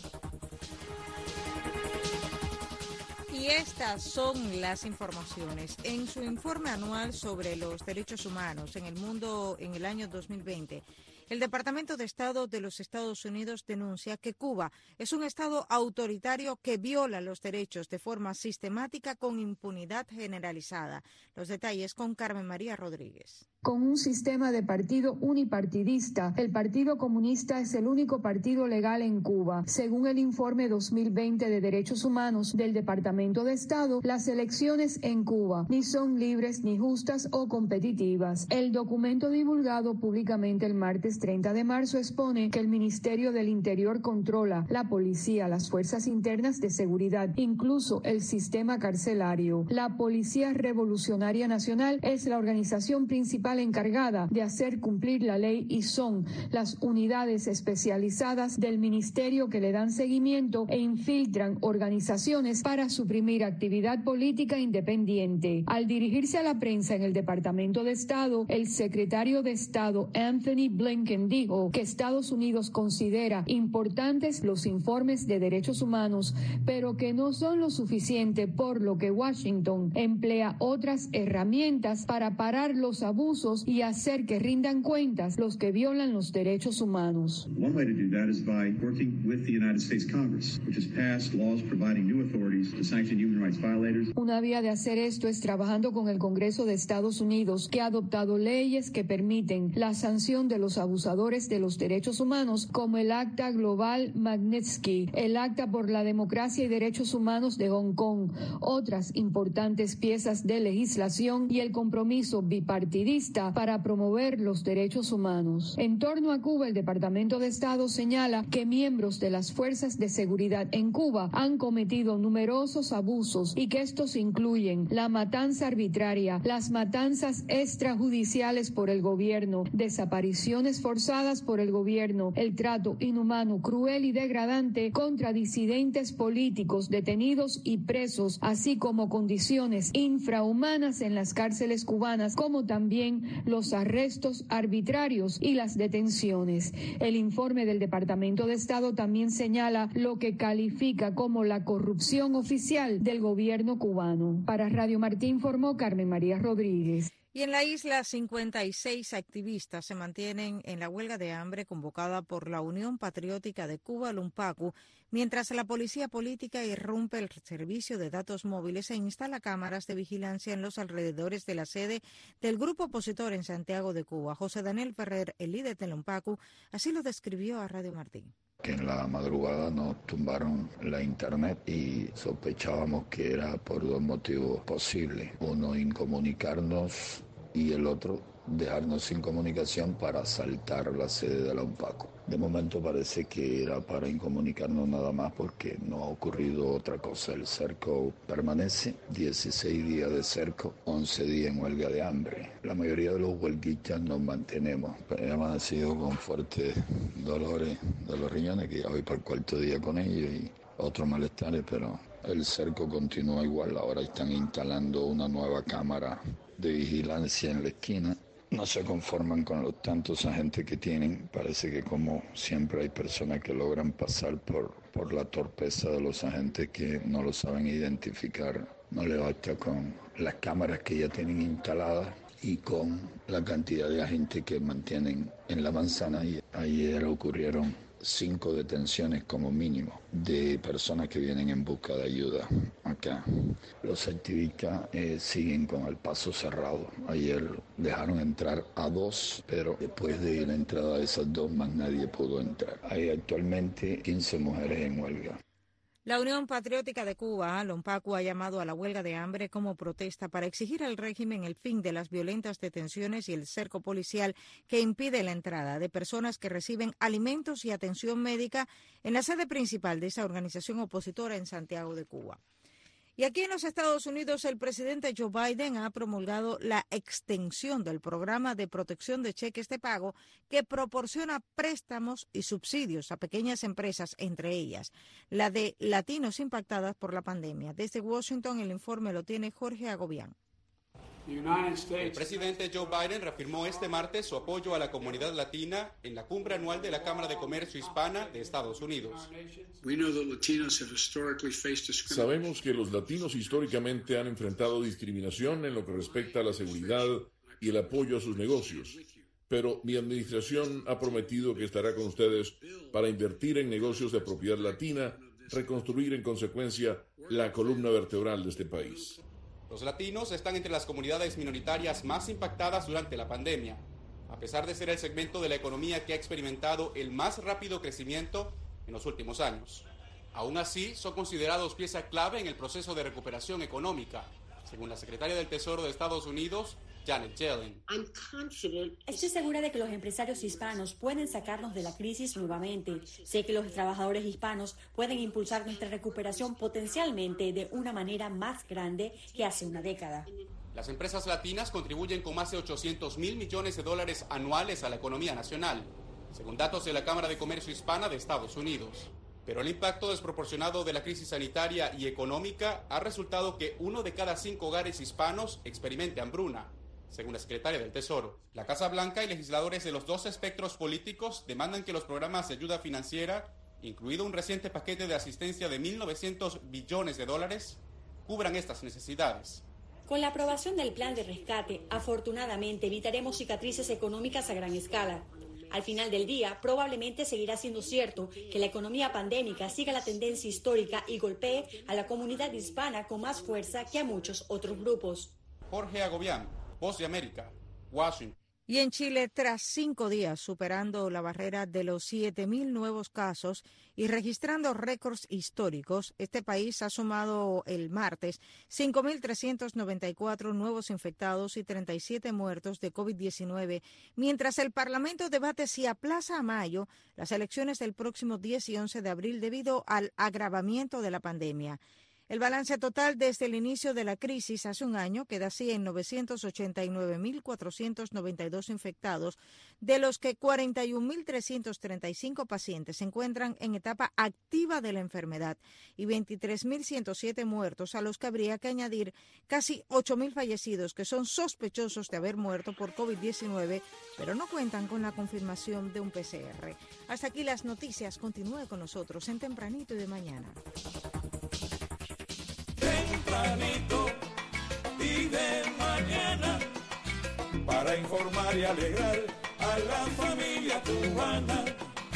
Y estas son las informaciones. En su informe anual sobre los derechos humanos en el mundo en el año dos mil veinte, el Departamento de Estado de los Estados Unidos denuncia que Cuba es un Estado autoritario que viola los derechos de forma sistemática con impunidad generalizada. Los detalles con Carmen María Rodríguez. Con un sistema de partido unipartidista, el Partido Comunista es el único partido legal en Cuba. Según el informe dos mil veinte de Derechos Humanos del Departamento de Estado, las elecciones en Cuba ni son libres, ni justas o competitivas. El documento divulgado públicamente el martes treinta de marzo expone que el Ministerio del Interior controla la policía, las fuerzas internas de seguridad, incluso el sistema carcelario. La Policía Revolucionaria Nacional es la organización principal encargada de hacer cumplir la ley y son las unidades especializadas del ministerio que le dan seguimiento e infiltran organizaciones para suprimir actividad política independiente. Al dirigirse a la prensa en el Departamento de Estado, el secretario de Estado Anthony Blinken dijo que Estados Unidos considera importantes los informes de derechos humanos, pero que no son lo suficiente, por lo que Washington emplea otras herramientas para parar los abusos abusos y hacer que rindan cuentas los que violan los derechos humanos. One way to do that is by working with the United States Congress, which has passed laws providing new authorities to sanction human rights violators. Una vía de hacer esto es trabajando con el Congreso de Estados Unidos, que ha adoptado leyes que permiten la sanción de los abusadores de los derechos humanos, como el Acta Global Magnitsky, el Acta por la Democracia y Derechos Humanos de Hong Kong, otras importantes piezas de legislación y el compromiso bipartidista para promover los derechos humanos. En torno a Cuba, el Departamento de Estado señala que miembros de las fuerzas de seguridad en Cuba han cometido numerosos abusos y que estos incluyen la matanza arbitraria, las matanzas extrajudiciales por el gobierno, desapariciones forzadas por el gobierno, el trato inhumano, cruel y degradante contra disidentes políticos, detenidos y presos, así como condiciones infrahumanas en las cárceles cubanas, como también los arrestos arbitrarios y las detenciones. El informe del Departamento de Estado también señala lo que califica como la corrupción oficial del gobierno cubano. Para Radio Martí informó Carmen María Rodríguez. Y en la isla, cincuenta y seis activistas se mantienen en la huelga de hambre convocada por la Unión Patriótica de Cuba, LUNPACU, mientras la policía política irrumpe el servicio de datos móviles e instala cámaras de vigilancia en los alrededores de la sede del grupo opositor en Santiago de Cuba. José Daniel Ferrer, el líder de LUNPACU, así lo describió a Radio Martí. Que en la madrugada nos tumbaron la internet y sospechábamos que era por dos motivos posibles. Uno, incomunicarnos, y el otro, dejarnos sin comunicación para asaltar la sede de la UNPACU. De momento parece que era para incomunicarnos nada más porque no ha ocurrido otra cosa. El cerco permanece, dieciséis días de cerco, once días en huelga de hambre. La mayoría de los huelguistas nos mantenemos. He amanecido con fuertes dolores de los riñones, que ya voy para el cuarto día con ellos, y otros malestares, pero el cerco continúa igual. Ahora están instalando una nueva cámara de vigilancia en la esquina. No se conforman con los tantos agentes que tienen. Parece que, como siempre, hay personas que logran pasar por, por la torpeza de los agentes que no lo saben identificar. No le basta con las cámaras que ya tienen instaladas y con la cantidad de agentes que mantienen en la manzana. Y ayer ocurrieron cinco detenciones como mínimo de personas que vienen en busca de ayuda acá. Los activistas eh, siguen con el paso cerrado. Ayer dejaron entrar a dos, pero después de la entrada de esas dos más nadie pudo entrar. Hay actualmente quince mujeres en huelga. La Unión Patriótica de Cuba, LUNPACU, ha llamado a la huelga de hambre como protesta para exigir al régimen el fin de las violentas detenciones y el cerco policial que impide la entrada de personas que reciben alimentos y atención médica en la sede principal de esa organización opositora en Santiago de Cuba. Y aquí en los Estados Unidos, el presidente Joe Biden ha promulgado la extensión del programa de protección de cheques de pago que proporciona préstamos y subsidios a pequeñas empresas, entre ellas la de latinos impactadas por la pandemia. Desde Washington, el informe lo tiene Jorge Agobián. El presidente Joe Biden reafirmó este martes su apoyo a la comunidad latina en la cumbre anual de la Cámara de Comercio Hispana de Estados Unidos. Sabemos que los latinos históricamente han enfrentado discriminación en lo que respecta a la seguridad y el apoyo a sus negocios, pero mi administración ha prometido que estará con ustedes para invertir en negocios de propiedad latina, reconstruir en consecuencia la columna vertebral de este país. Los latinos están entre las comunidades minoritarias más impactadas durante la pandemia, a pesar de ser el segmento de la economía que ha experimentado el más rápido crecimiento en los últimos años. Aún así, son considerados pieza clave en el proceso de recuperación económica, según la secretaria del Tesoro de Estados Unidos, Janet Yellen. Estoy segura de que los empresarios hispanos pueden sacarnos de la crisis nuevamente. Sé que los trabajadores hispanos pueden impulsar nuestra recuperación potencialmente de una manera más grande que hace una década. Las empresas latinas contribuyen con más de ochocientos mil millones de dólares anuales a la economía nacional, según datos de la Cámara de Comercio Hispana de Estados Unidos. Pero el impacto desproporcionado de la crisis sanitaria y económica ha resultado que uno de cada cinco hogares hispanos experimente hambruna, según la secretaria del Tesoro. La Casa Blanca y legisladores de los dos espectros políticos demandan que los programas de ayuda financiera, incluido un reciente paquete de asistencia de mil novecientos billones de dólares, cubran estas necesidades. Con la aprobación del plan de rescate, afortunadamente evitaremos cicatrices económicas a gran escala. Al final del día, probablemente seguirá siendo cierto que la economía pandémica siga la tendencia histórica y golpee a la comunidad hispana con más fuerza que a muchos otros grupos. Jorge Agobián, Voz de América, Washington. Y en Chile, tras cinco días superando la barrera de los siete mil nuevos casos y registrando récords históricos, este país ha sumado el martes cinco mil trescientos noventa y cuatro nuevos infectados y treinta y siete muertos de COVID diecinueve, mientras el Parlamento debate si aplaza a mayo las elecciones del próximo diez y once de abril debido al agravamiento de la pandemia. El balance total desde el inicio de la crisis hace un año queda así en novecientos ochenta y nueve mil cuatrocientos noventa y dos infectados, de los que cuarenta y un mil trescientos treinta y cinco pacientes se encuentran en etapa activa de la enfermedad y veintitrés mil ciento siete muertos, a los que habría que añadir casi ocho mil fallecidos que son sospechosos de haber muerto por COVID diecinueve, pero no cuentan con la confirmación de un P C R. Hasta aquí las noticias. Continúe con nosotros en Tempranito y de Mañana. Tempranito y de mañana, para informar y alegrar a la familia cubana.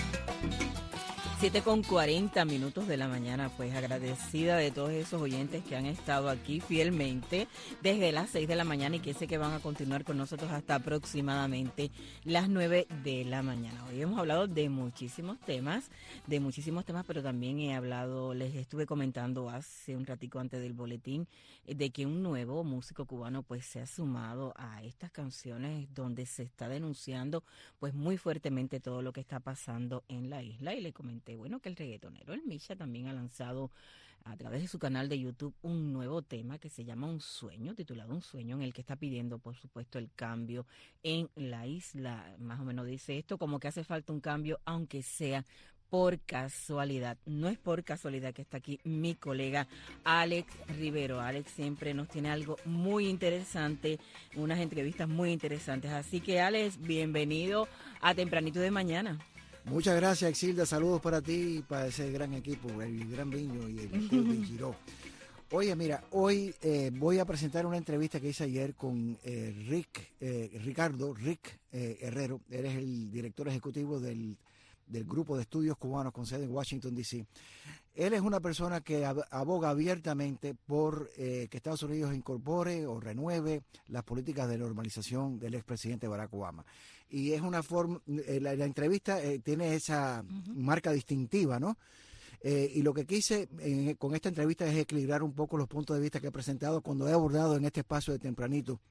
siete con cuarenta minutos de la mañana, pues agradecida de todos esos oyentes que han estado aquí fielmente desde las seis de la mañana y que sé que van a continuar con nosotros hasta aproximadamente las nueve de la mañana. Hoy hemos hablado de muchísimos temas, de muchísimos temas, pero también he hablado, les estuve comentando hace un ratico antes del boletín, de que un nuevo músico cubano pues se ha sumado a estas canciones donde se está denunciando pues muy fuertemente todo lo que está pasando en la isla, y le comenté bueno que el reggaetonero El Misha también ha lanzado a través de su canal de YouTube un nuevo tema que se llama Un Sueño, titulado Un Sueño, en el que está pidiendo por supuesto el cambio en la isla. Más o menos dice esto como que hace falta un cambio, aunque sea por casualidad. No es por casualidad que está aquí mi colega Alex Rivero. Alex siempre nos tiene algo muy interesante, unas entrevistas muy interesantes. Así que Alex, bienvenido a Tempranito de Mañana. Muchas gracias, Exilda. Saludos para ti y para ese gran equipo, el Gran Viño y el Club de Giró. Oye, mira, hoy eh, voy a presentar una entrevista que hice ayer con eh, Rick, eh, Ricardo, Rick eh, Herrero. Él es el director ejecutivo del, del Grupo de Estudios Cubanos con sede en Washington, D C Él es una persona que aboga abiertamente por eh, que Estados Unidos incorpore o renueve las políticas de normalización del expresidente Barack Obama. Y es una forma, eh, la, la entrevista eh, tiene esa uh-huh. marca distintiva, ¿no? Eh, y lo que quise eh, con esta entrevista es equilibrar un poco los puntos de vista que he presentado cuando he abordado en este espacio de Tempranito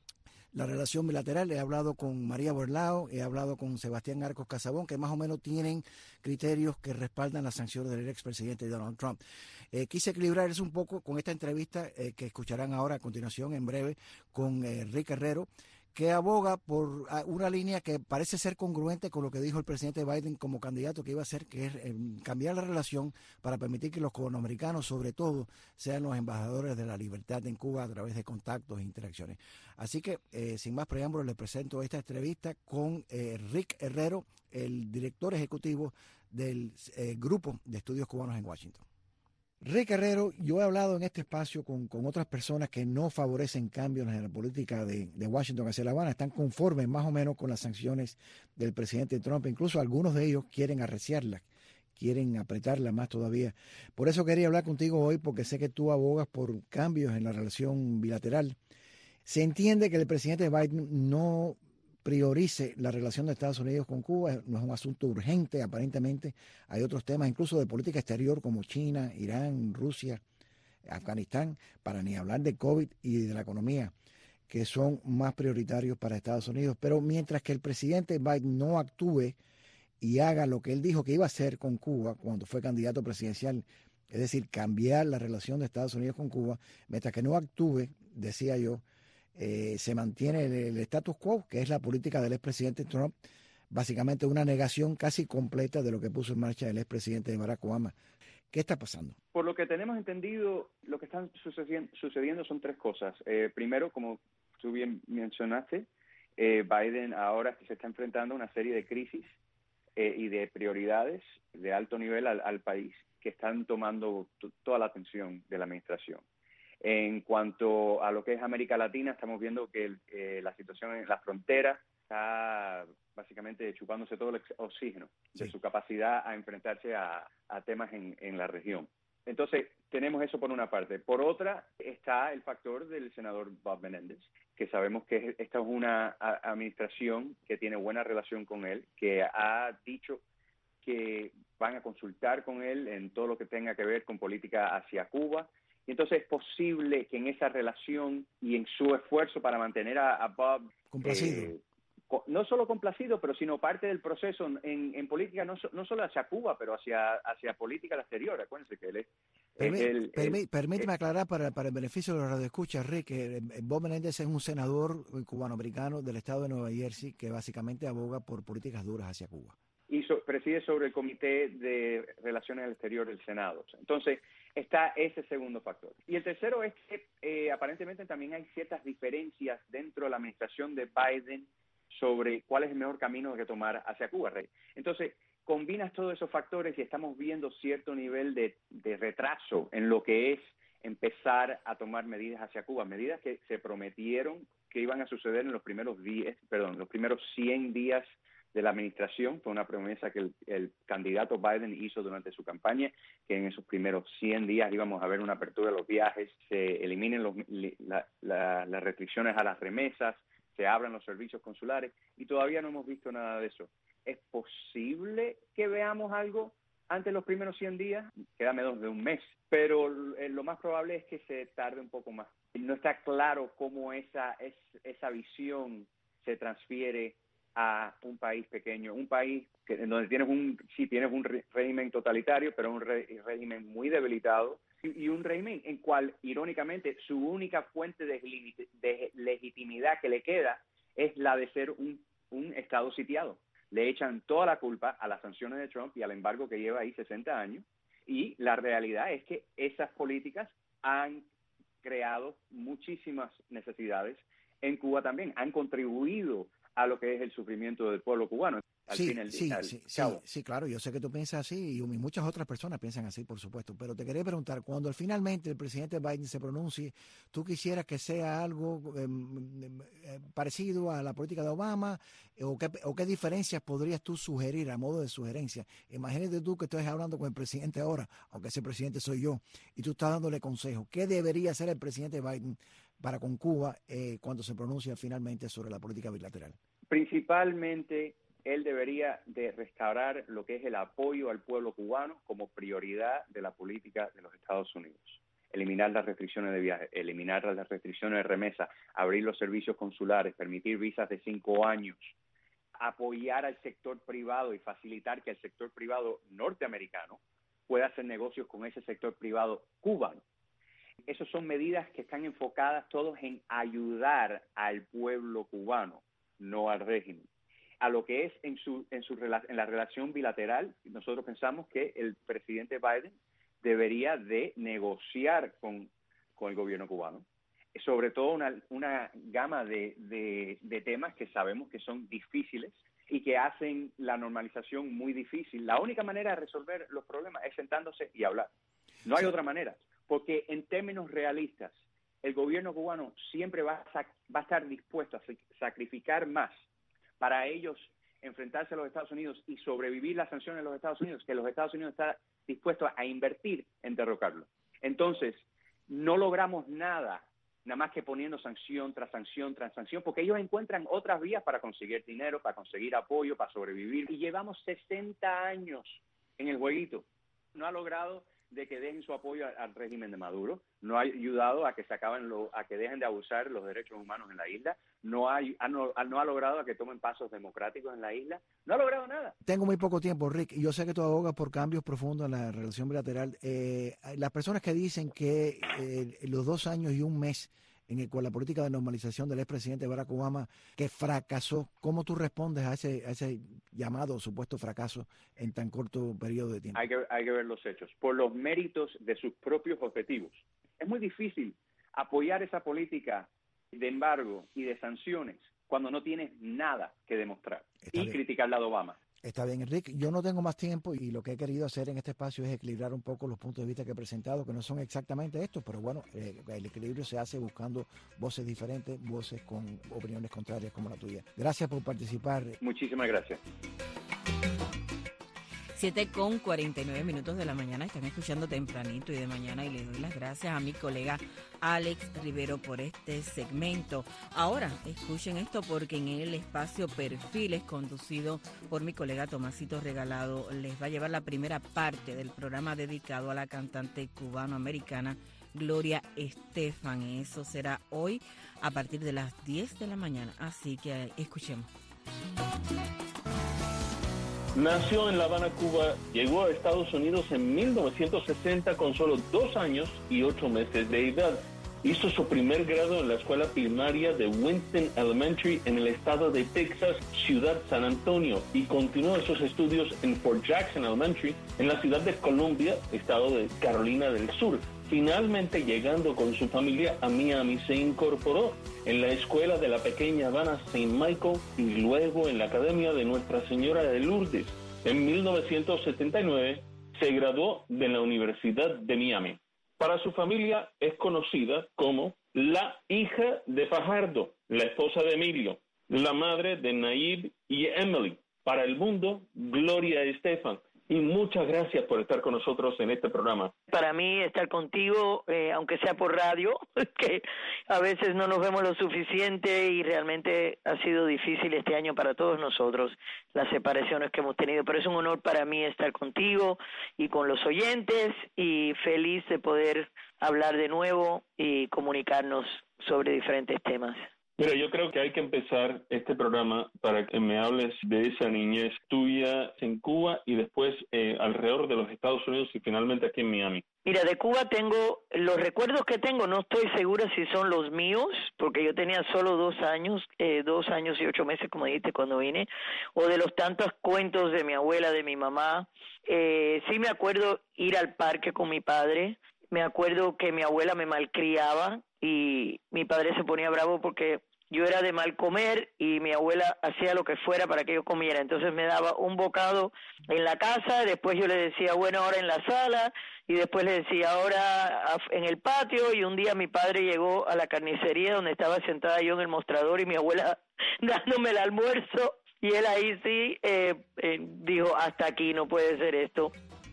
la relación bilateral. He hablado con María Borlao, he hablado con Sebastián Arcos Casabón, que más o menos tienen criterios que respaldan las sanciones del expresidente Donald Trump. Eh, quise equilibrar eso un poco con esta entrevista eh, que escucharán ahora a continuación, en breve, con eh, Rick Herrero, que aboga por una línea que parece ser congruente con lo que dijo el presidente Biden como candidato que iba a hacer, que es eh, cambiar la relación para permitir que los cubanoamericanos, sobre todo, sean los embajadores de la libertad en Cuba a través de contactos e interacciones. Así que, eh, sin más preámbulos, les presento esta entrevista con eh, Rick Herrero, el director ejecutivo del eh, Grupo de Estudios Cubanos en Washington. Rick Herrero, yo he hablado en este espacio con, con otras personas que no favorecen cambios en la política de, de Washington hacia La Habana, están conformes más o menos con las sanciones del presidente Trump, incluso algunos de ellos quieren arreciarlas, quieren apretarla más todavía. Por eso quería hablar contigo hoy, porque sé que tú abogas por cambios en la relación bilateral. Se entiende que el presidente Biden no priorice la relación de Estados Unidos con Cuba, no es un asunto urgente aparentemente, hay otros temas incluso de política exterior como China, Irán, Rusia, Afganistán, para ni hablar de COVID y de la economía, que son más prioritarios para Estados Unidos. Pero mientras que el presidente Biden no actúe y haga lo que él dijo que iba a hacer con Cuba cuando fue candidato presidencial, es decir, cambiar la relación de Estados Unidos con Cuba, mientras que no actúe, decía yo, Eh, se mantiene el, el status quo, que es la política del expresidente Trump, básicamente una negación casi completa de lo que puso en marcha el expresidente Barack Obama. ¿Qué está pasando? Por lo que tenemos entendido, lo que están sucediendo, sucediendo son tres cosas. Eh, primero, como tú bien mencionaste, eh, Biden ahora se está enfrentando a una serie de crisis eh, y de prioridades de alto nivel al, al país que están tomando t- toda la atención de la administración. En cuanto a lo que es América Latina, estamos viendo que eh, la situación en la frontera está básicamente chupándose todo el oxígeno de sí. su capacidad a enfrentarse a, a temas en, en la región. Entonces, tenemos eso por una parte. Por otra, está el factor del senador Bob Menéndez, que sabemos que esta es una administración que tiene buena relación con él, que ha dicho que van a consultar con él en todo lo que tenga que ver con política hacia Cuba. Y entonces es posible que en esa relación y en su esfuerzo para mantener a, a Bob... Complacido. Eh, no solo complacido, pero sino parte del proceso en, en política, no, no solo hacia Cuba, pero hacia, hacia política exterior. Acuérdense que él es... Permí, es el, permí, el, permíteme el, aclarar para, para el beneficio de los radioescuchas, Rick, que Bob Menéndez es un senador cubano-americano del estado de Nueva Jersey que básicamente aboga por políticas duras hacia Cuba. Y so, preside sobre el Comité de Relaciones Exterior del Senado. Entonces, está ese segundo factor. Y el tercero es que eh, aparentemente también hay ciertas diferencias dentro de la administración de Biden sobre cuál es el mejor camino que tomar hacia Cuba. Entonces, combinas todos esos factores y estamos viendo cierto nivel de, de retraso en lo que es empezar a tomar medidas hacia Cuba, medidas que se prometieron que iban a suceder en los primeros días, perdón, los primeros cien días de la administración. Fue una promesa que el, el candidato Biden hizo durante su campaña, que en esos primeros cien días íbamos a ver una apertura de los viajes, se eliminen los, la, la, las restricciones a las remesas, se abran los servicios consulares, y todavía no hemos visto nada de eso. ¿Es posible que veamos algo antes de los primeros cien días? Queda menos de un mes, pero lo más probable es que se tarde un poco más. No está claro cómo esa, es, esa visión se transfiere a un país pequeño, un país que, en donde tienes un, sí, tienes un régimen totalitario, pero un re, régimen muy debilitado, y, y un régimen en cual, irónicamente, su única fuente de, de legitimidad que le queda es la de ser un, un Estado sitiado. Le echan toda la culpa a las sanciones de Trump y al embargo que lleva ahí sesenta años, y la realidad es que esas políticas han creado muchísimas necesidades en Cuba también, han contribuido a lo que es el sufrimiento del pueblo cubano. Al sí, fin, el, sí, al sí, sí, sí, claro, yo sé que tú piensas así y muchas otras personas piensan así, por supuesto, pero te quería preguntar, cuando finalmente el presidente Biden se pronuncie, ¿tú quisieras que sea algo eh, eh, parecido a la política de Obama o qué, o qué diferencias podrías tú sugerir a modo de sugerencia? Imagínate tú que estás hablando con el presidente ahora, aunque ese presidente soy yo, y tú estás dándole consejos. ¿Qué debería hacer el presidente Biden para con Cuba eh, cuando se pronuncie finalmente sobre la política bilateral? Principalmente, él debería de restaurar lo que es el apoyo al pueblo cubano como prioridad de la política de los Estados Unidos. Eliminar las restricciones de viaje, eliminar las restricciones de remesa, abrir los servicios consulares, permitir visas de cinco años, apoyar al sector privado y facilitar que el sector privado norteamericano pueda hacer negocios con ese sector privado cubano. Esas son medidas que están enfocadas todos en ayudar al pueblo cubano, no al régimen. A lo que es en su en su en la relación bilateral, nosotros pensamos que el presidente Biden debería de negociar con, con el gobierno cubano, sobre todo una, una gama de, de, de temas que sabemos que son difíciles y que hacen la normalización muy difícil. La única manera de resolver los problemas es sentándose y hablar. No hay otra manera, porque en términos realistas, el gobierno cubano siempre va a, va a estar dispuesto a sacrificar más para ellos enfrentarse a los Estados Unidos y sobrevivir las sanciones de los Estados Unidos, que los Estados Unidos está dispuesto a invertir en derrocarlo. Entonces, no logramos nada, nada más que poniendo sanción tras sanción tras sanción, porque ellos encuentran otras vías para conseguir dinero, para conseguir apoyo, para sobrevivir. Y llevamos sesenta años en el jueguito. No ha logrado de que dejen su apoyo al régimen de Maduro, no ha ayudado a que se acaben lo, a que dejen de abusar los derechos humanos en la isla, no ha, no, no ha logrado a que tomen pasos democráticos en la isla, no ha logrado nada. Tengo muy poco tiempo, Rick, y yo sé que tú abogas por cambios profundos en la relación bilateral. Eh, las personas que dicen que eh, los dos años y un mes en el cual la política de normalización del expresidente Barack Obama, que fracasó, ¿cómo tú respondes a ese, a ese llamado supuesto fracaso en tan corto periodo de tiempo? Hay que, hay que ver los hechos, por los méritos de sus propios objetivos. Es muy difícil apoyar esa política de embargo y de sanciones cuando no tienes nada que demostrar. Está y bien. Criticar la de Obama. Está bien, Enrique. Yo no tengo más tiempo y lo que he querido hacer en este espacio es equilibrar un poco los puntos de vista que he presentado, que no son exactamente estos, pero bueno, eh, el equilibrio se hace buscando voces diferentes, voces con opiniones contrarias como la tuya. Gracias por participar. Muchísimas gracias. siete con cuarenta y nueve minutos de la mañana, están escuchando Tempranito y de Mañana, y le doy las gracias a mi colega Alex Rivero por este segmento. Ahora, escuchen esto porque en el espacio Perfiles, conducido por mi colega Tomasito Regalado, les va a llevar la primera parte del programa dedicado a la cantante cubano-americana Gloria Estefan. Eso será hoy a partir de las diez de la mañana, así que escuchemos. Nació en La Habana, Cuba, llegó a Estados Unidos en mil novecientos sesenta con solo dos años y ocho meses de edad. Hizo su primer grado en la escuela primaria de Winston Elementary en el estado de Texas, Ciudad San Antonio, y continuó sus estudios en Fort Jackson Elementary en la ciudad de Columbia, estado de Carolina del Sur. Finalmente, llegando con su familia a Miami, se incorporó en la escuela de la pequeña Habana Saint Michael y luego en la Academia de Nuestra Señora de Lourdes. En mil novecientos setenta y nueve se graduó de la Universidad de Miami. Para su familia es conocida como la hija de Fajardo, la esposa de Emilio, la madre de Nayib y Emily. Para el mundo, Gloria Estefan. Y muchas gracias por estar con nosotros en este programa. Para mí estar contigo, eh, aunque sea por radio, que a veces no nos vemos lo suficiente y realmente ha sido difícil este año para todos nosotros, las separaciones que hemos tenido. Pero es un honor para mí estar contigo y con los oyentes y feliz de poder hablar de nuevo y comunicarnos sobre diferentes temas. Mira, yo creo que hay que empezar este programa para que me hables de esa niñez tuya en Cuba y después eh, alrededor de los Estados Unidos y finalmente aquí en Miami. Mira, de Cuba tengo, los recuerdos que tengo, no estoy segura si son los míos, porque yo tenía solo dos años, eh, dos años y ocho meses, como dijiste, cuando vine, o de los tantos cuentos de mi abuela, de mi mamá. Eh, sí me acuerdo ir al parque con mi padre, me acuerdo que mi abuela me malcriaba y mi padre se ponía bravo porque yo era de mal comer y mi abuela hacía lo que fuera para que yo comiera. Entonces me daba un bocado en la casa, después yo le decía, bueno, ahora en la sala, y después le decía, ahora en el patio, y un día mi padre llegó a la carnicería donde estaba sentada yo en el mostrador y mi abuela dándome el almuerzo, y él ahí sí eh, eh, dijo, hasta aquí, no puede ser esto.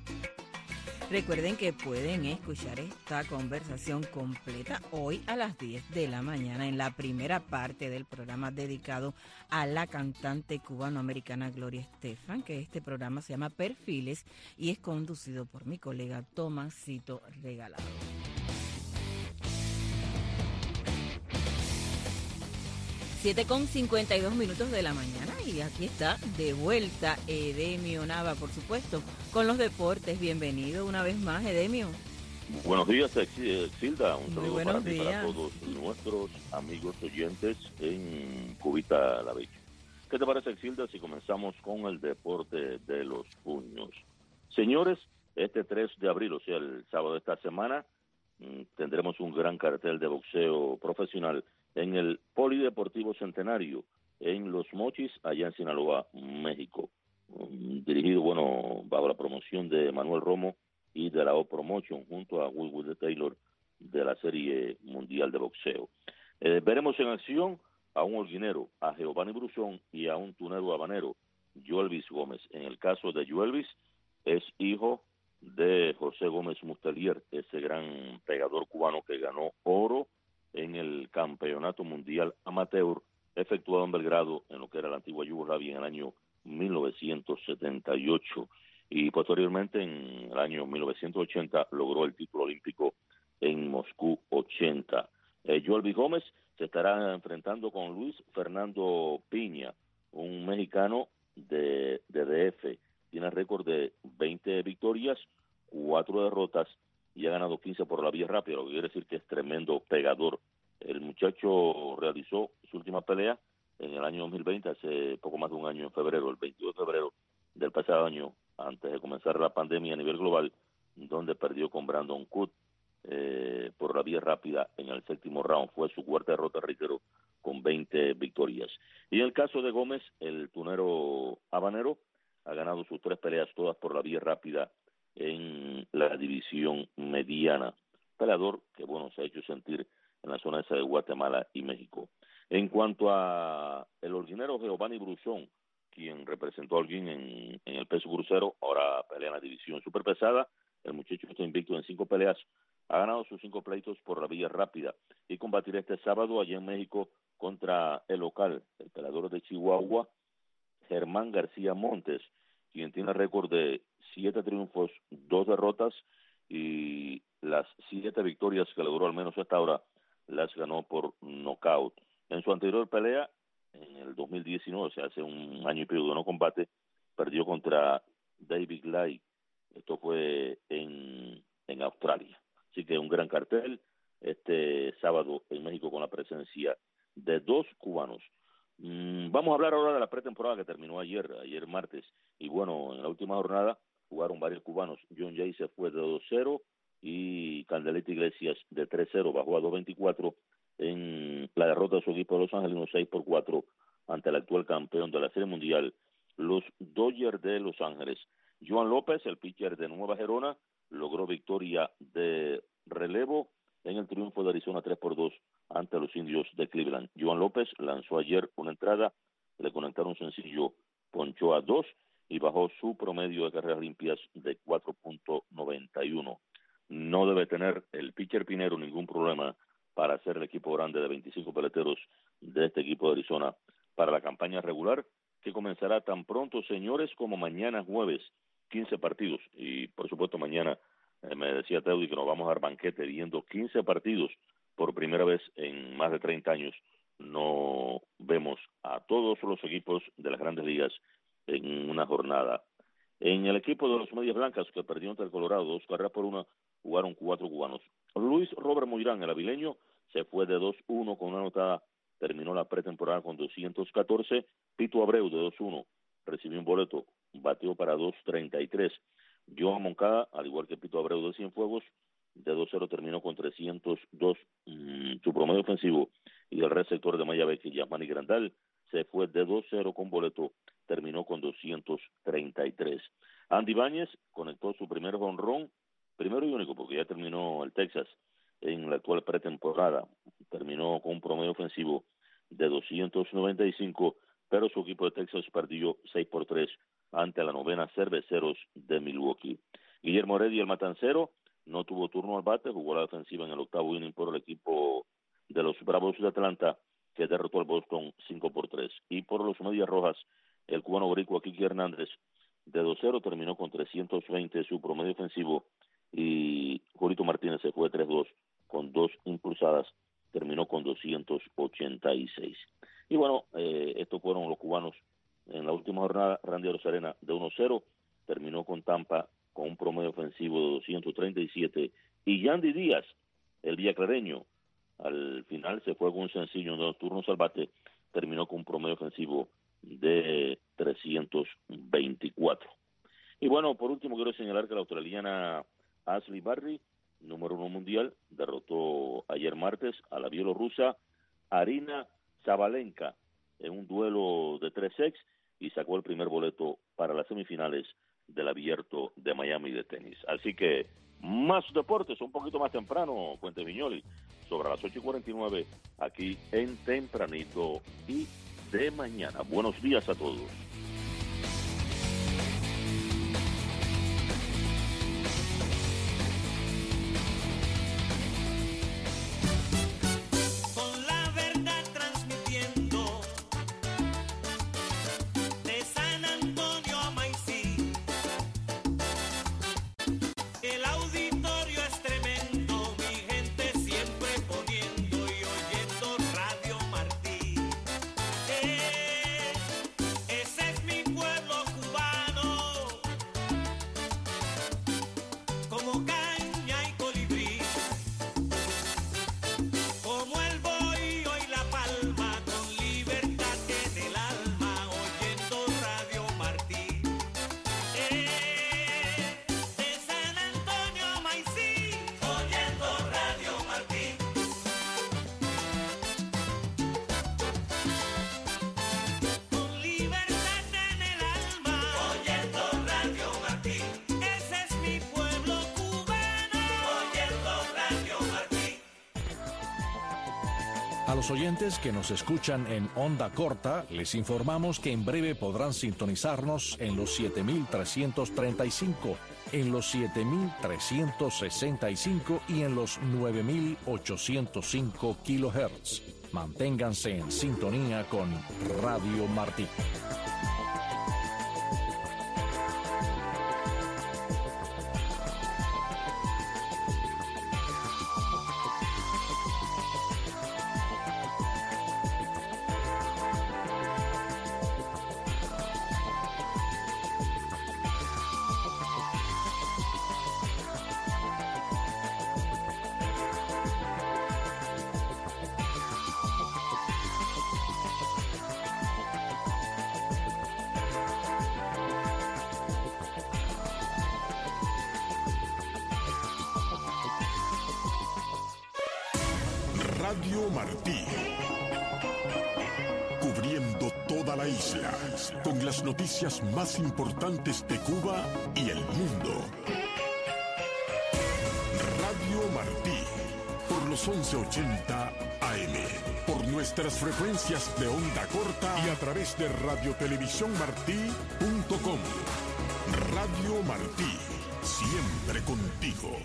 Recuerden que pueden escuchar esta conversación completa hoy a las diez de la mañana en la primera parte del programa dedicado a la cantante cubanoamericana Gloria Estefan, que este programa se llama Perfiles y es conducido por mi colega Tomasito Regalado. siete con cincuenta y dos minutos de la mañana y aquí está de vuelta Edemio Nava, por supuesto, con los deportes. Bienvenido una vez más, Edemio. Buenos días, Exilda. Un saludo para ti y días. para todos nuestros amigos oyentes en Cubita La Bella. ¿Qué te parece, Exilda, si comenzamos con el deporte de los puños? Señores, este tres de abril, o sea, el sábado de esta semana, tendremos un gran cartel de boxeo profesional en el Polideportivo Centenario, en Los Mochis, allá en Sinaloa, México. Um, dirigido, bueno, bajo la promoción de Manuel Romo y de la O Promotion, junto a Will Will Taylor, de la Serie Mundial de Boxeo. Eh, veremos en acción a un holguinero, a Giovanni Brusón, y a un tunero habanero, Joelvis Gómez. En el caso de Joelvis, es hijo de José Gómez Mustelier, ese gran pegador cubano que ganó oro en el Campeonato Mundial Amateur efectuado en Belgrado, en lo que era la antigua Yugoslavia, en el año mil novecientos setenta y ocho. Y posteriormente, en el año mil novecientos ochenta, logró el título olímpico en Moscú ochenta. Eh, Joelvis Gómez se estará enfrentando con Luis Fernando Piña, un mexicano de, de D F. Tiene récord de veinte victorias, cuatro derrotas, y ha ganado quince por la vía rápida, lo que quiere decir que es tremendo pegador. El muchacho realizó su última pelea en el año dos mil veinte, hace poco más de un año, en febrero, el veintidós de febrero del pasado año, antes de comenzar la pandemia a nivel global, donde perdió con Brandon Cook eh, por la vía rápida en el séptimo round. Fue su cuarta derrota, reitero, con veinte victorias. Y en el caso de Gómez, el tunero habanero, ha ganado sus tres peleas, todas por la vía rápida en la división mediana. Peleador que, bueno, se ha hecho sentir en la zona esa de Guatemala y México. En cuanto a el holguinero Giovanni Brusón, quien representó a Holguín en, en el peso crucero, ahora pelea en la división superpesada. El muchacho está invicto en cinco peleas, ha ganado sus cinco pleitos por la vía rápida y combatirá este sábado allá en México contra el local, el peleador de Chihuahua, Germán García Montes, quien tiene récord de siete triunfos, dos derrotas, y las siete victorias que logró al menos hasta ahora las ganó por nocaut. En su anterior pelea, en el dos mil diecinueve, o sea, hace un año y pico de no combate, perdió contra David Lai. Esto fue en, en Australia. Así que un gran cartel este sábado en México con la presencia de dos cubanos. Mm, vamos a hablar ahora de la pretemporada que terminó ayer, ayer martes. Y bueno, en la última jornada jugaron varios cubanos. John Jay se fue de dos cero y Candelita Iglesias de tres cero, bajó a dos veinticuatro en la derrota de su equipo de Los Ángeles, seis por cuatro ante el actual campeón de la Serie Mundial, los Dodgers de Los Ángeles. Joan López, el pitcher de Nueva Gerona, logró victoria de relevo en el triunfo de Arizona tres por dos ante los Indios de Cleveland. Joan López lanzó ayer una entrada, le conectaron un sencillo, ponchó a dos y bajó su promedio de carreras limpias de cuatro punto noventa y uno. No debe tener el pitcher Pinero ningún problema para hacer el equipo grande de veinticinco peleteros de este equipo de Arizona para la campaña regular, que comenzará tan pronto, señores, como mañana jueves, quince partidos. Y, por supuesto, mañana eh, me decía Teudi que nos vamos a dar banquete viendo quince partidos por primera vez en más de treinta años. No vemos a todos los equipos de las grandes ligas en una jornada. En el equipo de los Medias Blancas, que perdió ante el Colorado, dos carreras por una, jugaron cuatro cubanos. Luis Robert Moirán, el avileño, se fue de dos uno con una anotada, terminó la pretemporada con doscientos catorce. Pito Abreu de dos uno recibió un boleto, bateó para dos treinta y tres. Joan Moncada, al igual que Pito Abreu de Cienfuegos, de dos cero terminó con trescientos dos. Mmm, su promedio ofensivo y el receptor de Mayabeque y Yasmani Grandal se fue de dos cero con boleto, terminó con doscientos treinta y tres. Andy Báñez conectó su primer jonrón, primero y único, porque ya terminó el Texas en la actual pretemporada. Terminó con un promedio ofensivo de doscientos noventa y cinco, pero su equipo de Texas perdió seis por tres ante la novena Cerveceros de Milwaukee. Guillermo Heredia, el matancero, no tuvo turno al bate, jugó la defensiva en el octavo inning por el equipo de los Bravos de Atlanta, que derrotó al Boston cinco por tres. Y por los Medias Rojas, el cubano boricua Kiki Hernández, de dos cero terminó con trescientos veinte su promedio ofensivo, y Julito Martínez se fue tres dos con dos impulsadas, terminó con doscientos ochenta y seis. Y bueno, eh, estos fueron los cubanos en la última jornada. Randy Arozarena de uno cero terminó con Tampa con un promedio ofensivo de doscientos treinta y siete, y Yandy Díaz, el villaclareño, al final se fue con un sencillo en dos turnos al bate, terminó con un promedio ofensivo de trescientos veinticuatro. Y bueno, por último quiero señalar que la australiana Ashley Barty, número uno mundial, derrotó ayer martes a la bielorrusa Arina Sabalenka en un duelo de tres sets y sacó el primer boleto para las semifinales del Abierto de Miami de tenis. Así que más deportes, un poquito más temprano, Fuente Viñoli, sobre las ocho y cuarenta y nueve, aquí en Tempranito y de Mañana. Buenos días a todos. Ese es A los oyentes que nos escuchan en onda corta, les informamos que en breve podrán sintonizarnos en los siete mil trescientos treinta y cinco, en los siete mil trescientos sesenta y cinco y en los nueve mil ochocientos cinco kilohertz. Manténganse en sintonía con Radio Martí. Radio Martí, cubriendo toda la isla, con las noticias más importantes de Cuba y el mundo. Radio Martí, por los once ochenta A M, por nuestras frecuencias de onda corta y a través de radiotelevisiónmartí punto com. Radio Martí, siempre contigo.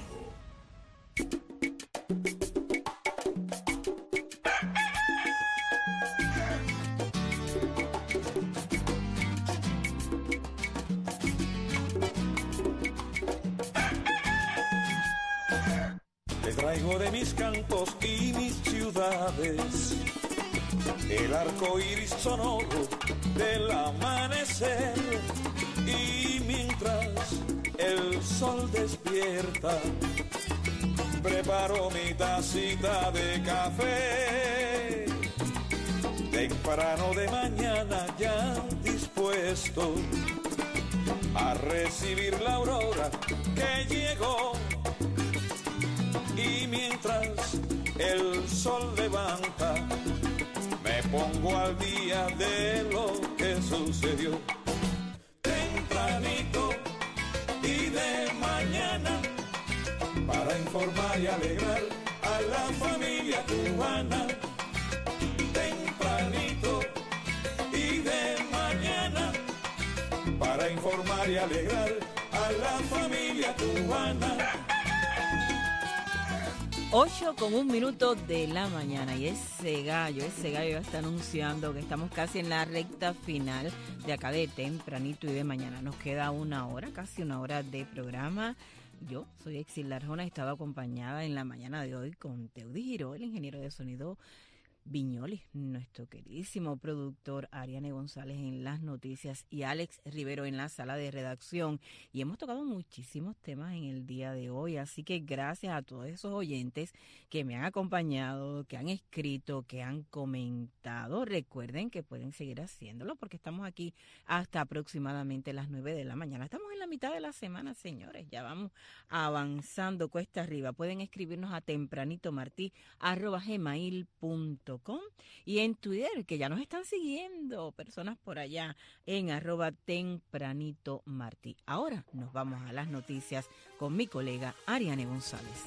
Traigo de mis cantos y mis ciudades el arco iris sonoro del amanecer, y mientras el sol despierta preparo mi tacita de café temprano de mañana, ya dispuesto a recibir la aurora que llegó. Y mientras el sol levanta, me pongo al día de lo que sucedió. Tempranito y de mañana, para informar y alegrar a la familia cubana. Tempranito y de mañana, para informar y alegrar a la familia cubana. ocho con un minuto de la mañana, y ese gallo, ese gallo ya está anunciando que estamos casi en la recta final de acá de Tempranito y de mañana. Nos queda una hora, casi una hora de programa. Yo soy Exilda Arjona, he estado acompañada en la mañana de hoy con Teudis Giró, el ingeniero de sonido Viñoles, nuestro queridísimo productor Ariane González en las noticias y Alex Rivero en la sala de redacción. Y hemos tocado muchísimos temas en el día de hoy, así que gracias a todos esos oyentes que me han acompañado, que han escrito, que han comentado. Recuerden que pueden seguir haciéndolo porque estamos aquí hasta aproximadamente las nueve de la mañana. Estamos en la mitad de la semana, señores, ya vamos avanzando cuesta arriba. Pueden escribirnos a tempranitomartí arroba gmail punto com y en Twitter, que ya nos están siguiendo personas por allá, en arroba tempranito martí. Ahora nos vamos a las noticias con mi colega Ariane González.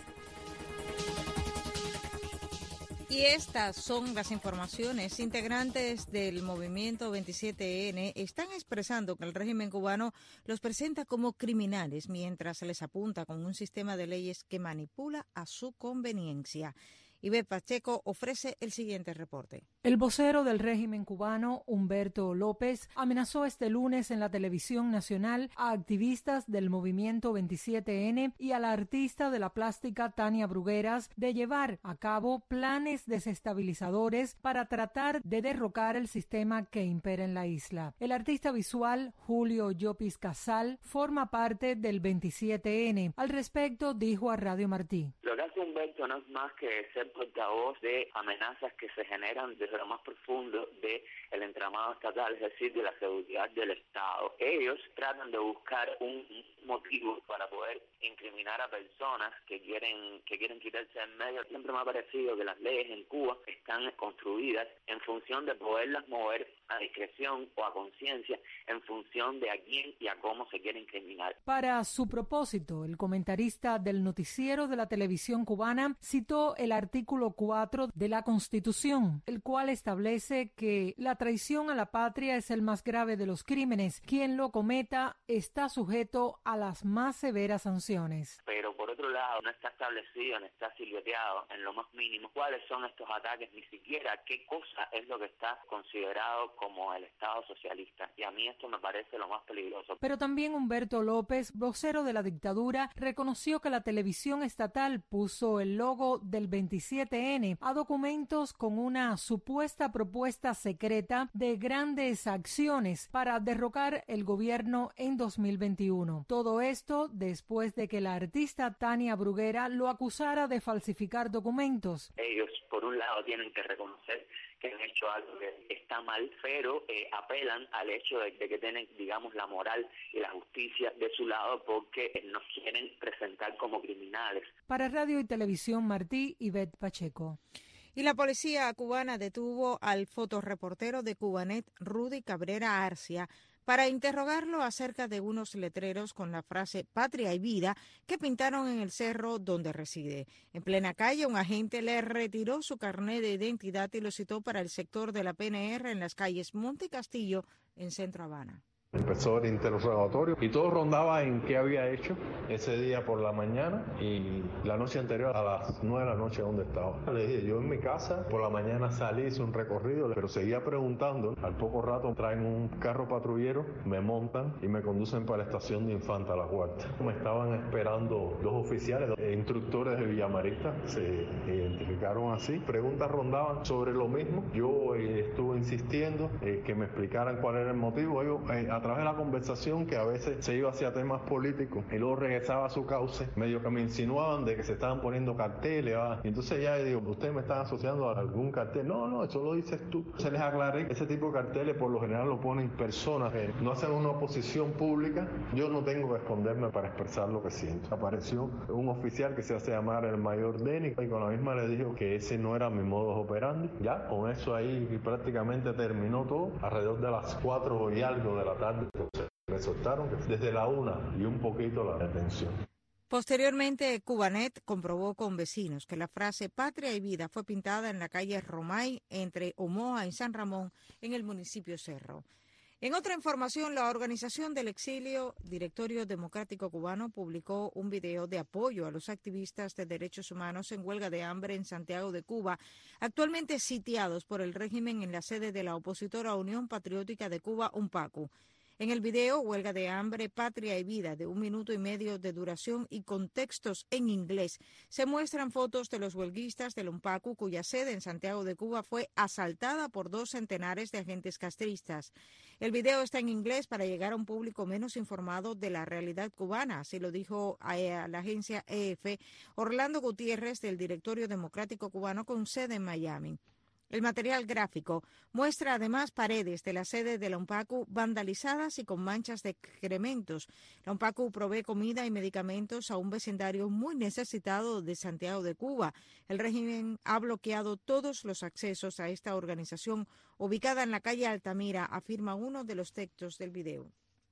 Y estas son las informaciones. Integrantes del movimiento veintisiete ene están expresando que el régimen cubano los presenta como criminales mientras se les apunta con un sistema de leyes que manipula a su conveniencia. Ivette Pacheco ofrece el siguiente reporte. El vocero del régimen cubano, Humberto López, amenazó este lunes en la televisión nacional a activistas del movimiento veintisiete ene y a la artista de la plástica Tania Brugueras de llevar a cabo planes desestabilizadores para tratar de derrocar el sistema que impera en la isla. El artista visual Julio Llopis Casal forma parte del veintisiete ene. Al respecto, dijo a Radio Martí. Lo que hace Humberto no es más que ser portavoz de amenazas que se generan desde desde lo más profundo del entramado estatal, es decir, de la seguridad del Estado. Ellos tratan de buscar un motivo para poder incriminar a personas que quieren que quieren quitarse en medio. Siempre me ha parecido que las leyes en Cuba están construidas en función de poderlas mover a discreción o a conciencia en función de a quién y a cómo se quiere incriminar. Para su propósito, el comentarista del noticiero de la televisión cubana citó el artículo cuatro de la Constitución, el cual establece que la traición a la patria es el más grave de los crímenes. Quien lo cometa está sujeto a las más severas sanciones. Pero por otro lado, no está establecido, no está silbateado en lo más mínimo cuáles son estos ataques, ni siquiera qué cosa es lo que está considerado como el Estado socialista. Y a mí esto me parece lo más peligroso. Pero también Humberto López, vocero de la dictadura, reconoció que la televisión estatal puso el logo del veintisiete ene a documentos con una supuesta propuesta secreta de grandes acciones para derrocar el gobierno en dos mil veintiuno. Todo esto después de que la artista Tania Bruguera lo acusara de falsificar documentos. Ellos, por un lado, tienen que reconocer que han hecho algo que está mal, pero eh, apelan al hecho de, de que tienen, digamos, la moral y la justicia de su lado porque eh, nos quieren presentar como criminales. Para Radio y Televisión Martí, Ivette Pacheco. Y la policía cubana detuvo al fotoreportero de Cubanet, Rudy Cabrera Arcia, para interrogarlo acerca de unos letreros con la frase Patria y Vida que pintaron en el cerro donde reside. En plena calle, un agente le retiró su carnet de identidad y lo citó para el sector de la P N R en las calles Monte Castillo, en Centro Habana. Empezó el interrogatorio y todo rondaba en qué había hecho ese día por la mañana y la noche anterior a las nueve de la noche dónde estaba. Le dije, yo en mi casa, por la mañana salí, hice un recorrido, pero seguía preguntando. Al poco rato traen un carro patrullero, me montan y me conducen para la estación de Infanta La Cuarta. Me estaban esperando dos oficiales, dos instructores de Villamarista, se identificaron así. Preguntas rondaban sobre lo mismo. Yo eh, estuve insistiendo eh, que me explicaran cuál era el motivo. Ellos, eh, a través de la conversación, que a veces se iba hacia temas políticos y luego regresaba a su cauce, medio que me insinuaban de que se estaban poniendo carteles, ¿va? Y entonces ya digo, ¿ustedes me están asociando a algún cartel? No, no, eso lo dices tú. Se les aclaré, ese tipo de carteles por lo general lo ponen personas que no hacen una oposición pública. Yo no tengo que esconderme para expresar lo que siento. Apareció un oficial que se hace llamar el mayor Denny y con la misma le dijo que ese no era mi modus operandi. Ya, con eso ahí prácticamente terminó todo. Alrededor de las cuatro y algo de la tarde me soltaron desde la una y un poquito la detención. Posteriormente, Cubanet comprobó con vecinos que la frase Patria y Vida fue pintada en la calle Romay entre Omoa y San Ramón en el municipio Cerro. En otra información, la Organización del Exilio, Directorio Democrático Cubano, publicó un video de apoyo a los activistas de derechos humanos en huelga de hambre en Santiago de Cuba, actualmente sitiados por el régimen en la sede de la opositora Unión Patriótica de Cuba, UNPACU. En el video, Huelga de Hambre, Patria y Vida, de un minuto y medio de duración y con textos en inglés, se muestran fotos de los huelguistas del UNPACU, cuya sede en Santiago de Cuba fue asaltada por dos centenares de agentes castristas. El video está en inglés para llegar a un público menos informado de la realidad cubana, así lo dijo a la agencia E F Orlando Gutiérrez, del Directorio Democrático Cubano con sede en Miami. El material gráfico muestra además paredes de la sede de la UNPACU vandalizadas y con manchas de excrementos. La UNPACU provee comida y medicamentos a un vecindario muy necesitado de Santiago de Cuba. El régimen ha bloqueado todos los accesos a esta organización ubicada en la calle Altamira, afirma uno de los textos del video.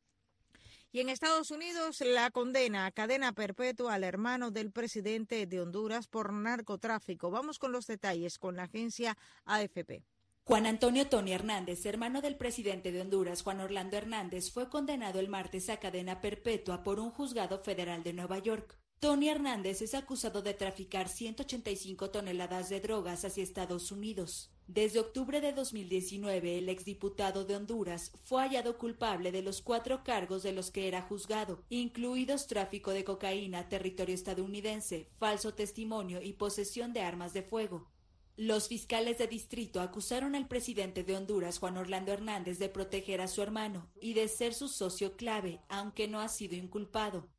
Y en Estados Unidos, la condena a cadena perpetua al hermano del presidente de Honduras por narcotráfico. Vamos con los detalles con la agencia A F P. Juan Antonio Tony Hernández, hermano del presidente de Honduras, Juan Orlando Hernández, fue condenado el martes a cadena perpetua por un juzgado federal de Nueva York. Tony Hernández es acusado de traficar ciento ochenta y cinco toneladas de drogas hacia Estados Unidos. Desde octubre de dos mil diecinueve, el exdiputado de Honduras fue hallado culpable de los cuatro cargos de los que era juzgado, incluidos tráfico de cocaína a territorio estadounidense, falso testimonio y posesión de armas de fuego. Los fiscales de distrito acusaron al presidente de Honduras, Juan Orlando Hernández, de proteger a su hermano y de ser su socio clave, aunque no ha sido inculpado.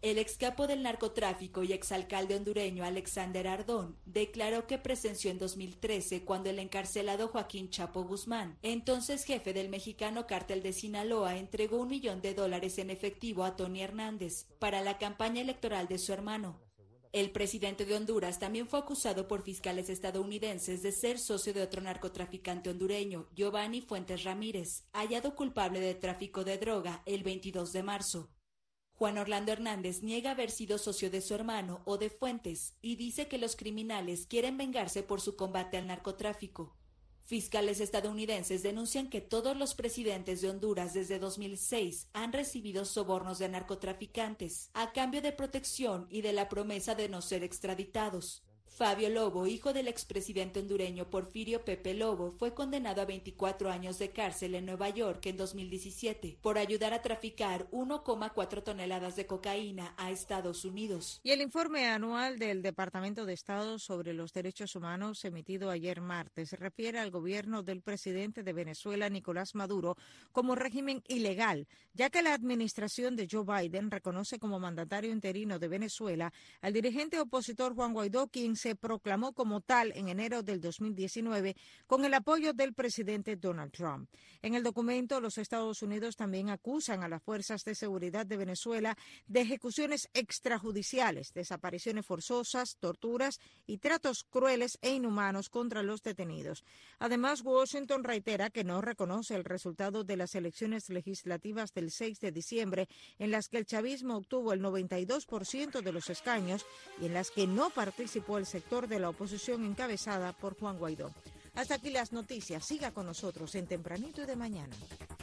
El excapo del narcotráfico y exalcalde hondureño Alexander Ardón declaró que presenció en dos mil trece cuando el encarcelado Joaquín Chapo Guzmán, entonces jefe del mexicano cártel de Sinaloa, entregó un millón de dólares en efectivo a Tony Hernández para la campaña electoral de su hermano. El presidente de Honduras también fue acusado por fiscales estadounidenses de ser socio de otro narcotraficante hondureño, Giovanni Fuentes Ramírez, hallado culpable de tráfico de droga el veintidós de marzo. Juan Orlando Hernández niega haber sido socio de su hermano o de Fuentes y dice que los criminales quieren vengarse por su combate al narcotráfico. Fiscales estadounidenses denuncian que todos los presidentes de Honduras desde dos mil seis han recibido sobornos de narcotraficantes a cambio de protección y de la promesa de no ser extraditados. Fabio Lobo, hijo del expresidente hondureño Porfirio Pepe Lobo, fue condenado a veinticuatro años de cárcel en Nueva York en dos mil diecisiete por ayudar a traficar uno coma cuatro toneladas de cocaína a Estados Unidos. Y el informe anual del Departamento de Estado sobre los Derechos Humanos emitido ayer martes se refiere al gobierno del presidente de Venezuela, Nicolás Maduro, como régimen ilegal, ya que la administración de Joe Biden reconoce como mandatario interino de Venezuela al dirigente opositor Juan Guaidó, quien se proclamó como tal en enero del dos mil diecinueve con el apoyo del presidente Donald Trump. En el documento, los Estados Unidos también acusan a las fuerzas de seguridad de Venezuela de ejecuciones extrajudiciales, desapariciones forzosas, torturas y tratos crueles e inhumanos contra los detenidos. Además, Washington reitera que no reconoce el resultado de las elecciones legislativas del seis de diciembre, en las que el chavismo obtuvo el noventa y dos por ciento de los escaños y en las que no participó el sector de la oposición encabezada por Juan Guaidó. Hasta aquí las noticias. Siga con nosotros en Tempranito y de Mañana.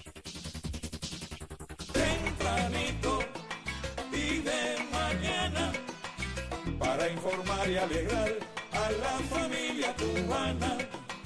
Tempranito y de mañana, para informar y alegrar a la familia cubana.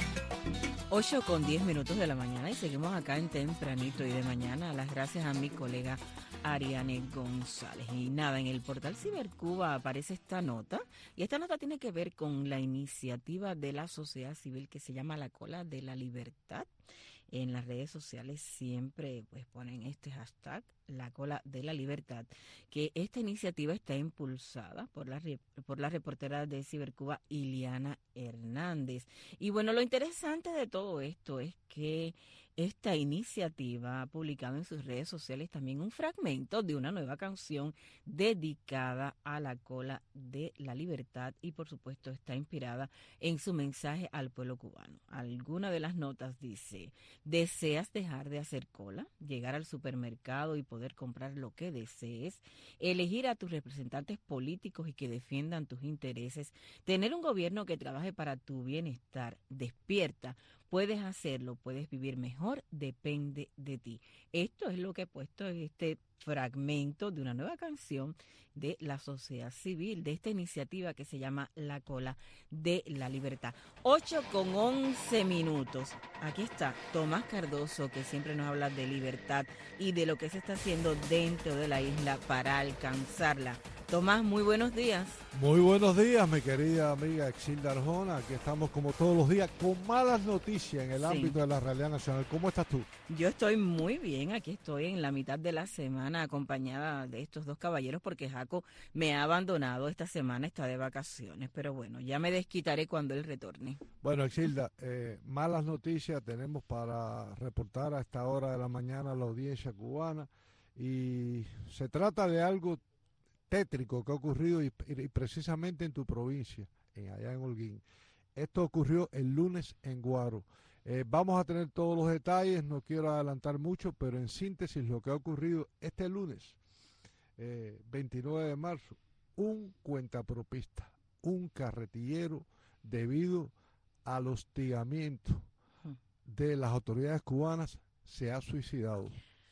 ocho con diez minutos de la mañana y seguimos acá en Tempranito y de Mañana. Las gracias a mi colega Ariane González. Y nada, en el portal Cibercuba aparece esta nota, y esta nota tiene que ver con la iniciativa de la sociedad civil que se llama La Cola de la Libertad. En las redes sociales siempre pues ponen este hashtag, La Cola de la Libertad, que esta iniciativa está impulsada por la, por la reportera de Cibercuba, Iliana Hernández. Y bueno, lo interesante de todo esto es que esta iniciativa ha publicado en sus redes sociales también un fragmento de una nueva canción dedicada a la cola de la libertad y por supuesto está inspirada en su mensaje al pueblo cubano. Alguna de las notas dice: ¿deseas dejar de hacer cola? Llegar al supermercado y poder comprar lo que desees, elegir a tus representantes políticos y que defiendan tus intereses, tener un gobierno que trabaje para tu bienestar. Despierta. Puedes hacerlo, puedes vivir mejor, depende de ti. Esto es lo que he puesto en este fragmento de una nueva canción de la sociedad civil, de esta iniciativa que se llama La Cola de la Libertad. ocho con once minutos. Aquí está Tomás Cardoso, que siempre nos habla de libertad y de lo que se está haciendo dentro de la isla para alcanzarla. Tomás, muy buenos días. Muy buenos días, mi querida amiga Exilda Arjona. Aquí estamos como todos los días con malas noticias en el sí. ámbito de la realidad nacional. ¿Cómo estás tú? Yo estoy muy bien. Aquí estoy en la mitad de la semana acompañada de estos dos caballeros porque Jaco me ha abandonado esta semana, está de vacaciones. Pero bueno, ya me desquitaré cuando él retorne. Bueno, Exilda, eh, malas noticias tenemos para reportar a esta hora de la mañana a la audiencia cubana. Y se trata de algo tétrico que ha ocurrido y, y precisamente en tu provincia, en, allá en Holguín. Esto ocurrió el lunes en Guaro. Eh, vamos a tener todos los detalles, no quiero adelantar mucho, pero en síntesis lo que ha ocurrido este lunes, eh, veintinueve de marzo, un cuentapropista, un carretillero, debido al hostigamiento de las autoridades cubanas, se ha suicidado.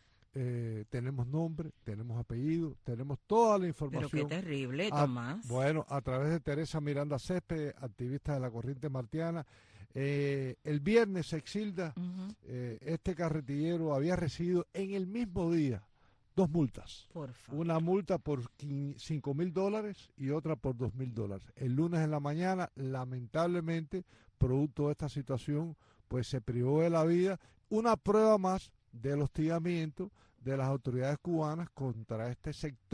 Eh, tenemos nombre, tenemos apellido, tenemos toda la información. Pero qué terrible, Tomás. A, bueno, a través de Teresa Miranda Césped, activista de la corriente martiana. Eh, el viernes, Exilda, uh-huh. eh, este carretillero había recibido en el mismo día dos multas. Por favor. Una multa por cinco mil dólares y otra por dos mil dólares. El lunes en la mañana, lamentablemente, producto de esta situación, pues se privó de la vida. Una prueba más del hostigamiento de las autoridades cubanas contra este sector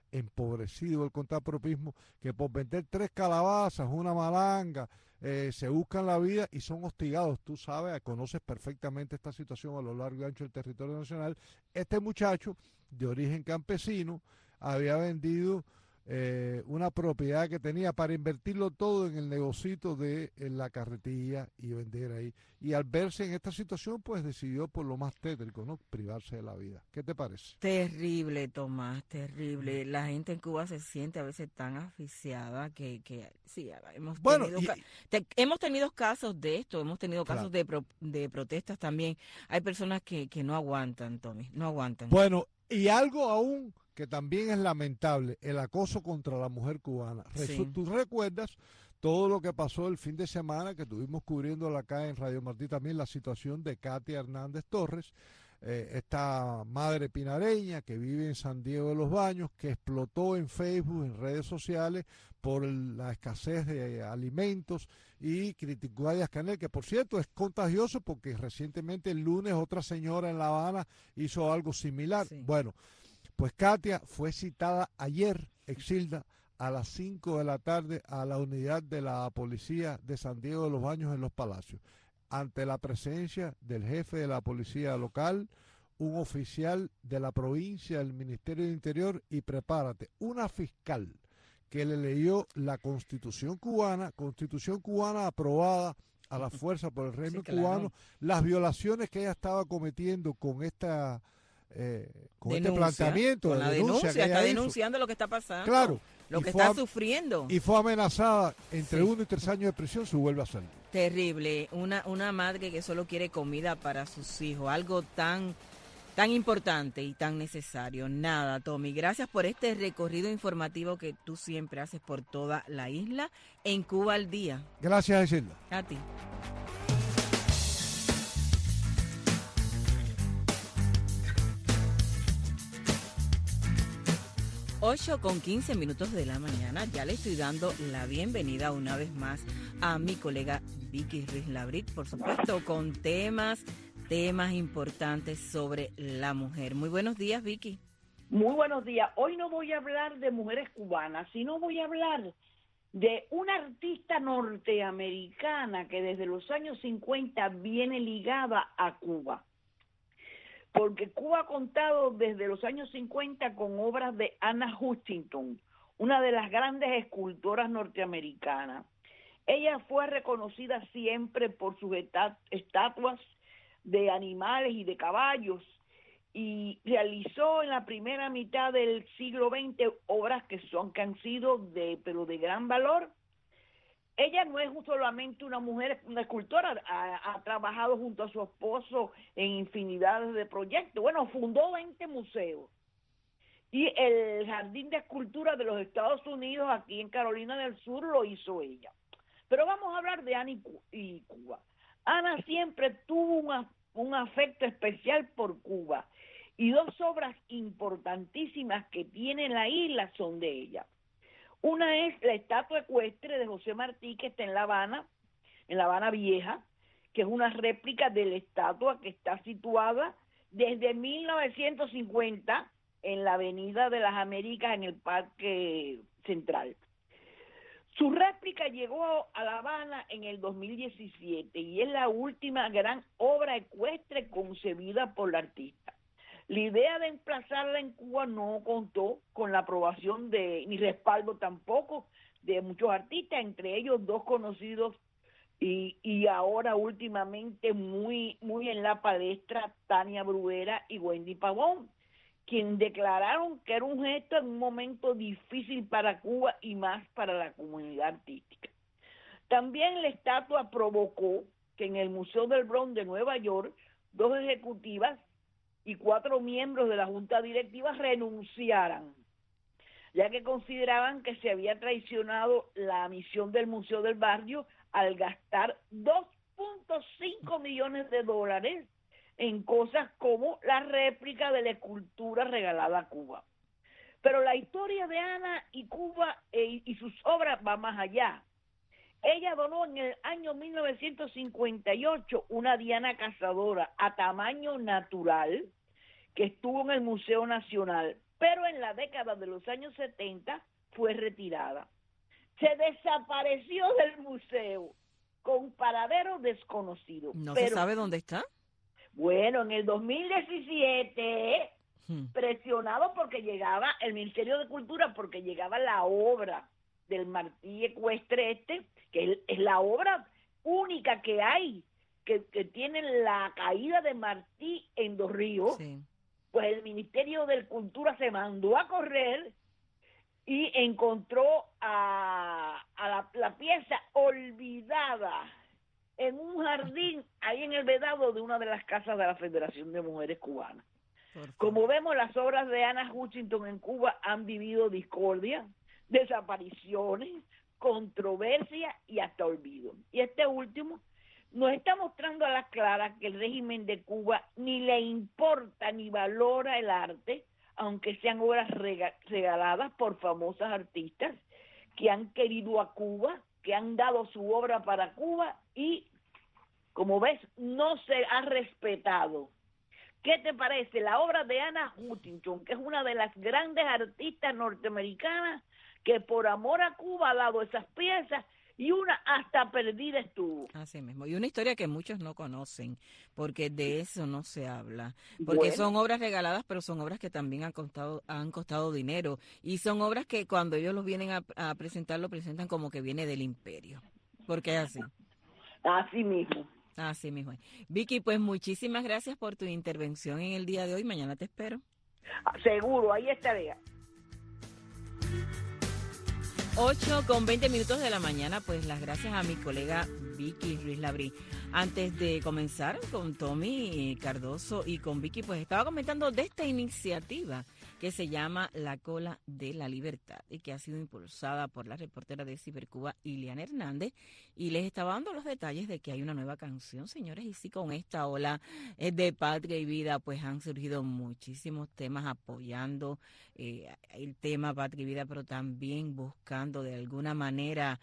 empobrecido el contrapropismo, que por vender tres calabazas, una malanga, eh, se buscan la vida y son hostigados. Tú sabes, conoces perfectamente esta situación a lo largo y ancho del territorio nacional. Este muchacho, de origen campesino, había vendido eh, una propiedad que tenía para invertirlo todo en el negocito de en la carretilla y vender ahí. Y al verse en esta situación, pues decidió por lo más tétrico, ¿no? Privarse de la vida. ¿Qué te parece? Terrible, Tomás, terrible. La gente en Cuba se siente a veces tan asfixiada que, que sí, hemos Bueno, tenido, y- ca- te- hemos tenido casos de esto, hemos tenido Claro. casos de, pro- de protestas también. Hay personas que, que no aguantan, Tommy, no aguantan. Bueno, y algo aún que también es lamentable, el acoso contra la mujer cubana. Resu- Sí. Tú recuerdas todo lo que pasó el fin de semana, que estuvimos cubriendo acá en Radio Martí también, la situación de Katia Hernández Torres, eh, esta madre pinareña que vive en San Diego de los Baños, que explotó en Facebook, en redes sociales, por el- la escasez de alimentos, y criticó a Díaz Canel, que por cierto es contagioso porque recientemente el lunes otra señora en La Habana hizo algo similar. Bueno, pues Katia fue citada ayer, Exilda, a las cinco de la tarde a la unidad de la policía de San Diego de los Baños en Los Palacios, ante la presencia del jefe de la policía local, un oficial de la provincia del Ministerio del Interior y, prepárate, una fiscal que le leyó la Constitución cubana, Constitución cubana aprobada a la fuerza por el régimen claro. cubano, las violaciones que ella estaba cometiendo con esta eh, con este Denuncia, planteamiento con de la denuncia, denuncia, que ella está hizo. denunciando lo que está pasando, Claro, lo y que fue está am- sufriendo. y fue amenazada entre Sí. uno y tres años de prisión si vuelve a hacerlo. Terrible, una, una madre que solo quiere comida para sus hijos, algo tan, tan importante y tan necesario. Nada, Tommy, gracias por este recorrido informativo que tú siempre haces por toda la isla en Cuba al Día. Gracias, Isilda. A ti. ocho con quince minutos de la mañana, ya le estoy dando la bienvenida una vez más a mi colega Vicky Ruiz Labrit, por supuesto, con temas, temas importantes sobre la mujer. Muy buenos días, Vicky. Muy buenos días. Hoy no voy a hablar de mujeres cubanas, sino voy a hablar de una artista norteamericana que desde los años cincuenta viene ligada a Cuba. Porque Cuba ha contado desde los años cincuenta con obras de Anna Hutchinson, una de las grandes escultoras norteamericanas. Ella fue reconocida siempre por sus esta- estatuas de animales y de caballos, y realizó en la primera mitad del siglo veinte obras que son que han sido de pero de gran valor. Ella no es solamente una mujer, una escultora, ha, ha trabajado junto a su esposo en infinidad de proyectos. Bueno, fundó veinte museos. Y el Jardín de Escultura de los Estados Unidos, aquí en Carolina del Sur, lo hizo ella. Pero vamos a hablar de Ana y Cu- y Cuba. Ana siempre tuvo una- un afecto especial por Cuba. Y dos obras importantísimas que tiene la isla son de ella. Una es la estatua ecuestre de José Martí, que está en La Habana, en La Habana Vieja, que es una réplica de la estatua que está situada desde mil novecientos cincuenta en la Avenida de las Américas, en el Parque Central. Su réplica llegó a La Habana en el dos mil diecisiete y es la última gran obra ecuestre concebida por la artista. La idea de emplazarla en Cuba no contó con la aprobación de, ni respaldo tampoco, de muchos artistas, entre ellos dos conocidos y, y ahora últimamente muy, muy en la palestra, Tania Bruguera y Wendy Pavón, quien declararon que era un gesto en un momento difícil para Cuba y más para la comunidad artística. También la estatua provocó que en el Museo del Bronx de Nueva York, dos ejecutivas y cuatro miembros de la junta directiva renunciaran, ya que consideraban que se había traicionado la misión del Museo del Barrio al gastar dos punto cinco millones de dólares en cosas como la réplica de la escultura regalada a Cuba. Pero la historia de Ana y Cuba eh, y sus obras va más allá. Ella donó en el año mil novecientos cincuenta y ocho una Diana cazadora a tamaño natural que estuvo en el Museo Nacional. pero en la década de los años setenta fue retirada. Se desapareció del museo con paradero desconocido. ¿No pero, se sabe dónde está? Bueno, en el dos mil diecisiete, hmm. presionado porque llegaba el Ministerio de Cultura, porque llegaba la obra del Martí Ecuestre este, que es la obra única que hay, que, que tiene la caída de Martí en Dos Ríos, sí. Pues el Ministerio de Cultura se mandó a correr y encontró a, a la, la pieza olvidada en un jardín ahí en el vedado de una de las casas de la Federación de Mujeres Cubanas. Como vemos, las obras de Anna Hutchinson en Cuba han vivido discordia, desapariciones, controversia y hasta olvido. Y este último nos está mostrando a las claras que el régimen de Cuba ni le importa ni valora el arte, aunque sean obras rega- regaladas por famosas artistas que han querido a Cuba, que han dado su obra para Cuba y, como ves, no se ha respetado. ¿Qué te parece la obra de Anna Hutchinson, que es una de las grandes artistas norteamericanas que por amor a Cuba ha dado esas piezas y una hasta perdida estuvo? Así mismo, y una historia que muchos no conocen, porque de eso no se habla, porque Bueno. son obras regaladas, pero son obras que también han costado, han costado dinero, y son obras que cuando ellos los vienen a, a presentar, lo presentan como que viene del imperio, porque es así. Así mismo. Así mismo. Vicky, pues muchísimas gracias por tu intervención en el día de hoy, mañana te espero. Seguro, ahí estaré. ocho con veinte minutos de la mañana, pues las gracias a mi colega Vicky Ruiz Labrí. Antes de comenzar con Tommy Cardoso y con Vicky, pues estaba comentando de esta iniciativa que se llama La Cola de la Libertad y que ha sido impulsada por la reportera de Cibercuba, Iliana Hernández, y les estaba dando los detalles de que hay una nueva canción, señores, y sí, con esta ola de Patria y Vida, pues han surgido muchísimos temas apoyando eh, el tema Patria y Vida, pero también buscando de alguna manera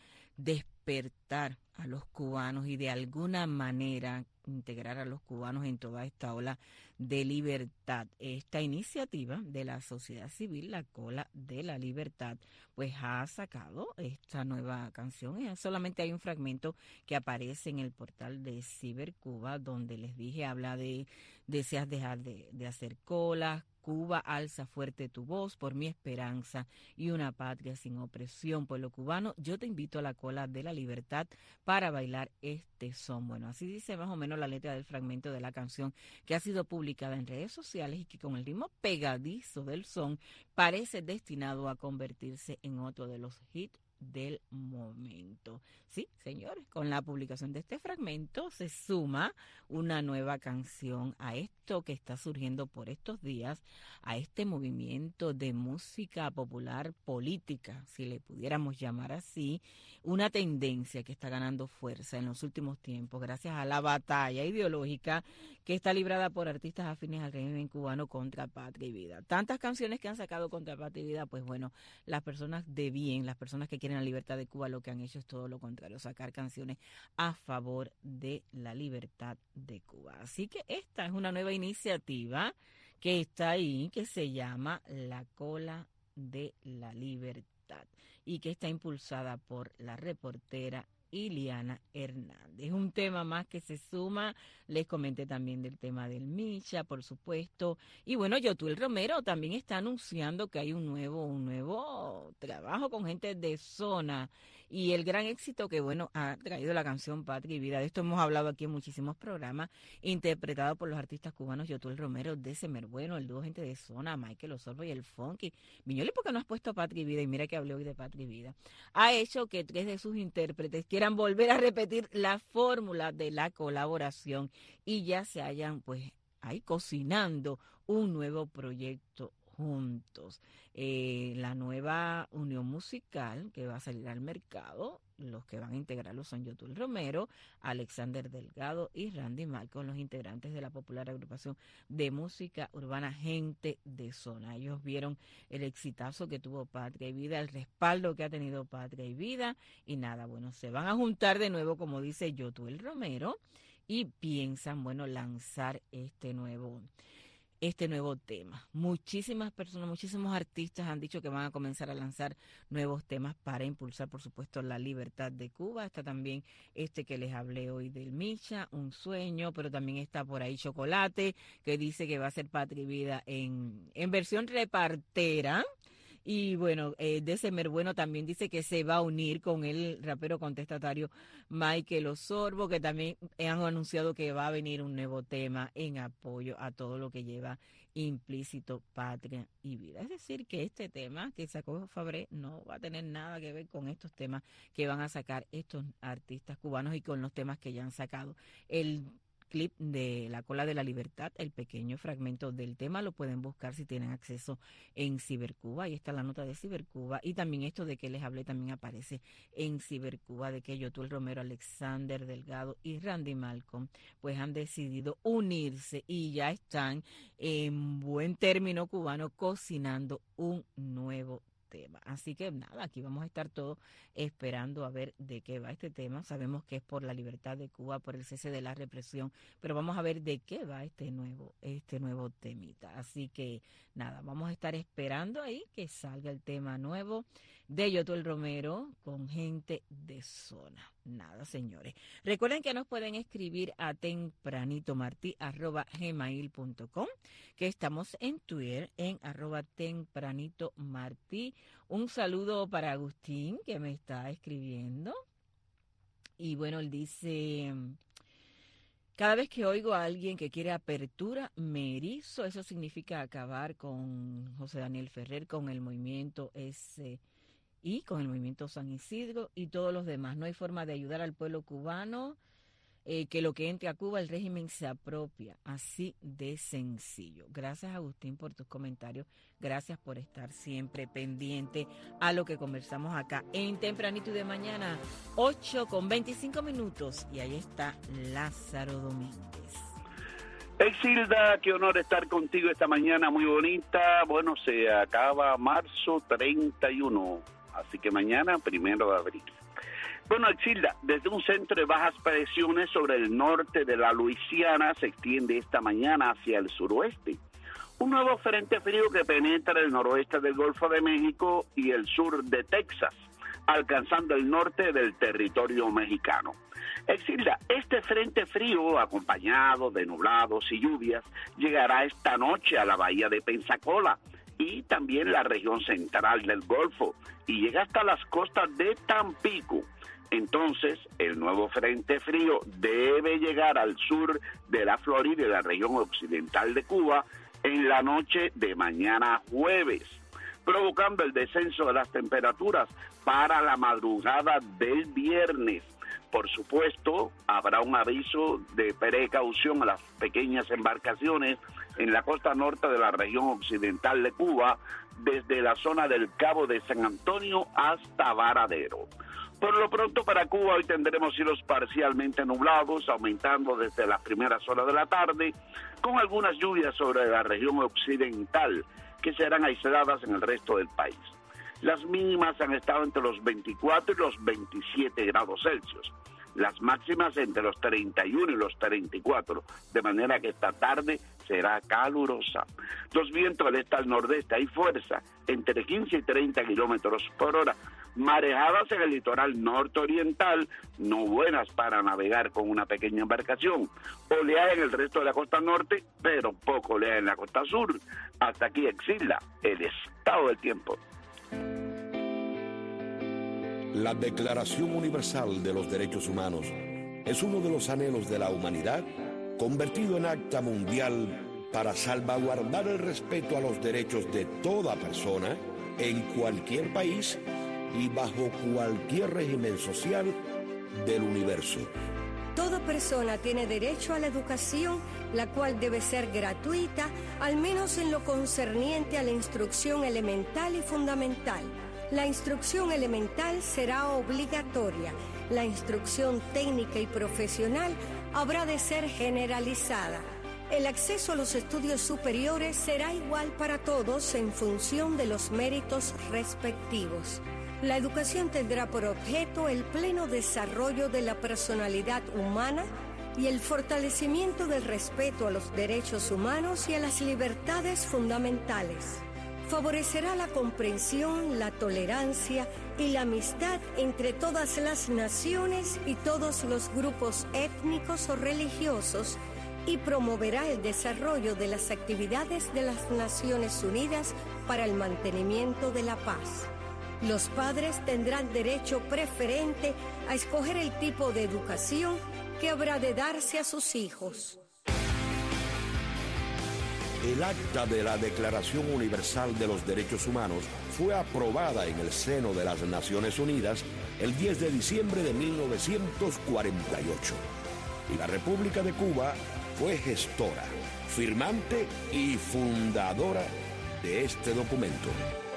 despertar a los cubanos y de alguna manera integrar a los cubanos en toda esta ola de libertad. Esta iniciativa de la sociedad civil, La Cola de la Libertad, pues ha sacado esta nueva canción. Y solamente hay un fragmento que aparece en el portal de Cibercuba, donde les dije, habla de deseas dejar de, de hacer colas, Cuba, alza fuerte tu voz por mi esperanza y una patria sin opresión. Pueblo cubano, yo te invito a la cola de la libertad para bailar este son. Bueno, así dice más o menos la letra del fragmento de la canción que ha sido publicada en redes sociales y que con el ritmo pegadizo del son parece destinado a convertirse en otro de los hits del momento. Sí, señores, con la publicación de este fragmento se suma una nueva canción a esto que está surgiendo por estos días, a este movimiento de música popular política, si le pudiéramos llamar así, una tendencia que está ganando fuerza en los últimos tiempos gracias a la batalla ideológica que está librada por artistas afines al régimen cubano contra Patria y Vida. Tantas canciones que han sacado contra Patria y Vida, pues bueno, las personas de bien, las personas que quieren la libertad de Cuba, lo que han hecho es todo lo contrario, sacar canciones a favor de la libertad de Cuba. Así que esta es una nueva iniciativa que está ahí, que se llama La Cola de la Libertad y que está impulsada por la reportera Iliana Hernández. Un tema más que se suma, les comenté también del tema del Micha, por supuesto, y bueno, Yotuel Romero también está anunciando que hay un nuevo, un nuevo trabajo con gente de zona, y el gran éxito que, bueno, ha traído la canción Patria y Vida. De esto hemos hablado aquí en muchísimos programas, interpretado por los artistas cubanos Yotuel Romero, de Semerbueno, el dúo Gente de Zona, Michael Osorbo y el Funky. Miñoli, ¿por qué no has puesto Patria y Vida? Y mira que hablé hoy de Patria y Vida. Ha hecho que tres de sus intérpretes quieran volver a repetir la fórmula de la colaboración y ya se hayan, pues, ahí cocinando un nuevo proyecto juntos. Eh, la nueva unión musical que va a salir al mercado, los que van a integrarlo son Yotuel Romero, Alexander Delgado y Randy Malcolm, los integrantes de la popular agrupación de música urbana Gente de Zona. Ellos vieron el exitazo que tuvo Patria y Vida, el respaldo que ha tenido Patria y Vida, y nada, bueno, se van a juntar de nuevo, como dice Yotuel Romero, y piensan, bueno, lanzar este nuevo este nuevo tema. Muchísimas personas, muchísimos artistas han dicho que van a comenzar a lanzar nuevos temas para impulsar, por supuesto, la libertad de Cuba. Está también este que les hablé hoy del Micha, Un Sueño, pero también está por ahí Chocolate, que dice que va a ser Patria y Vida en, en versión repartera. Y bueno, eh, December Bueno también dice que se va a unir con el rapero contestatario Michael Osorbo, que también han anunciado que va a venir un nuevo tema en apoyo a todo lo que lleva implícito Patria y Vida. Es decir, que este tema que sacó Fabré no va a tener nada que ver con estos temas que van a sacar estos artistas cubanos y con los temas que ya han sacado. El clip de La Cola de la Libertad, el pequeño fragmento del tema, lo pueden buscar si tienen acceso en Cibercuba. Ahí está la nota de Cibercuba. Y también esto de que les hablé también aparece en Cibercuba, de que Yotuel Romero, Alexander Delgado y Randy Malcolm pues han decidido unirse y ya están en buen término cubano cocinando un nuevo tema. Así que nada, aquí vamos a estar todos esperando a ver de qué va este tema. Sabemos que es por la libertad de Cuba, por el cese de la represión, pero vamos a ver de qué va este nuevo, este nuevo temita. Así que nada, vamos a estar esperando ahí que salga el tema nuevo de Yotuel Romero con Gente de Zona. Nada, señores. Recuerden que nos pueden escribir a tempranitomartí arroba gmail punto com, que estamos en Twitter en arroba tempranitomartí. Un saludo para Agustín, que me está escribiendo. Y bueno, él dice: cada vez que oigo a alguien que quiere apertura, me erizo. Eso significa acabar con José Daniel Ferrer, con el movimiento ese y con el movimiento San Isidro y todos los demás. No hay forma de ayudar al pueblo cubano, eh, que lo que entre a Cuba el régimen se apropia, así de sencillo. Gracias, Agustín, por tus comentarios. Gracias por estar siempre pendiente a lo que conversamos acá en Tempranito y de Mañana, ocho con veinticinco minutos. Y ahí está Lázaro Domínguez. Exilda, qué honor estar contigo esta mañana muy bonita. Bueno, se acaba marzo treinta y uno, así que mañana, primero de abril. Bueno, Exilda, desde un centro de bajas presiones sobre el norte de la Luisiana se extiende esta mañana hacia el suroeste. Un nuevo frente frío que penetra el noroeste del Golfo de México y el sur de Texas, alcanzando el norte del territorio mexicano. Exilda, este frente frío, acompañado de nublados y lluvias, llegará esta noche a la bahía de Pensacola y también la región central del Golfo, y llega hasta las costas de Tampico. Entonces, el nuevo frente frío debe llegar al sur de la Florida y la región occidental de Cuba en la noche de mañana jueves, provocando el descenso de las temperaturas para la madrugada del viernes. Por supuesto, habrá un aviso de precaución a las pequeñas embarcaciones en la costa norte de la región occidental de Cuba, desde la zona del Cabo de San Antonio hasta Varadero. Por lo pronto, para Cuba hoy tendremos cielos parcialmente nublados, aumentando desde las primeras horas de la tarde, con algunas lluvias sobre la región occidental, que serán aisladas en el resto del país. Las mínimas han estado entre los veinticuatro y los veintisiete grados Celsius. Las máximas entre los treinta y uno y los treinta y cuatro, de manera que esta tarde será calurosa. Los vientos del este al nordeste hay fuerza entre quince y treinta kilómetros por hora, marejadas en el litoral norte-oriental, no buenas para navegar con una pequeña embarcación. Oleaje en el resto de la costa norte, pero poco oleaje en la costa sur. Hasta aquí Exilda, el estado del tiempo. La Declaración Universal de los Derechos Humanos es uno de los anhelos de la humanidad convertido en acta mundial para salvaguardar el respeto a los derechos de toda persona en cualquier país y bajo cualquier régimen social del universo. Toda persona tiene derecho a la educación, la cual debe ser gratuita, al menos en lo concerniente a la instrucción elemental y fundamental. La instrucción elemental será obligatoria. La instrucción técnica y profesional habrá de ser generalizada. El acceso a los estudios superiores será igual para todos en función de los méritos respectivos. La educación tendrá por objeto el pleno desarrollo de la personalidad humana, y el fortalecimiento del respeto a los derechos humanos y a las libertades fundamentales. Favorecerá la comprensión, la tolerancia y la amistad entre todas las naciones y todos los grupos étnicos o religiosos y promoverá el desarrollo de las actividades de las Naciones Unidas para el mantenimiento de la paz. Los padres tendrán derecho preferente a escoger el tipo de educación que habrá de darse a sus hijos. El acta de la Declaración Universal de los Derechos Humanos fue aprobada en el seno de las Naciones Unidas el diez de diciembre de mil novecientos cuarenta y ocho. Y la República de Cuba fue gestora, firmante y fundadora de este documento.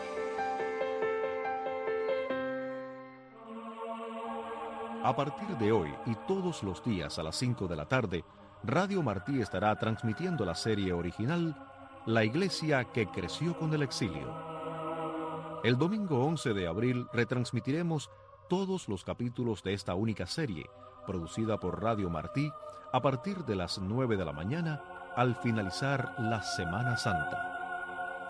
A partir de hoy y todos los días a las cinco de la tarde, Radio Martí estará transmitiendo la serie original La Iglesia que creció con el exilio. El domingo once de abril retransmitiremos todos los capítulos de esta única serie, producida por Radio Martí, a partir de las nueve de la mañana, al finalizar la Semana Santa.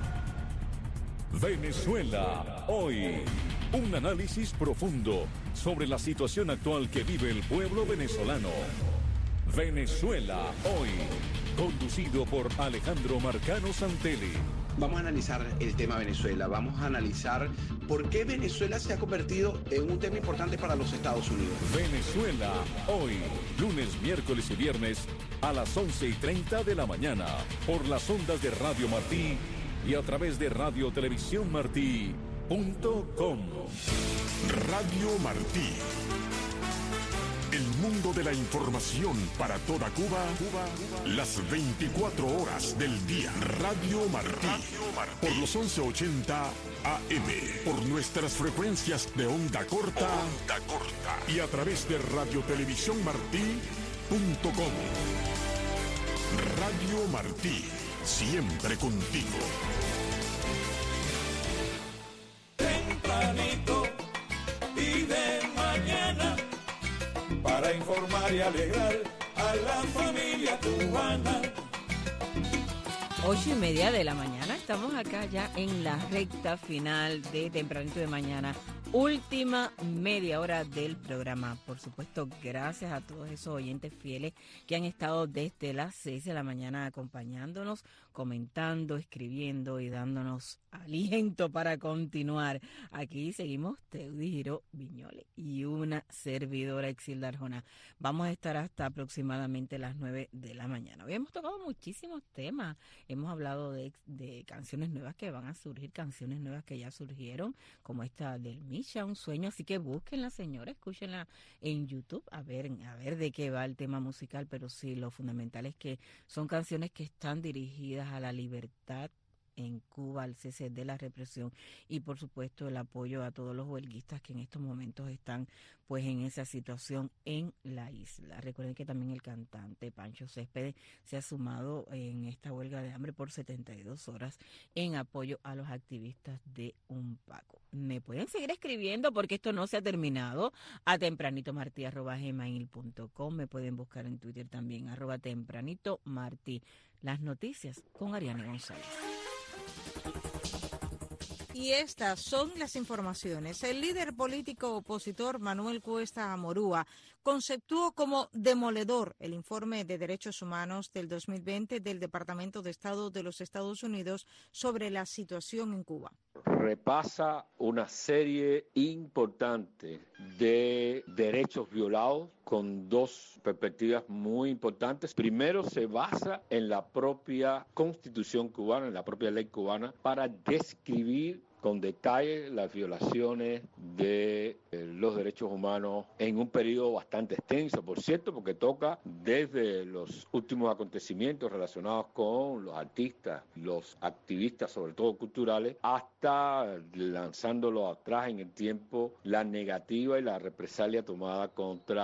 Venezuela hoy. Un análisis profundo sobre la situación actual que vive el pueblo venezolano. Venezuela hoy, conducido por Alejandro Marcano Santelli. Vamos a analizar el tema Venezuela, vamos a analizar por qué Venezuela se ha convertido en un tema importante para los Estados Unidos. Venezuela hoy, lunes, miércoles y viernes a las once y treinta de la mañana, por las ondas de Radio Martí y a través de radio televisión martí punto com. Radio Martí. El mundo de la información para toda Cuba, Cuba, las veinticuatro horas del día. Radio Martí, por los once ochenta A M, por nuestras frecuencias de onda corta, onda corta y a través de radio televisión martí punto com. Radio Martí, siempre contigo. Tempranito y de mañana, para informar y alegrar a la familia cubana. Ocho y media de la mañana, estamos acá ya en la recta final de Tempranito de Mañana. Última media hora del programa. Por supuesto, gracias a todos esos oyentes fieles que han estado desde las seis de la mañana acompañándonos, comentando, escribiendo y dándonos aliento para continuar. Aquí seguimos Teudi Giró Viñoles y una servidora, Exilda Arjona. Vamos a estar hasta aproximadamente las nueve de la mañana. Hoy hemos tocado muchísimos temas. Hemos hablado de, de canciones nuevas que van a surgir, canciones nuevas que ya surgieron, como esta del Misha, Un Sueño. Así que búsquenla, señora, escúchenla en YouTube, a ver, a ver de qué va el tema musical. Pero sí, lo fundamental es que son canciones que están dirigidas a la libertad en Cuba, al cese de la represión y por supuesto el apoyo a todos los huelguistas que en estos momentos están pues en esa situación en la isla. Recuerden que también el cantante Pancho Céspedes se ha sumado en esta huelga de hambre por setenta y dos horas en apoyo a los activistas de UNPACO. Me pueden seguir escribiendo porque esto no se ha terminado a tempranitomartí arroba gmail punto com. Me pueden buscar en Twitter también arroba tempranitomartí. Las noticias con Ariane González. Y estas son las informaciones. El líder político opositor Manuel Cuesta Amorúa conceptuó como demoledor el informe de derechos humanos del dos mil veinte del Departamento de Estado de los Estados Unidos sobre la situación en Cuba. Repasa una serie importante de derechos violados con dos perspectivas muy importantes. Primero, se basa en la propia Constitución cubana, en la propia ley cubana, para describir con detalle las violaciones de eh, los derechos humanos en un periodo bastante extenso, por cierto, porque toca desde los últimos acontecimientos relacionados con los artistas, los activistas, sobre todo culturales, hasta lanzándolo atrás en el tiempo la negativa y la represalia tomada contra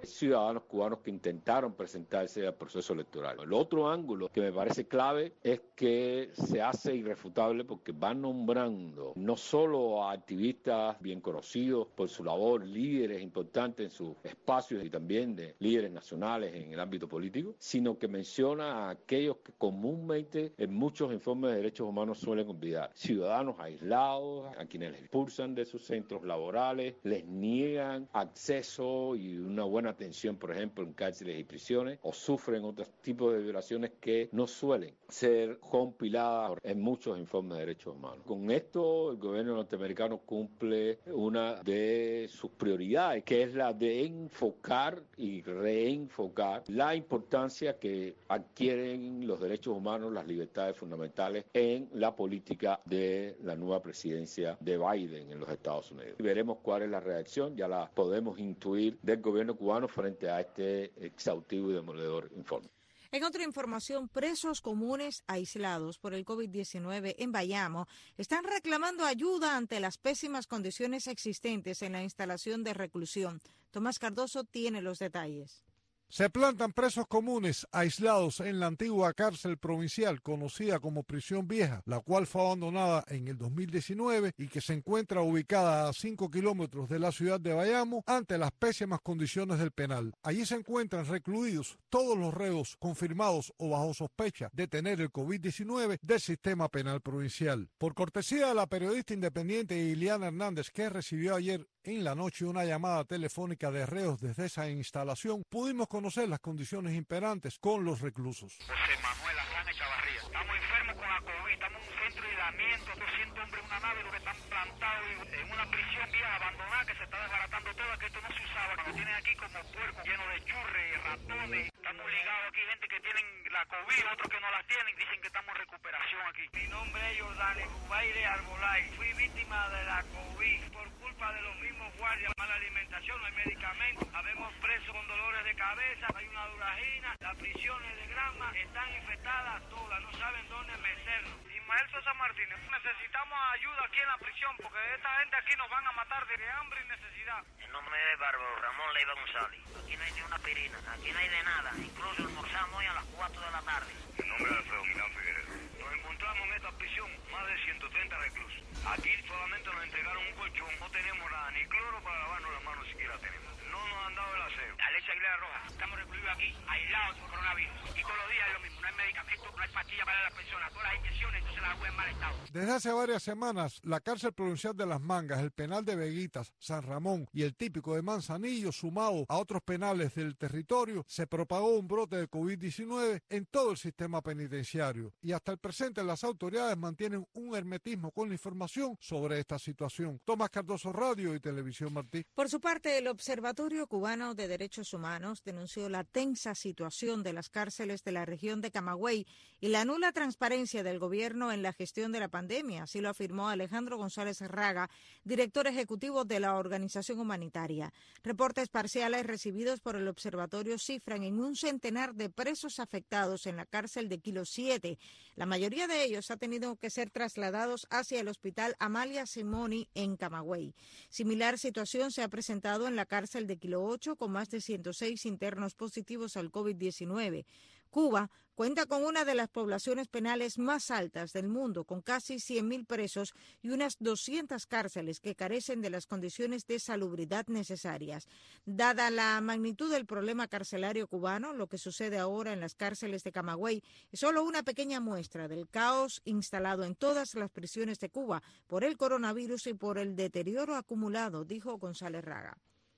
ciudadanos cubanos que intentaron presentarse al proceso electoral. El otro ángulo que me parece clave es que se hace irrefutable porque van nombrando no solo a activistas bien conocidos por su labor, líderes importantes en sus espacios y también de líderes nacionales en el ámbito político, sino que menciona a aquellos que comúnmente en muchos informes de derechos humanos suelen olvidar. Ciudadanos aislados, a quienes les expulsan de sus centros laborales, les niegan acceso y una buena atención, por ejemplo, en cárceles y prisiones, o sufren otros tipos de violaciones que no suelen ser compiladas en muchos informes de derechos humanos. Con esto, el gobierno norteamericano cumple una de sus prioridades, que es la de enfocar y reenfocar la importancia que adquieren los derechos humanos, las libertades fundamentales en la política de la nueva presidencia de Biden en los Estados Unidos. Veremos cuál es la reacción, ya la podemos intuir del gobierno cubano frente a este exhaustivo y demoledor informe. En otra información, presos comunes aislados por el COVID diecinueve en Bayamo están reclamando ayuda ante las pésimas condiciones existentes en la instalación de reclusión. Tomás Cardoso tiene los detalles. Se plantan presos comunes aislados en la antigua cárcel provincial conocida como Prisión Vieja, la cual fue abandonada en el dos mil diecinueve y que se encuentra ubicada a cinco kilómetros de la ciudad de Bayamo ante las pésimas condiciones del penal. Allí se encuentran recluidos todos los reos confirmados o bajo sospecha de tener el COVID diecinueve del sistema penal provincial. Por cortesía de la periodista independiente Iliana Hernández, que recibió ayer en la noche una llamada telefónica de reos desde esa instalación, pudimos conocer las condiciones imperantes con los reclusos. José Manuel Arrana Chavarría. Estamos enfermos con la COVID, estamos en un centro de aislamiento, doscientos hombres en una nave, los que están plantados en una prisión vieja abandonada que se está desbaratando toda, que esto no se usaba. Nos tienen aquí como puercos, llenos de churres, ratones. Estamos ligados aquí, gente que tienen la COVID, otros que no la tienen, dicen que estamos en recuperación aquí. Mi nombre es Jordani Bubaire Arbolay. Fui víctima de la COVID por culpa de los mismos guardias, mala alimentación, no hay medicamentos, habemos presos con dolores de cabeza, hay una duragina, las prisiones de Granma están infectadas todas, no saben dónde meternos. Ismael Sosa Martínez, necesitamos ayuda aquí en la prisión porque esta gente aquí nos van a matar de hambre y necesidad. El nombre es Bárbaro Ramón Leiva González. Aquí no hay ni una pirina, aquí no hay de nada, incluso almorzamos hoy a las cuatro de la tarde. El nombre es Alfredo Milán Figueredo. Nos encontramos en esta prisión más de ciento treinta reclusos. Aquí solamente nos entregaron un colchón, no tenemos nada, ni cloro para lavarnos las manos siquiera tenemos. No nos han dado el aseo. Alexa Aguilera Roja, estamos recluidos aquí, aislados por coronavirus. Y todos los días es lo mismo, no hay medicamentos, no hay pastillas para las personas, todas las inyecciones, entonces las hago en mal estado. Desde hace varias semanas, la cárcel provincial de Las Mangas, el penal de Veguitas, San Ramón y el típico de Manzanillo, sumado a otros penales del territorio, se propagó un brote de COVID diecinueve en todo el sistema penitenciario. Y hasta el presente las autoridades mantienen un hermetismo con la información sobre esta situación. Tomás Cardoso, Radio y Televisión Martí. Por su parte, el Observatorio Cubano de Derechos Humanos denunció la tensa situación de las cárceles de la región de Camagüey y la nula transparencia del gobierno en la gestión de la pandemia. Así lo afirmó Alejandro González Raga, director ejecutivo de la organización humanitaria. Reportes parciales recibidos por el observatorio cifran en un centenar de presos afectados en la cárcel de Kilo siete. La mayoría de ellos ha tenido que ser trasladados hacia el hospital Amalia Simoni en Camagüey. Similar situación se ha presentado en la cárcel de Kilo ocho, con más de ciento seis internos positivos al COVID diecinueve. Cuba cuenta con una de las poblaciones penales más altas del mundo, con casi cien mil presos y unas doscientas cárceles que carecen de las condiciones de salubridad necesarias. Dada la magnitud del problema carcelario cubano, lo que sucede ahora en las cárceles de Camagüey es solo una pequeña muestra del caos instalado en todas las prisiones de Cuba por el coronavirus y por el deterioro acumulado, dijo González Raga.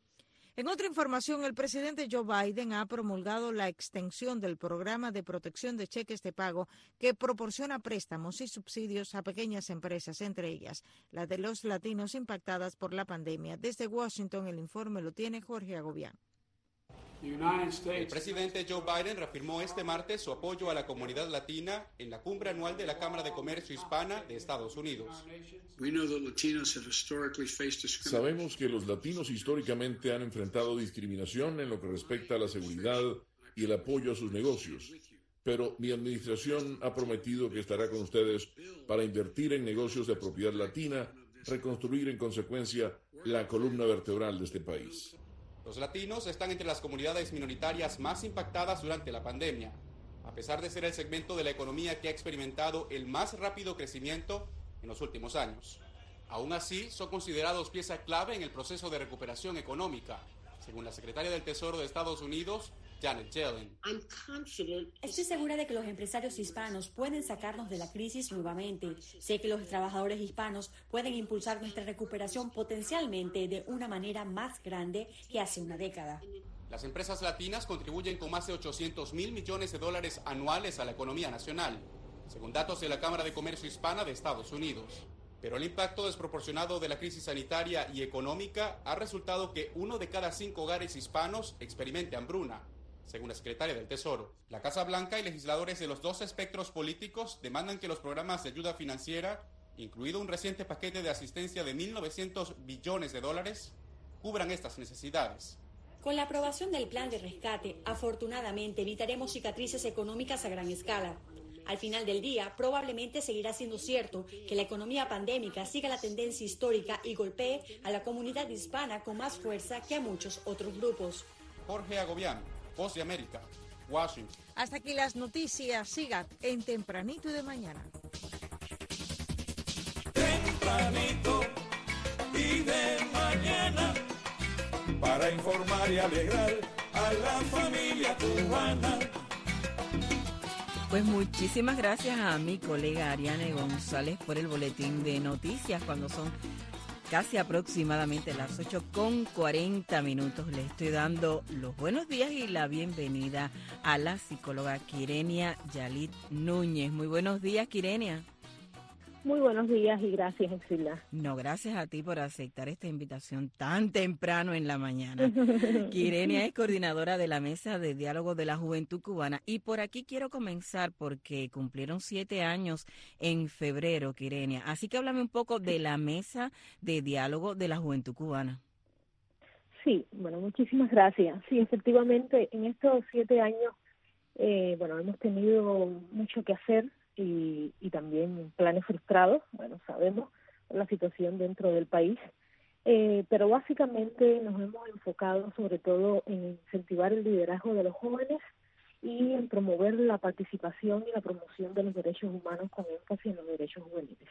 En otra información, el presidente Joe Biden ha promulgado la extensión del programa de protección de cheques de pago que proporciona préstamos y subsidios a pequeñas empresas, entre ellas la de los latinos impactadas por la pandemia. Desde Washington, el informe lo tiene Jorge Agobián. El presidente Joe Biden reafirmó este martes su apoyo a la comunidad latina en la cumbre anual de la Cámara de Comercio Hispana de Estados Unidos. Sabemos que los latinos históricamente han enfrentado discriminación en lo que respecta a la seguridad y el apoyo a sus negocios, pero mi administración ha prometido que estará con ustedes para invertir en negocios de propiedad latina, reconstruir en consecuencia la columna vertebral de este país. Los latinos están entre las comunidades minoritarias más impactadas durante la pandemia, a pesar de ser el segmento de la economía que ha experimentado el más rápido crecimiento en los últimos años. Aún así, son considerados pieza clave en el proceso de recuperación económica, según la secretaria del Tesoro de Estados Unidos, Janet Yellen. Estoy segura de que los empresarios hispanos pueden sacarnos de la crisis nuevamente. Sé que los trabajadores hispanos pueden impulsar nuestra recuperación potencialmente de una manera más grande que hace una década. Las empresas latinas contribuyen con más de ochocientos mil millones de dólares anuales a la economía nacional, según datos de la Cámara de Comercio Hispana de Estados Unidos. Pero el impacto desproporcionado de la crisis sanitaria y económica ha resultado que uno de cada cinco hogares hispanos experimente hambruna, según la secretaria del Tesoro. La Casa Blanca y legisladores de los dos espectros políticos demandan que los programas de ayuda financiera, incluido un reciente paquete de asistencia de mil novecientos billones de dólares, cubran estas necesidades. Con la aprobación del plan de rescate, afortunadamente evitaremos cicatrices económicas a gran escala. Al final del día, probablemente seguirá siendo cierto que la economía pandémica siga la tendencia histórica y golpee a la comunidad hispana con más fuerza que a muchos otros grupos. Jorge Agobián, Voz de América, Washington. Hasta aquí las noticias. Sigan en Tempranito y de Mañana. Tempranito y de mañana, para informar y alegrar a la familia cubana. Pues muchísimas gracias a mi colega Ariane González por el boletín de noticias cuando son casi aproximadamente las ocho con cuarenta minutos. Le estoy dando los buenos días y la bienvenida a la psicóloga Quirenia Yalit Núñez. Muy buenos días, Quirenia. Muy buenos días y gracias, Exilda. No, gracias a ti por aceptar esta invitación tan temprano en la mañana. Quirenia es coordinadora de la Mesa de Diálogo de la Juventud Cubana y por aquí quiero comenzar porque cumplieron siete años en febrero, Quirenia. Así que háblame un poco de la Mesa de Diálogo de la Juventud Cubana. Sí, bueno, muchísimas gracias. Sí, efectivamente, en estos siete años, eh, bueno, hemos tenido mucho que hacer. Y, y también planes frustrados, bueno, sabemos la situación dentro del país, eh, pero básicamente nos hemos enfocado sobre todo en incentivar el liderazgo de los jóvenes y en promover la participación y la promoción de los derechos humanos con énfasis en los derechos juveniles.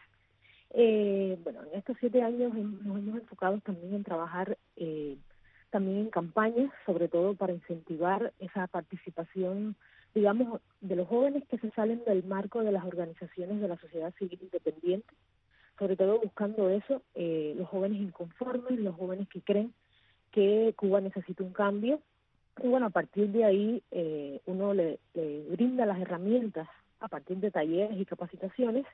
Eh, bueno, en estos siete años nos hemos enfocado también en trabajar eh, también en campañas, sobre todo para incentivar esa participación, digamos, de los jóvenes que se salen del marco de las organizaciones de la sociedad civil independiente, sobre todo buscando eso, eh, los jóvenes inconformes, los jóvenes que creen que Cuba necesita un cambio, y bueno, a partir de ahí eh, uno le, le brinda las herramientas a partir de talleres y capacitaciones,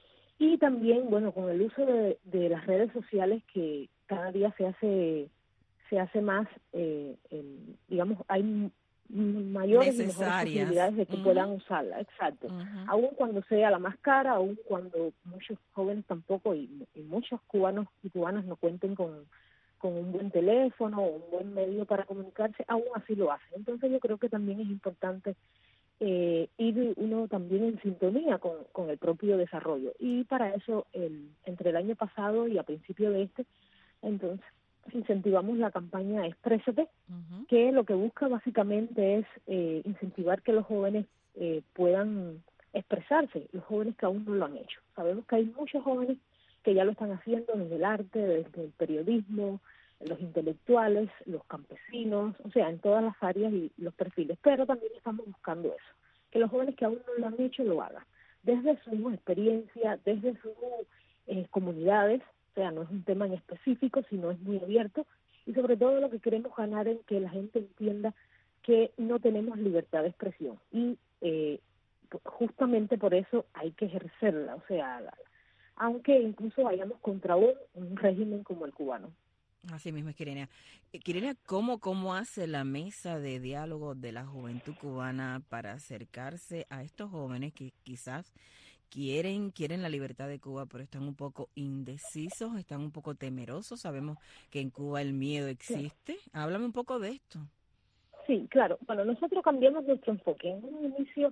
y también, bueno, con el uso de, de las redes sociales que cada día se hace se hace más, eh, en, digamos, hay mayores y mejores posibilidades de que uh-huh. puedan usarla, exacto. Uh-huh. Aún cuando sea la más cara, aún cuando muchos jóvenes tampoco y, y muchos cubanos y cubanas no cuenten con, con un buen teléfono o un buen medio para comunicarse, aún así lo hacen. Entonces yo creo que también es importante eh, ir uno también en sintonía con, con el propio desarrollo. Y para eso, el, entre el año pasado y a principio de este, entonces, incentivamos la campaña Exprésate, uh-huh. que lo que busca básicamente es eh, incentivar que los jóvenes eh, puedan expresarse, los jóvenes que aún no lo han hecho. Sabemos que hay muchos jóvenes que ya lo están haciendo desde el arte, desde el periodismo, los intelectuales, los campesinos, o sea, en todas las áreas y los perfiles, pero también estamos buscando eso, que los jóvenes que aún no lo han hecho lo hagan, desde su experiencia, desde sus eh, comunidades. O sea, no es un tema en específico, sino es muy abierto y sobre todo lo que queremos ganar es que la gente entienda que no tenemos libertad de expresión y eh, justamente por eso hay que ejercerla, o sea, la, aunque incluso vayamos contra un, un régimen como el cubano. Así mismo es, Quirenia. Quirenia, ¿cómo, ¿cómo hace la Mesa de Diálogo de la Juventud Cubana para acercarse a estos jóvenes que quizás quieren quieren la libertad de Cuba, pero están un poco indecisos, están un poco temerosos? Sabemos que en Cuba el miedo existe. Sí. Háblame un poco de esto. Sí, claro. Bueno, nosotros cambiamos nuestro enfoque. En un inicio,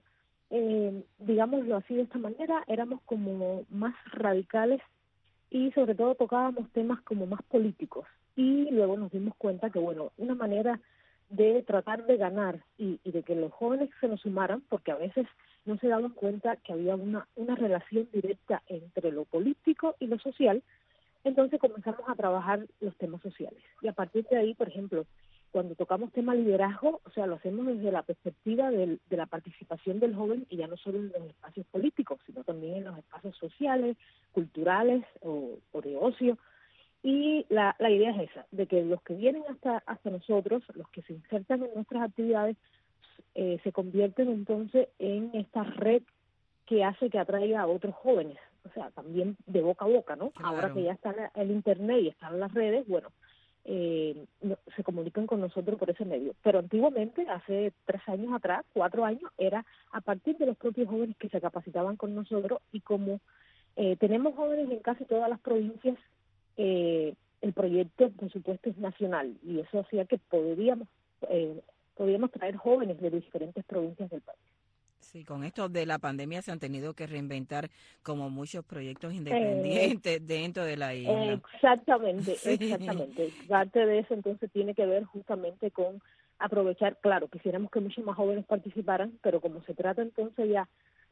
eh, digámoslo así de esta manera, éramos como más radicales y sobre todo tocábamos temas como más políticos. y luego nos dimos cuenta que, bueno, una manera de tratar de ganar y, y de que los jóvenes se nos sumaran, porque a veces no se daban cuenta que había una, una relación directa entre lo político y lo social, entonces comenzamos a trabajar los temas sociales. Y a partir de ahí, por ejemplo, cuando tocamos tema liderazgo, o sea, lo hacemos desde la perspectiva del, de la participación del joven, y ya no solo en los espacios políticos, sino también en los espacios sociales, culturales o, o de ocio. Y la, la idea es esa, de que los que vienen hasta, hasta nosotros, los que se insertan en nuestras actividades, eh, se convierten entonces en esta red que hace que atraiga a otros jóvenes, o sea, también de boca a boca, ¿no? Claro. Ahora que ya está el internet y están las redes, bueno, eh, no, se comunican con nosotros por ese medio. Pero antiguamente, hace tres años atrás, cuatro años, era a partir de los propios jóvenes que se capacitaban con nosotros, y como eh, tenemos jóvenes en casi todas las provincias, eh, el proyecto, por supuesto, es nacional, y eso hacía que podríamos, eh, podríamos traer jóvenes de diferentes provincias del país. Sí, con esto de la pandemia se han tenido que reinventar como muchos proyectos independientes eh, dentro de la isla. Exactamente, sí. exactamente. Parte de eso entonces tiene que ver justamente con aprovechar, claro, quisiéramos que muchos más jóvenes participaran, pero como se trata entonces ya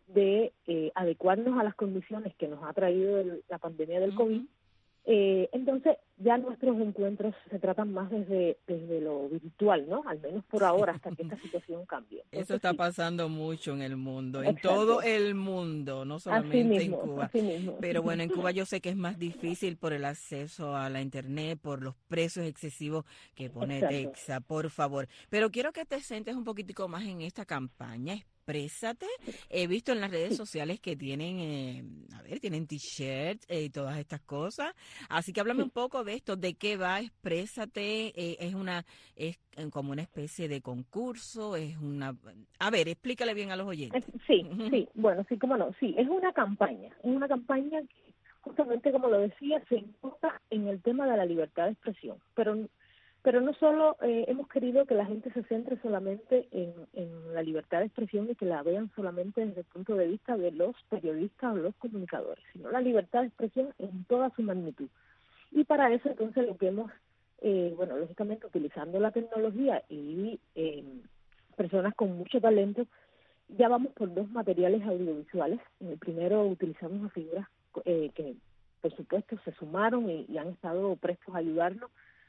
de eh, adecuarnos a las condiciones que nos ha traído el, la pandemia del uh-huh. COVID, Eh, entonces ya nuestros encuentros se tratan más desde desde lo virtual, ¿no? Al menos por ahora, hasta que esta situación cambie. Entonces, eso está sí. pasando mucho en el mundo, Exacto. en todo el mundo, no solamente mismo, en Cuba. así mismo. Pero bueno, en Cuba yo sé que es más difícil por el acceso a la internet, por los precios excesivos que pone Exacto. Texa, por favor. Pero quiero que te centres un poquitico más en esta campaña. Exprésate. He visto en las redes sociales que tienen, eh, a ver, tienen t-shirts y eh, todas estas cosas. Así que háblame un poco de esto, de qué va Exprésate. Eh, es una, es como una especie de concurso, es una, a ver, explícale bien a los oyentes. Sí, sí, bueno, sí, cómo no, sí, es una campaña, es una campaña que justamente, como lo decía, se enfoca en el tema de la libertad de expresión, pero Pero no solo eh, hemos querido que la gente se centre solamente en, en la libertad de expresión y que la vean solamente desde el punto de vista de los periodistas o los comunicadores, sino la libertad de expresión en toda su magnitud. Y para eso entonces lo que hemos, eh, bueno, lógicamente utilizando la tecnología y eh, personas con mucho talento, ya vamos por dos materiales audiovisuales. En el primero utilizamos a figuras eh, que por supuesto se sumaron y, y han estado prestos a ayudarnos,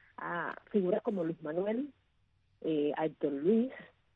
a figuras como Luis Manuel, eh, a Héctor Luis,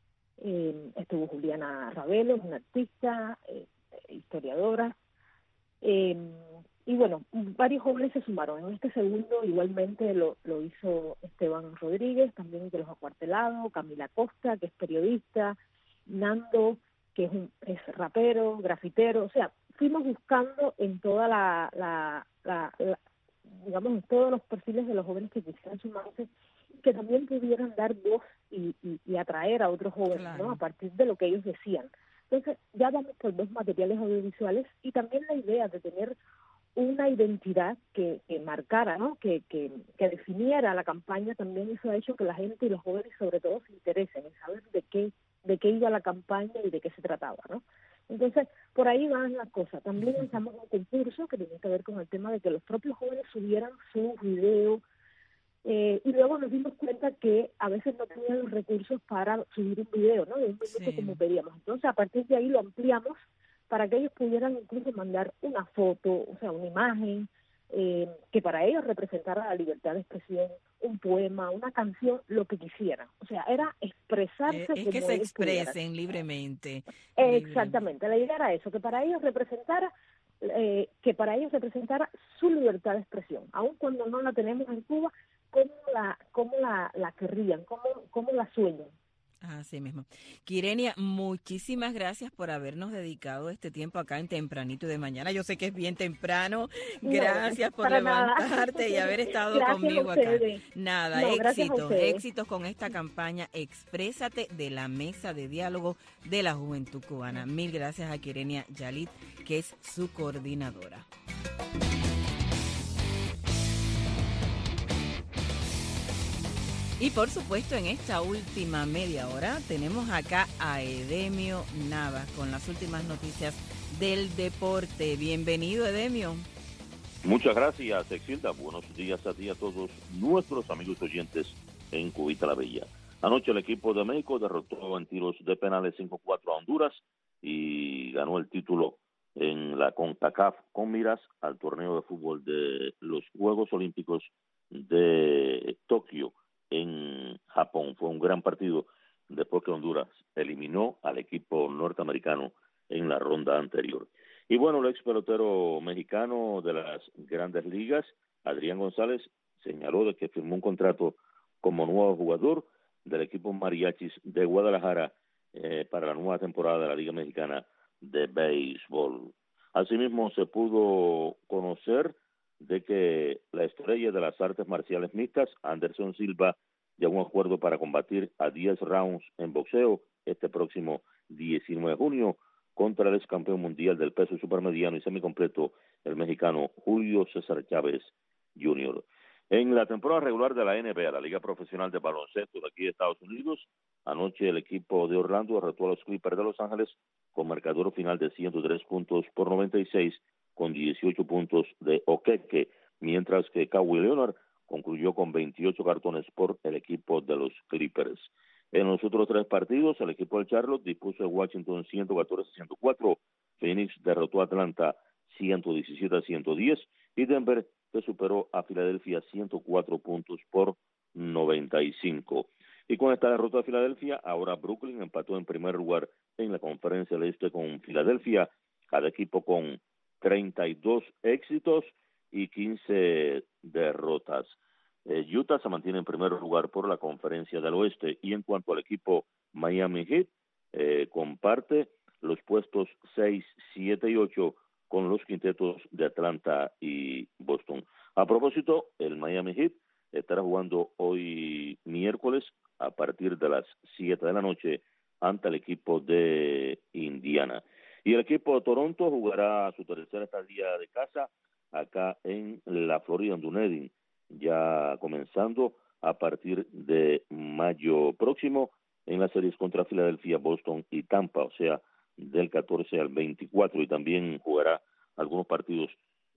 eh, estuvo Juliana Ravelo, una artista, eh, historiadora, eh, y bueno, varios jóvenes se sumaron. En este segundo igualmente lo, lo hizo Esteban Rodríguez, también de Los Acuartelados, Camila Costa, que es periodista, Nando, que es, un, es rapero, grafitero, o sea, fuimos buscando en toda la, la, la, la digamos, en todos los perfiles de los jóvenes que quisieran sumarse, que también pudieran dar voz y, y, y atraer a otros jóvenes, claro, ¿no? A partir de lo que ellos decían. Entonces, ya vamos por dos materiales audiovisuales y también la idea de tener una identidad que, que marcara, ¿no? Que, que, que definiera la campaña, también eso ha hecho que la gente y los jóvenes sobre todo se interesen en saber de qué, de qué iba la campaña y de qué se trataba, ¿no? Entonces, por ahí van las cosas. También lanzamos un concurso que tenía que ver con el tema de que los propios jóvenes subieran sus videos, eh, y luego nos dimos cuenta que a veces no tenían los recursos para subir un video, ¿no? De un minuto sí, como pedíamos. Entonces, a partir de ahí lo ampliamos para que ellos pudieran incluso mandar una foto, o sea, una imagen, eh, que para ellos representara la libertad de expresión, un poema, una canción, lo que quisieran. O sea, era expresarse. Es, es como que se expresen pudieran. libremente. Exactamente, libre. La idea era eso, que para ellos representara, eh, que para ellos representara su libertad de expresión, aun cuando no la tenemos en Cuba, cómo la, cómo la, la querrían, cómo, cómo la sueñan. Así mismo. Quirenia, muchísimas gracias por habernos dedicado este tiempo acá en Tempranito de Mañana. Yo sé que es bien temprano. Gracias no, por levantarte nada. y haber estado gracias conmigo acá. Nada, no, éxitos, éxitos con esta campaña Exprésate de la Mesa de Diálogo de la Juventud Cubana. Mil gracias a Quirenia Yalit, que es su coordinadora. Y por supuesto, en esta última media hora tenemos acá a Edemio Navas con las últimas noticias del deporte. Bienvenido, Edemio. Muchas gracias, Exilda. Buenos días a ti y a todos nuestros amigos oyentes en Cubita la Bella. Anoche el equipo de México derrotó en tiros de penales cinco cuatro a Honduras y ganó el título en la CONCACAF con miras al torneo de fútbol de los Juegos Olímpicos de Tokio en Japón. Fue un gran partido después que Honduras eliminó al equipo norteamericano en la ronda anterior. Y bueno, el ex pelotero mexicano de las Grandes Ligas, Adrián González, señaló de que firmó un contrato como nuevo jugador del equipo Mariachis de Guadalajara eh, para la nueva temporada de la Liga Mexicana de Béisbol. Asimismo, se pudo conocer de que la estrella de las artes marciales mixtas, Anderson Silva, llegó a un acuerdo para combatir a diez rounds en boxeo este próximo diecinueve de junio contra el ex campeón mundial del peso supermediano y semicompleto, el mexicano Julio César Chávez junior En la temporada regular de la N B A, la Liga Profesional de Baloncesto de aquí de Estados Unidos, anoche el equipo de Orlando derrotó a los Clippers de Los Ángeles con marcador final de ciento tres puntos por noventa y seis con dieciocho puntos de Okeke, mientras que Kawhi Leonard concluyó con veintiocho cartones por el equipo de los Clippers. En los otros tres partidos, el equipo de Charlotte dispuso a Washington ciento catorce a ciento cuatro, Phoenix derrotó a Atlanta ciento diecisiete a ciento diez y Denver que superó a Filadelfia ciento cuatro puntos por noventa y cinco. Y con esta derrota de Filadelfia, ahora Brooklyn empató en primer lugar en la Conferencia del Este con Filadelfia, cada equipo con treinta y dos éxitos y quince derrotas. Eh, Utah se mantiene en primer lugar por la Conferencia del Oeste y en cuanto al equipo Miami Heat, eh, comparte los puestos seis, siete y ocho con los quintetos de Atlanta y Boston. A propósito, el Miami Heat estará jugando hoy miércoles a partir de las siete de la noche ante el equipo de Indiana. Y el equipo de Toronto jugará su tercera estadía de casa acá en la Florida, en Dunedin, ya comenzando a partir de mayo próximo en las series contra Filadelfia, Boston y Tampa, o sea, del catorce al veinticuatro, y también jugará algunos partidos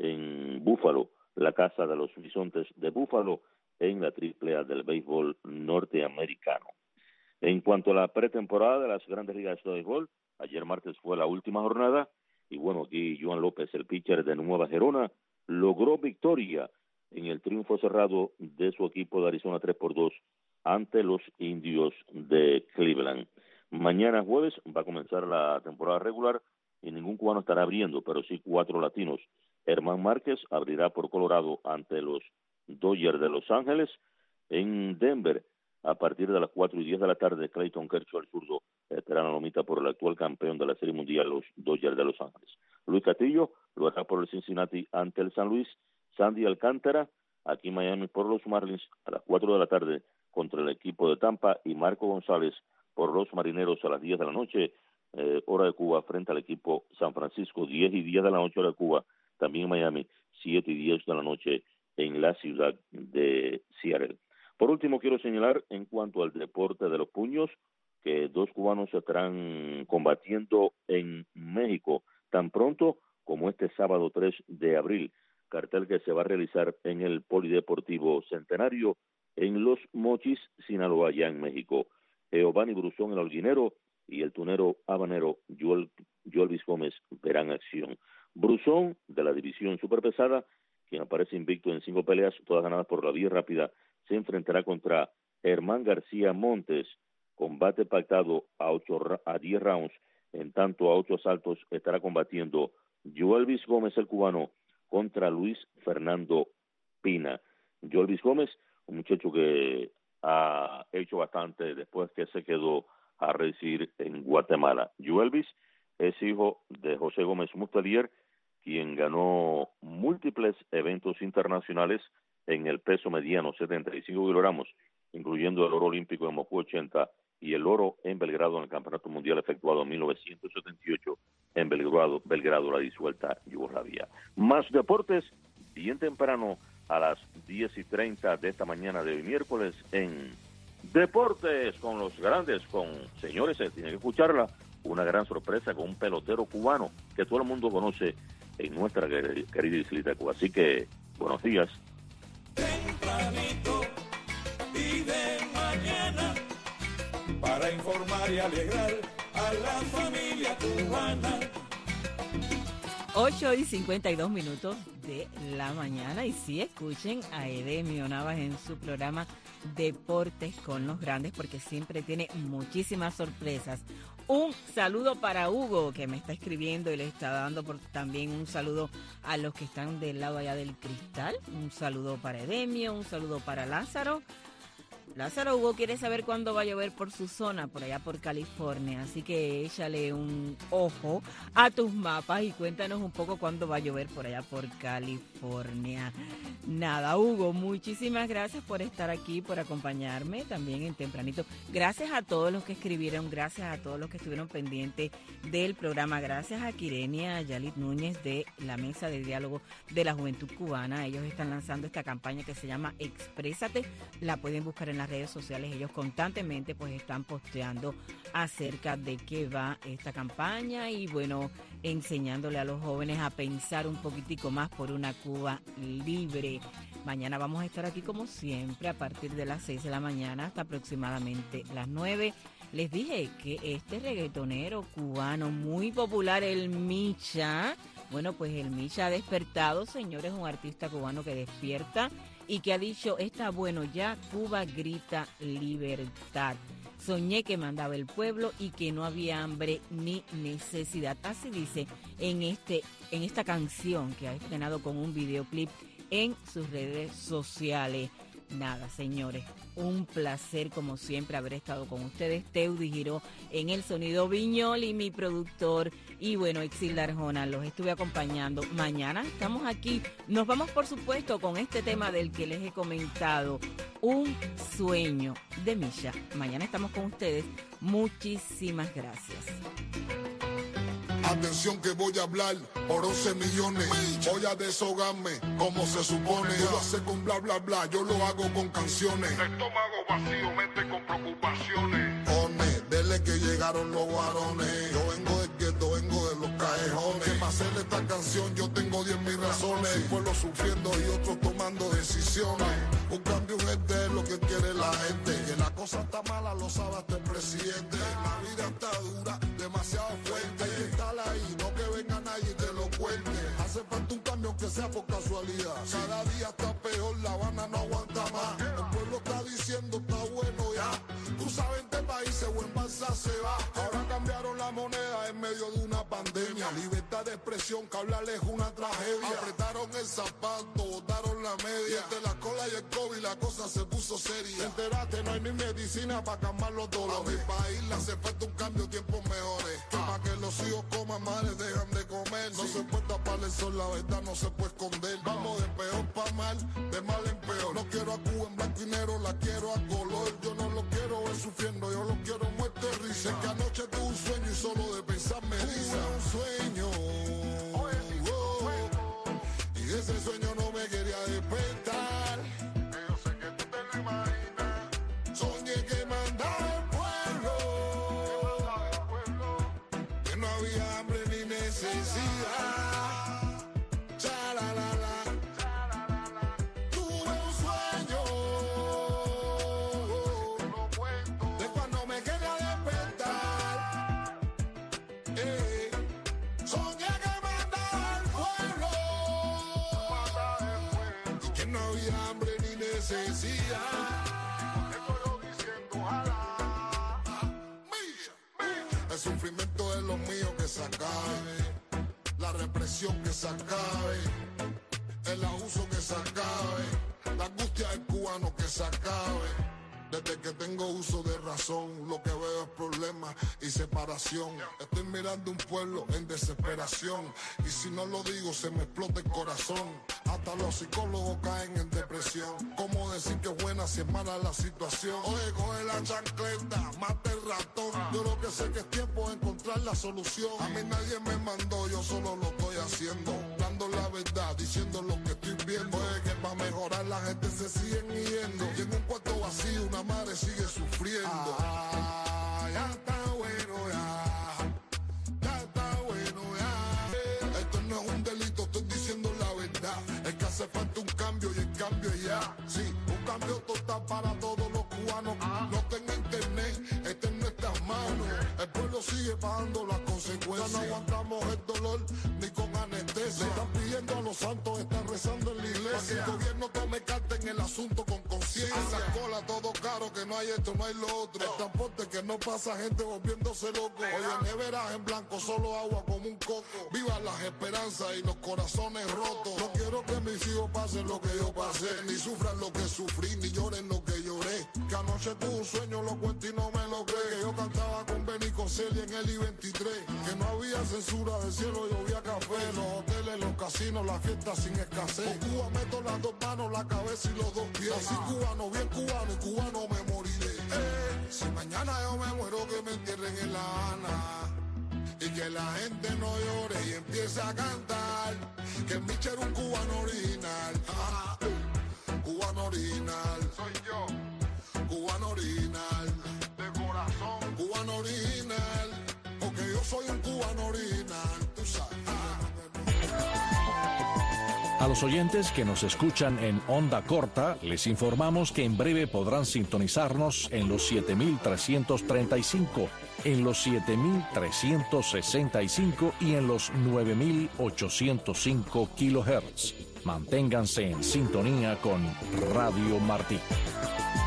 en Búfalo, la casa de los Bisontes de Búfalo, en la triple A del béisbol norteamericano. En cuanto a la pretemporada de las Grandes Ligas de béisbol, ayer martes fue la última jornada, y bueno, aquí Joan López, el pitcher de Nueva Gerona, logró victoria en el triunfo cerrado de su equipo de Arizona tres por dos ante los Indios de Cleveland. Mañana jueves va a comenzar la temporada regular y ningún cubano estará abriendo, pero sí cuatro latinos. Germán Márquez abrirá por Colorado ante los Dodgers de Los Ángeles. En Denver, a partir de las cuatro y diez de la tarde, Clayton Kershaw, el zurdo, estará en la lomita por el actual campeón de la Serie Mundial, los Dodgers de Los Ángeles. Luis Castillo lo hará por el Cincinnati ante el San Luis. Sandy Alcántara, aquí en Miami por los Marlins, a las cuatro de la tarde contra el equipo de Tampa, y Marco González por los Marineros a las diez de la noche, eh, hora de Cuba, frente al equipo San Francisco, diez y diez de la noche hora de Cuba, también en Miami, siete y diez de la noche en la ciudad de Seattle. Por último, quiero señalar en cuanto al deporte de los puños, que dos cubanos estarán combatiendo en México tan pronto como este sábado tres de abril, cartel que se va a realizar en el Polideportivo Centenario en Los Mochis, Sinaloa, allá en México. Giovanni Brusón, el holguinero, y el tunero habanero Joel, Joelvis Gómez verán acción. Brusón, de la división superpesada, quien aparece invicto en cinco peleas, todas ganadas por la vía rápida, se enfrentará contra Germán García Montes, combate pactado a ocho a diez rounds, en tanto a ocho asaltos estará combatiendo Joelvis Gómez, el cubano, contra Luis Fernando Pina. Joelvis Gómez, un muchacho que ha hecho bastante después que se quedó a residir en Guatemala. Joelvis es hijo de José Gómez Mustelier, quien ganó múltiples eventos internacionales en el peso mediano, setenta y cinco kilogramos, incluyendo el oro olímpico en Moscú ochenta y el oro en Belgrado en el Campeonato Mundial efectuado en mil novecientos setenta y ocho en Belgrado, Belgrado la disuelta Yugoslavia. Más deportes, bien temprano a las diez y treinta de esta mañana de hoy miércoles en Deportes con los Grandes, con, señores, se tiene que escucharla, una gran sorpresa con un pelotero cubano que todo el mundo conoce en nuestra querida islita de Cuba. Así que, buenos días. Tempranito y de mañana, para informar y alegrar a la familia cubana. ocho y cincuenta y dos minutos de la mañana, y sí, escuchen a Edemio Navas en su programa Deportes con los Grandes, porque siempre tiene muchísimas sorpresas. Un saludo para Hugo, que me está escribiendo y le está dando por, también un saludo a los que están del lado allá del cristal. Un saludo para Edemio, un saludo para Lázaro. Lázaro, Hugo quiere saber cuándo va a llover por su zona, por allá por California, así que échale un ojo a tus mapas y cuéntanos un poco cuándo va a llover por allá por California. Nada, Hugo, muchísimas gracias por estar aquí, por acompañarme también en Tempranito. Gracias a todos los que escribieron, gracias a todos los que estuvieron pendientes del programa, gracias a Kirenia, a Yalit Núñez de la Mesa de Diálogo de la Juventud Cubana. Ellos están lanzando esta campaña que se llama Exprésate, la pueden buscar en las redes sociales. Ellos constantemente pues están posteando acerca de qué va esta campaña y bueno, enseñándole a los jóvenes a pensar un poquitico más por una Cuba libre. Mañana vamos a estar aquí como siempre a partir de las seis de la mañana hasta aproximadamente las nueve. Les dije que este reggaetonero cubano muy popular, el Micha, bueno pues el Micha ha despertado, señores, un artista cubano que despierta y que ha dicho, está bueno ya, Cuba grita libertad. Soñé que mandaba el pueblo y que no había hambre ni necesidad. Así dice en, este, en esta canción que ha estrenado con un videoclip en sus redes sociales. Nada, señores, un placer como siempre haber estado con ustedes. Teudi Giró en el sonido, Viñol y mi productor. Y bueno, Exilda Arjona, los estuve acompañando. Mañana estamos aquí. Nos vamos, por supuesto, con este tema del que les he comentado, Un sueño de Misha. Mañana estamos con ustedes. Muchísimas gracias. Atención que voy a hablar por once millones. Voy a deshogarme como se supone. Tú lo haces con bla bla bla, yo lo hago con canciones. El estómago vacío, mente con preocupaciones. One, dele que llegaron los varones. Yo vengo del gueto, vengo de los callejones. Que para hacer esta canción yo tengo diez mil razones. Un pueblo sufriendo y otros tomando decisiones. Un cambio urgente es lo que quiere la gente. Que la cosa está mala, lo sabe hasta el presidente. La vida está dura, demasiado fuerte. Hay que estar ahí, no que venga nadie y te lo cuente. Hace falta un cambio que sea por casualidad. Cada día está peor, La Habana no aguanta más. El pueblo está diciendo está bueno ya. Tú sabes, en este país se buen balsa se va. Ahora cambiaron la moneda en medio de una pandemia. Libertad de expresión, que hablarles es una tragedia. Apretaron el zapato, botaron la media. Entre la cola y el COVID la cosa se puso seria. Te enteraste, no hay ni medicina para calmar los dolores. A mi país le hace falta un cambio, tiempos mejores. Para que los hijos coman madres, dejan de comer. No se puede tapar el sol, la verdad no se puede esconder. Vamos de peor pa' mal, de mal en peor. No quiero a Cuba en blanco y negro, la quiero a color. Yo no lo quiero ver sufriendo, yo lo quiero muerto de risa. Es que anoche tuve un sueño y solo de pensar me risa. Un sueño, oh, y de ese sueño no me quería despertar. Yo sé que tú te lo imaginas. Soñé que mandaba el pueblo, que no había hambre ni necesidad. Cha la la la. Tuve un sueño de cuando me quería despertar. Eh, soñé que mandaba el pueblo y que no había hambre ni necesidad. El sufrimiento de los míos que se acabe, la represión que se acabe, el abuso que se acabe, la angustia del cubano que se acabe. Desde que tengo uso de razón, lo que veo es problemas y separación. Estoy mirando un pueblo en desesperación y si no lo digo se me explota el corazón. Hasta los psicólogos caen en depresión. ¿Cómo decir que es buena si es mala la situación? Oye, coge la chancleta, mata el ratón. Yo lo que sé que es tiempo de encontrar la solución. A mí nadie me mandó, yo solo lo estoy haciendo. Dando la verdad, diciendo lo que estoy viendo. Oye, que para mejorar la gente se siguen yendo. Y en un cuarto vacío una madre sigue sufriendo. Ah, ya está bueno ya. Ya está bueno ya. Esto no es un delito. sigue pagando las consecuencias. No aguantamos el dolor ni con anestesia. Le están pidiendo a los santos, están rezando en la iglesia. Para que el gobierno tome carta en el asunto con conciencia. La cola todo caro, que no hay esto, no hay lo otro. El transporte que no pasa, gente volviéndose loco. Oye, neveras en blanco, solo agua como un coco. Viva las esperanzas y los corazones rotos. No quiero que mis hijos pasen lo que yo pasé, ni sufran lo que sufrí, ni lloren lo que lloré. Que anoche tuve un sueño, lo cuento y no me lo cree. Que yo cantaba con Benny Coseli en el I veintitrés. Que no había censura del cielo, llovía café. Los hoteles, los casinos, las fiestas sin escasez. Por Cuba meto las dos manos, la cabeza y los dos pies. Así cubano, bien cubano y cubano me moriré. Eh, si mañana yo me muero, que me entierren en La Habana. Y que la gente no llore y empiece a cantar que el Miche era un cubano original. Ah, cubano original. Soy yo. Cubano original. De corazón. Cubano original. Porque yo soy un cubano original. Tú sabes. A los oyentes que nos escuchan en onda corta, les informamos que en breve podrán sintonizarnos en los siete mil trescientos treinta y cinco, en los siete mil trescientos sesenta y cinco y en los nueve mil ochocientos cinco kilohertz. Manténganse en sintonía con Radio Martí.